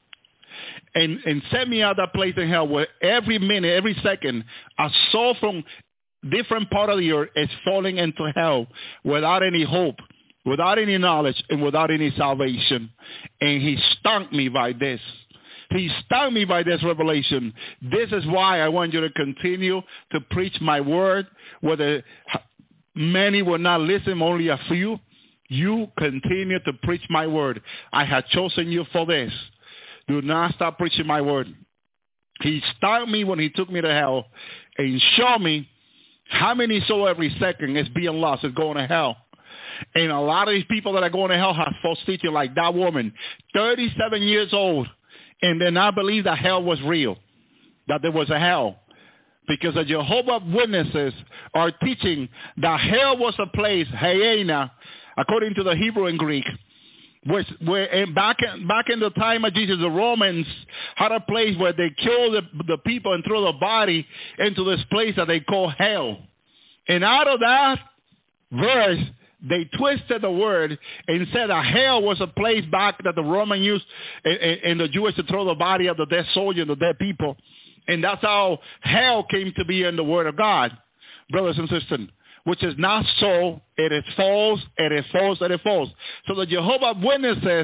and sent me out that place in hell where every minute, every second, a soul from different part of the earth is falling into hell without any hope, without any knowledge, and without any salvation. And he stung me by this. He stung me by this revelation. This is why I want you to continue to preach my word, whether many will not listen, only a few. You continue to preach my word. I have chosen you for this. Do not stop preaching my word. He stung me when he took me to hell and showed me how many souls every second is being lost, is going to hell. And a lot of these people that are going to hell have false teaching, like that woman, 37 years old, and then I believe that hell was real, that there was a hell. Because the Jehovah's Witnesses are teaching that hell was a place, Hyena, according to the Hebrew and Greek, where back in the time of Jesus, the Romans had a place where they killed the people and threw the body into this place that they call hell. And out of that verse, they twisted the word and said that hell was a place back that the Roman used and the Jewish to throw the body of the dead soldier and the dead people. And that's how hell came to be in the word of God, brothers and sisters. Which is not so. It is false, it is false, it is false. So the Jehovah's Witnesses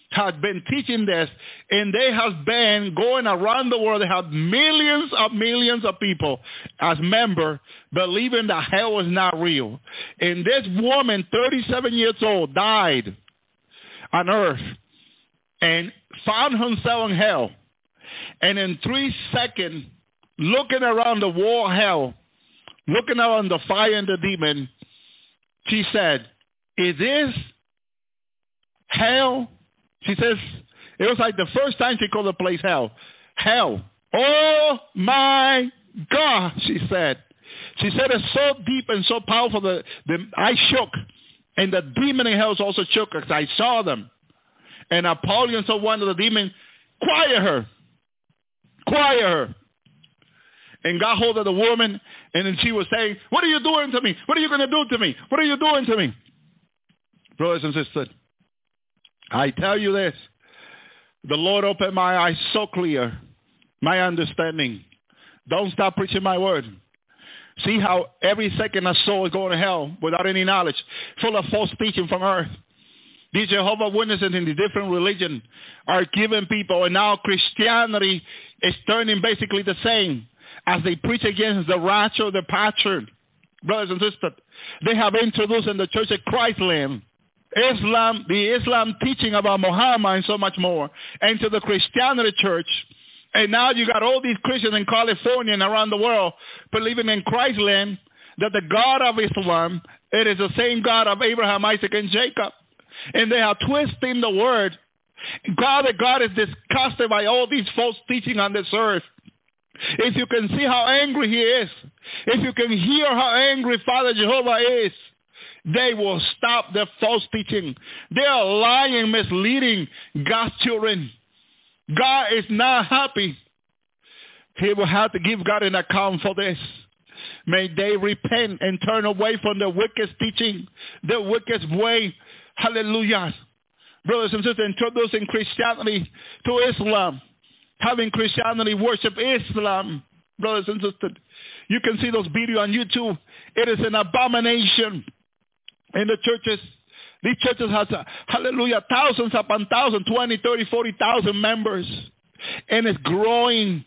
had been teaching this, and they have been going around the world. They have millions of people as members believing that hell is not real. And this woman, 37 years old, died on earth and found herself in hell. And in 3 seconds, looking around the wall of hell, looking around the fire and the demon, she said, "Is this hell?" She says, it was like the first time she called the place hell. Hell. Oh my God, she said. She said it's so deep and so powerful that I shook. And the demon in hell also shook because I saw them. And Apollyon saw one of the demons, quiet her. And got hold of the woman, and then she was saying, "What are you doing to me? What are you going to do to me? What are you doing to me?" Brothers and sisters, I tell you this, the Lord opened my eyes so clear, my understanding. Don't stop preaching my word. See how every second a soul is going to hell without any knowledge, full of false teaching from earth. These Jehovah's Witnesses in the different religion are giving people, and now Christianity is turning basically the same as they preach against the rapture, the pasture. Brothers and sisters, they have introduced in the Church of Christland Islam, the Islam teaching about Muhammad and so much more, into the Christianity church. And now you got all these Christians in California and around the world believing in Christland that the God of Islam, it is the same God of Abraham, Isaac, and Jacob. And they are twisting the word. God is disgusted by all these false teaching on this earth. If you can see how angry he is, if you can hear how angry Father Jehovah is, they will stop their false teaching. They are lying, misleading God's children. God is not happy. He will have to give God an account for this. May they repent and turn away from the wicked teaching, the wicked way. Hallelujah. Brothers and sisters, introducing Christianity to Islam. Having Christianity worship Islam. Brothers and sisters, you can see those videos on YouTube. It is an abomination. In the churches, these churches have, hallelujah, thousands upon thousands, 20, 30, 40,000 members. And it's growing.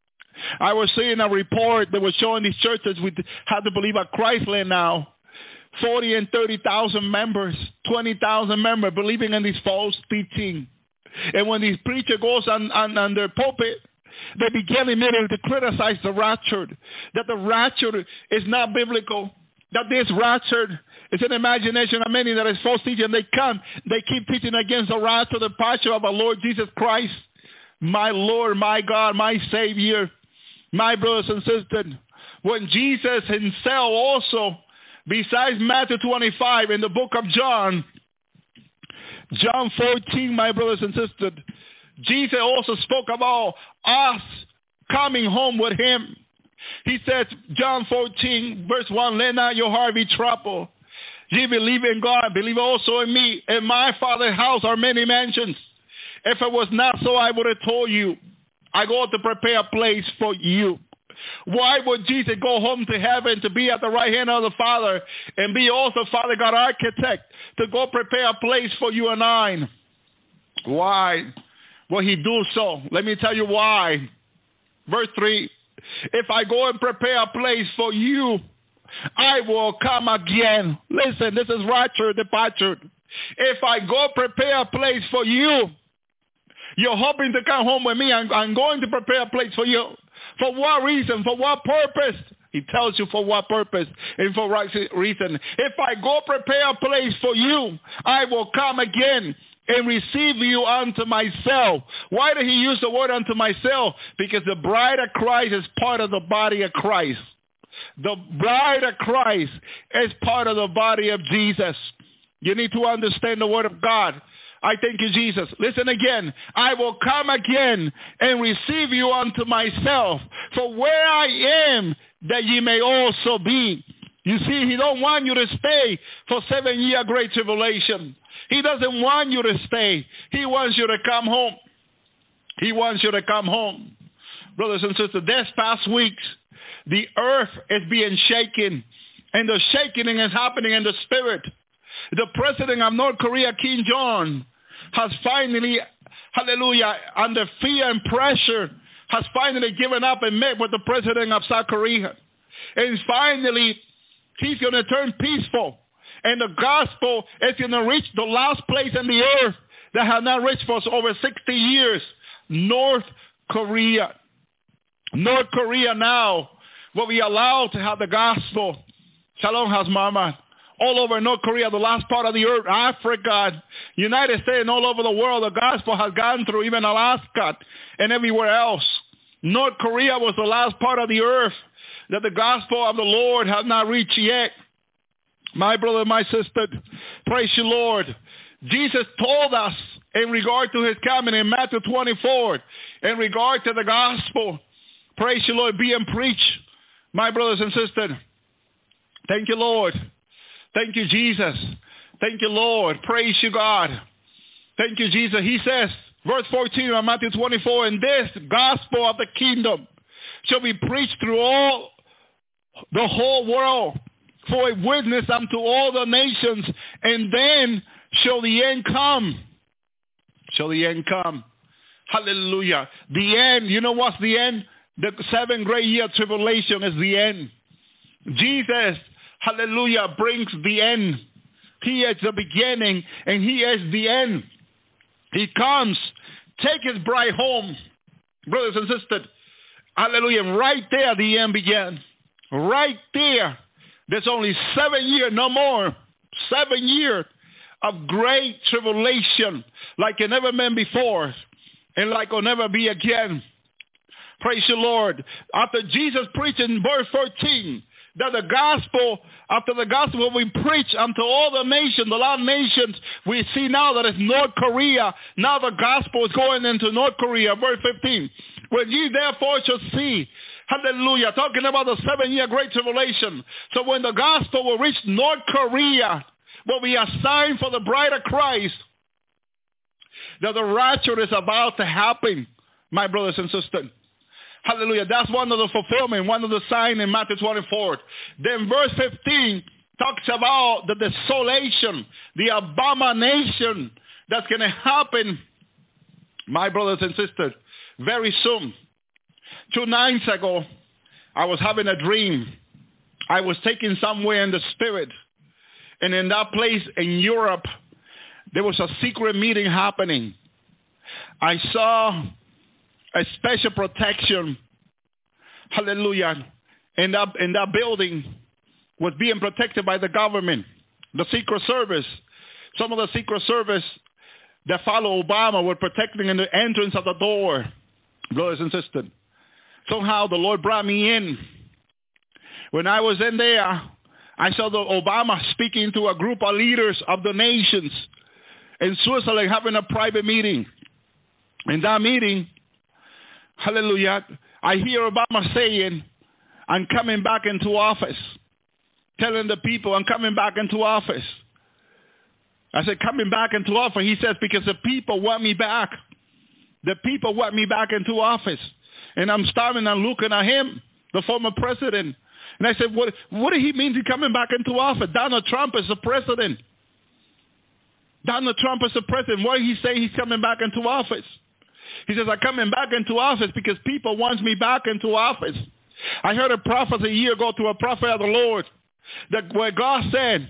I was seeing a report that was showing these churches we have to believe at Christland now. 40 and 30,000 members, 20,000 members believing in this false teaching. And when these preachers goes on their pulpit, they begin immediately to criticize the rapture, that the rapture is not biblical, that this rapture is an imagination of many that is false teaching. They keep teaching against the rapture, the passion of our Lord Jesus Christ, my Lord, my God, my Savior, my brothers and sisters. When Jesus himself also, besides Matthew 25 in the book of John 14, my brothers and sisters, Jesus also spoke about us coming home with him. He says, John 14, verse 1, let not your heart be troubled. Ye believe in God, believe also in me. In my Father's house are many mansions. If it was not so, I would have told you. I go to prepare a place for you. Why would Jesus go home to heaven to be at the right hand of the Father and be also Father God architect to go prepare a place for you and I? Why will he do so? Let me tell you why. Verse 3, if I go and prepare a place for you, I will come again. Listen, this is rapture, departure. If I go prepare a place for you, you're hoping to come home with me. I'm going to prepare a place for you. For what reason? For what purpose? He tells you for what purpose and for what reason. If I go prepare a place for you, I will come again and receive you unto myself. Why did he use the word unto myself? Because the bride of Christ is part of the body of Christ. The bride of Christ is part of the body of Jesus. You need to understand the word of God. I thank you, Jesus. Listen again. I will come again and receive you unto myself. For where I am, that ye may also be. You see, he don't want you to stay for 7-year great tribulation. He doesn't want you to stay. He wants you to come home. He wants you to come home. Brothers and sisters, this past weeks, the earth is being shaken. And the shaking is happening in the spirit. The president of North Korea, Kim Jong, has finally, hallelujah, under fear and pressure, has finally given up and met with the president of South Korea. And finally, he's going to turn peaceful. And the gospel is going to reach the last place in the earth that has not reached for over 60 years, North Korea. North Korea now will be allowed to have the gospel. Shalom Hasmama. All over North Korea, the last part of the earth, Africa, United States, and all over the world, the gospel has gone through, even Alaska and everywhere else. North Korea was the last part of the earth that the gospel of the Lord has not reached yet. My brother, my sister, praise you, Lord. Jesus told us in regard to his coming in Matthew 24, in regard to the gospel, praise you, Lord, being preached. My brothers and sisters, thank you, Lord. Thank you, Jesus. Thank you, Lord. Praise you, God. Thank you, Jesus. He says, verse 14 of Matthew 24, and this gospel of the kingdom shall be preached through all the whole world for a witness unto all the nations, and then shall the end come. Shall the end come. Hallelujah. The end. You know what's the end? The 7 great year tribulation is the end. Jesus, hallelujah, brings the end. He is the beginning and he is the end. He comes, take his bride home. Brothers and sisters, hallelujah, right there the end began. Right there. There's only 7 years, no more. 7 years of great tribulation like it never been before and like will never be again. Praise the Lord. After Jesus preached in verse 13 that the gospel, after the gospel we preach unto all the nations, the last nations, we see now that it's North Korea. Now the gospel is going into North Korea. Verse 15. When ye therefore shall see, hallelujah, talking about the 7 year great tribulation. So when the gospel will reach North Korea, will be a sign for the bride of Christ that the rapture is about to happen, my brothers and sisters. Hallelujah. That's one of the fulfillment, one of the signs in Matthew 24. Then verse 15 talks about the desolation, the abomination that's going to happen, my brothers and sisters, very soon. 2 nights ago, I was having a dream. I was taken somewhere in the spirit. And in that place in Europe, there was a secret meeting happening. I saw a special protection, hallelujah, in that building was being protected by the government, the Secret Service. Some of the Secret Service that follow Obama were protecting in the entrance of the door, brothers and sisters. Somehow the Lord brought me in. When I was in there, I saw the Obama speaking to a group of leaders of the nations in Switzerland having a private meeting. In that meeting, hallelujah, I hear Obama saying, I'm coming back into office. Telling the people, I'm coming back into office. I said, coming back into office. He says, because the people want me back. The people want me back into office. And I'm starting and looking at him, the former president. And I said, what do he mean he's coming back into office? Donald Trump is the president. Donald Trump is the president. Why did he say he's coming back into office? He says, I'm coming back into office because people want me back into office. I heard a prophecy a year ago to a prophet of the Lord that where God says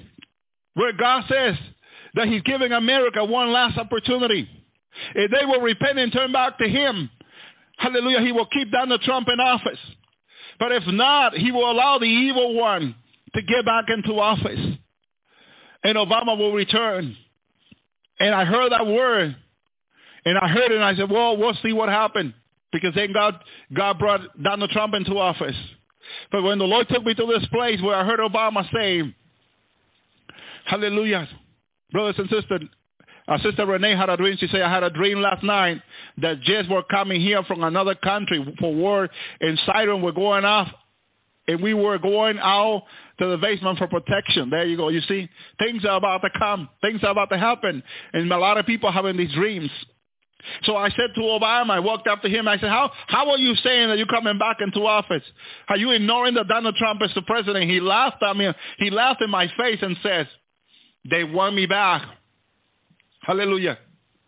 that he's giving America one last opportunity. If they will repent and turn back to him, hallelujah, he will keep Donald Trump in office. But if not, he will allow the evil one to get back into office. And Obama will return. And I heard that word. And I heard it and I said, well, we'll see what happened. Because then God brought Donald Trump into office. But when the Lord took me to this place where I heard Obama say, hallelujah, brothers and sisters, Sister Renee had a dream. She said, I had a dream last night that jets were coming here from another country for war, and siren were going off, and we were going out to the basement for protection. There you go. You see, things are about to come. Things are about to happen. And a lot of people having these dreams. So I said to Obama, I walked up to him, I said, how are you saying that you're coming back into office? Are you ignoring that Donald Trump is the president? He laughed at me. He laughed in my face and says, they want me back. Hallelujah.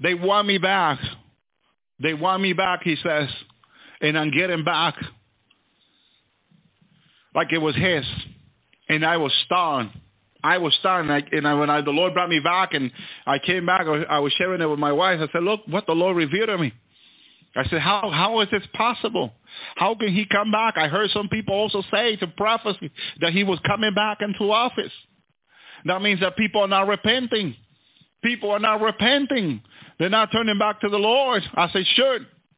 They want me back. They want me back, he says. And I'm getting back like it was his. And I was stunned. When the Lord brought me back and I came back, I was sharing it with my wife. I said, look what the Lord revealed to me. I said, how is this possible? How can he come back? I heard some people also say to prophecy that he was coming back into office. That means that people are not repenting. People are not repenting. They're not turning back to the Lord. I said, sure.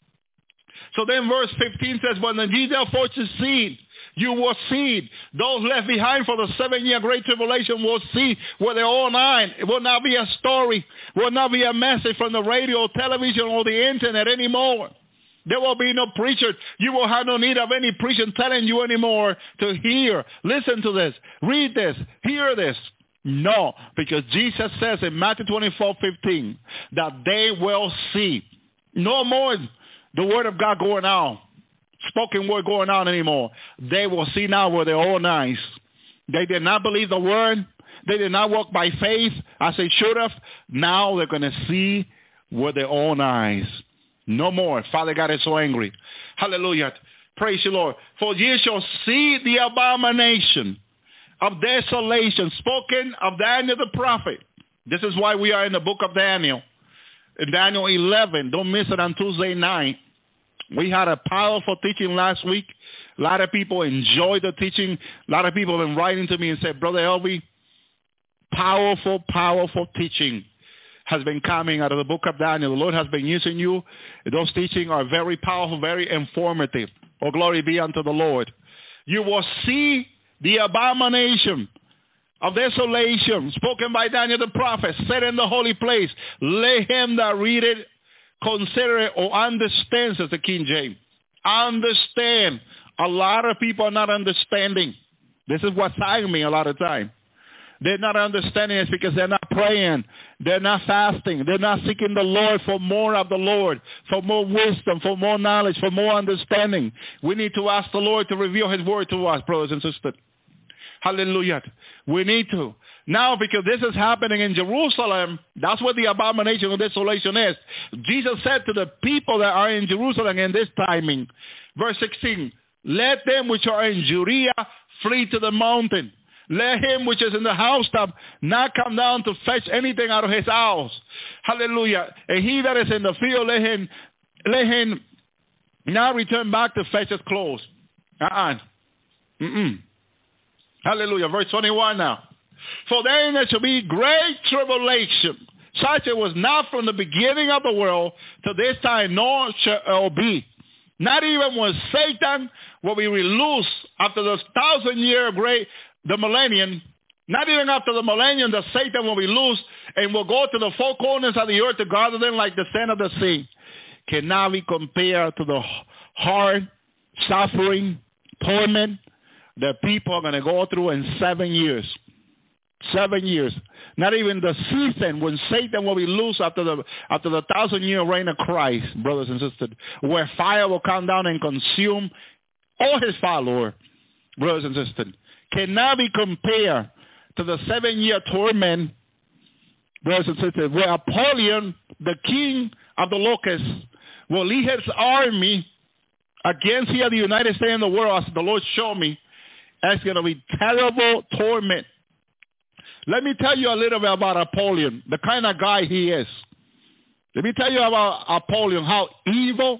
So then verse 15 says, when the ye therefore succeed, you will see those left behind for the 7-year great tribulation will see with their own eye. It will not be a story. It will not be a message from the radio, television, or the internet anymore. There will be no preacher. You will have no need of any preacher telling you anymore to hear. Listen to this. Read this. Hear this. No, because Jesus says in Matthew 24:15 that they will see. No more the word of God going out. Spoken word going on anymore. They will see now with their own eyes. They did not believe the word. They did not walk by faith as they should have. Now they're going to see with their own eyes. No more. Father God is so angry. Hallelujah. Praise you, Lord. For ye shall see the abomination of desolation spoken of Daniel the prophet. This is why we are in the book of Daniel. In Daniel 11. Don't miss it on Tuesday night. We had a powerful teaching last week. A lot of people enjoyed the teaching. A lot of people have been writing to me and said, Brother Elvi, powerful, powerful teaching has been coming out of the book of Daniel. The Lord has been using you. Those teachings are very powerful, very informative. Oh, glory be unto the Lord. You will see the abomination of desolation spoken by Daniel the prophet, said in the holy place. Let him that read it consider it or understand, says the King James. Understand. A lot of people are not understanding. This is what's saying me a lot of time. They're not understanding it because they're not praying. They're not fasting. They're not seeking the Lord for more of the Lord, for more wisdom, for more knowledge, for more understanding. We need to ask the Lord to reveal his word to us, brothers and sisters. Hallelujah. We need to. Now, because this is happening in Jerusalem, that's what the abomination of desolation is. Jesus said to the people that are in Jerusalem in this timing, verse 16, let them which are in Judea flee to the mountain. Let him which is in the housetop not come down to fetch anything out of his house. Hallelujah. And he that is in the field, let him not return back to fetch his clothes. Hallelujah. Verse 21 now. For then there shall be great tribulation, such it was not from the beginning of the world to this time, nor shall it be. Not even when Satan will be loosed after the 1,000-year the millennium. Not even after the millennium that Satan will be loosed and will go to the four corners of the earth to gather them like the sand of the sea. Cannot be compared to the hard suffering, torment that people are going to go through in 7 years. 7 years. Not even the season when Satan will be loose after the 1,000-year reign of Christ, brothers and sisters, where fire will come down and consume all his followers, brothers and sisters. Cannot be compared to the 7-year torment, brothers and sisters, where Apollyon, the king of the locusts, will lead his army against here the United States and the world, as the Lord showed me. That's going to be terrible torment. Let me tell you a little bit about Apollyon, the kind of guy he is. Let me tell you about Apollyon, how evil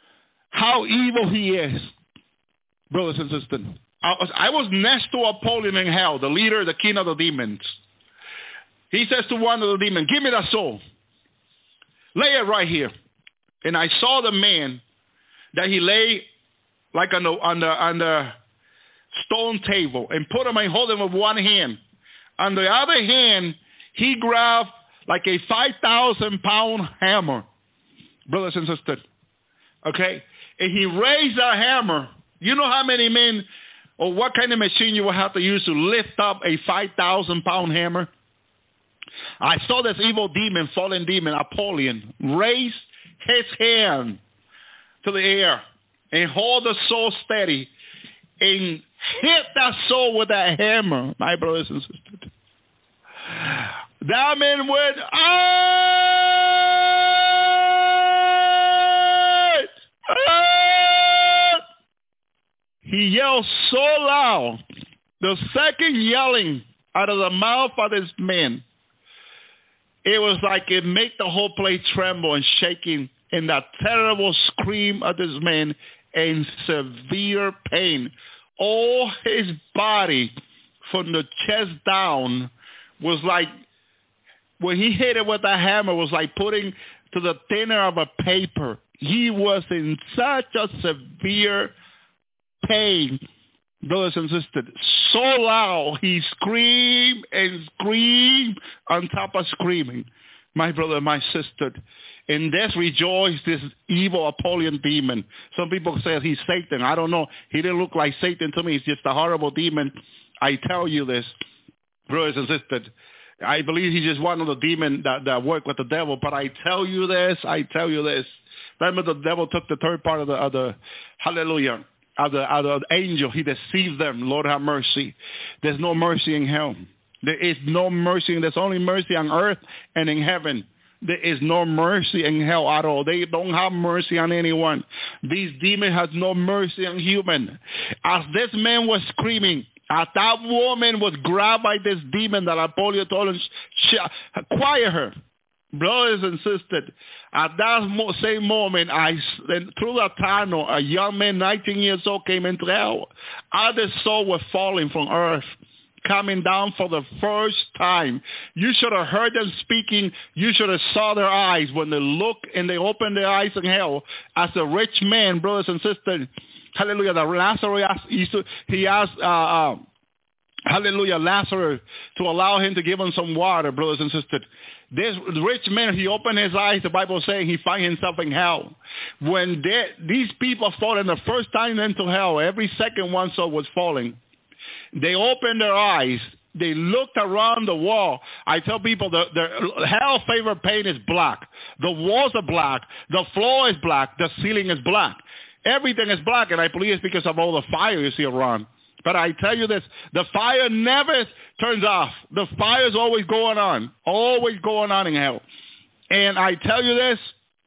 he is, brothers and sisters. I was next to Apollyon in hell, the leader, the king of the demons. He says to one of the demons, give me that soul. Lay it right here. And I saw the man that he lay like on the stone table and put him and hold him with one hand. On the other hand, he grabbed like a 5,000-pound hammer, brothers and sisters. Okay? And he raised that hammer. You know how many men or what kind of machine you will have to use to lift up a 5,000-pound hammer? I saw this evil demon, fallen demon, Apollyon, raise his hand to the air and hold the soul steady and hit that soul with that hammer, my brothers and sisters. That man went, He yelled so loud, the second yelling out of the mouth of this man, it was like it made the whole place tremble and shaking in that terrible scream of this man in severe pain. All his body from the chest down was like, when he hit it with a hammer, was like putting to the thinner of a paper. He was in such a severe pain, brothers and sisters, so loud he screamed and screamed on top of screaming. My brother, my sister, in this rejoiced this evil Apollyon demon. Some people say he's Satan. I don't know. He didn't look like Satan to me. He's just a horrible demon. I tell you this, brothers and sisters. I believe he's just one of the demons that work with the devil. But I tell you this. Remember, the devil took the third part of the hallelujah, of the angel. He deceived them. Lord have mercy. There's no mercy in hell. There is no mercy. There's only mercy on earth and in heaven. There is no mercy in hell at all. They don't have mercy on anyone. These demons have no mercy on human. As this man was screaming, as that woman was grabbed by this demon that Apollyon told him, quiet her. Brothers and sisters, at that same moment, through the tunnel, a young man, 19 years old, came into hell. Other souls were falling from earth, coming down for the first time. You should have heard them speaking. You should have saw their eyes when they look and they open their eyes in hell. As a rich man, brothers and sisters, hallelujah, the Lazarus, he asked, hallelujah, Lazarus to allow him to give him some water, brothers and sisters. This rich man, he opened his eyes, the Bible saying he find himself in hell. When these people fall in the first time into hell, every second one soul was falling. They opened their eyes. They looked around the wall. I tell people the hell favorite paint is black. The walls are black. The floor is black. The ceiling is black. Everything is black, and I believe it's because of all the fire you see around. But I tell you this, the fire never turns off. The fire is always going on in hell. And I tell you this,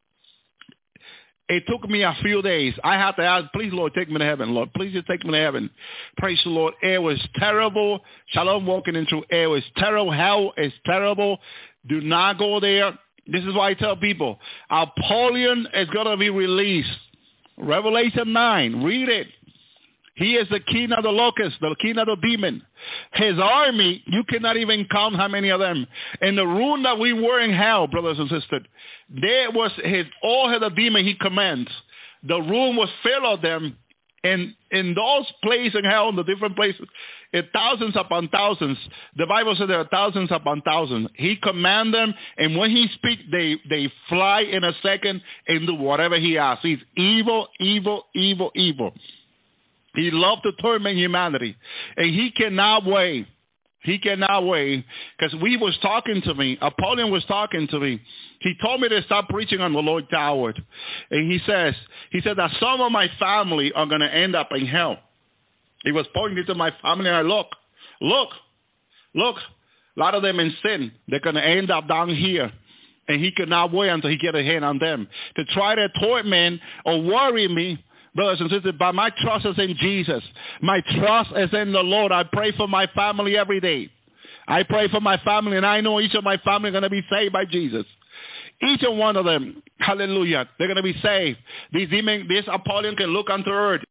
it took me a few days. I had to ask, please, Lord, take me to heaven. Lord, please just take me to heaven. Praise the Lord. It was terrible. Shalom walking into it was terrible. Hell is terrible. Do not go there. This is why I tell people, Apollyon is going to be released. Revelation 9, read it. He is the king of the locusts, the king of the demon. His army, you cannot even count how many of them. In the room that we were in hell, brothers and sisters, there was all the demon he commands. The room was filled of them. And in those places in hell, in the different places, thousands upon thousands. The Bible says there are thousands upon thousands. He commands them, and when he speaks, they fly in a second and do whatever he asks. He's evil, evil, evil, evil. He loved to torment humanity, and he cannot wait. He cannot wait, because Apollyon was talking to me. He told me to stop preaching on the Lord Tower. And he said that some of my family are going to end up in hell. He was pointing to my family, and I look. A lot of them in sin. They're going to end up down here. And he cannot wait until he gets a hand on them. To try to torment or worry me, brothers and sisters, but my trust is in Jesus. My trust is in the Lord. I pray for my family every day. I pray for my family, and I know each of my family are going to be saved by Jesus. Each and one of them, hallelujah, they're going to be saved. This Apollyon can look unto earth.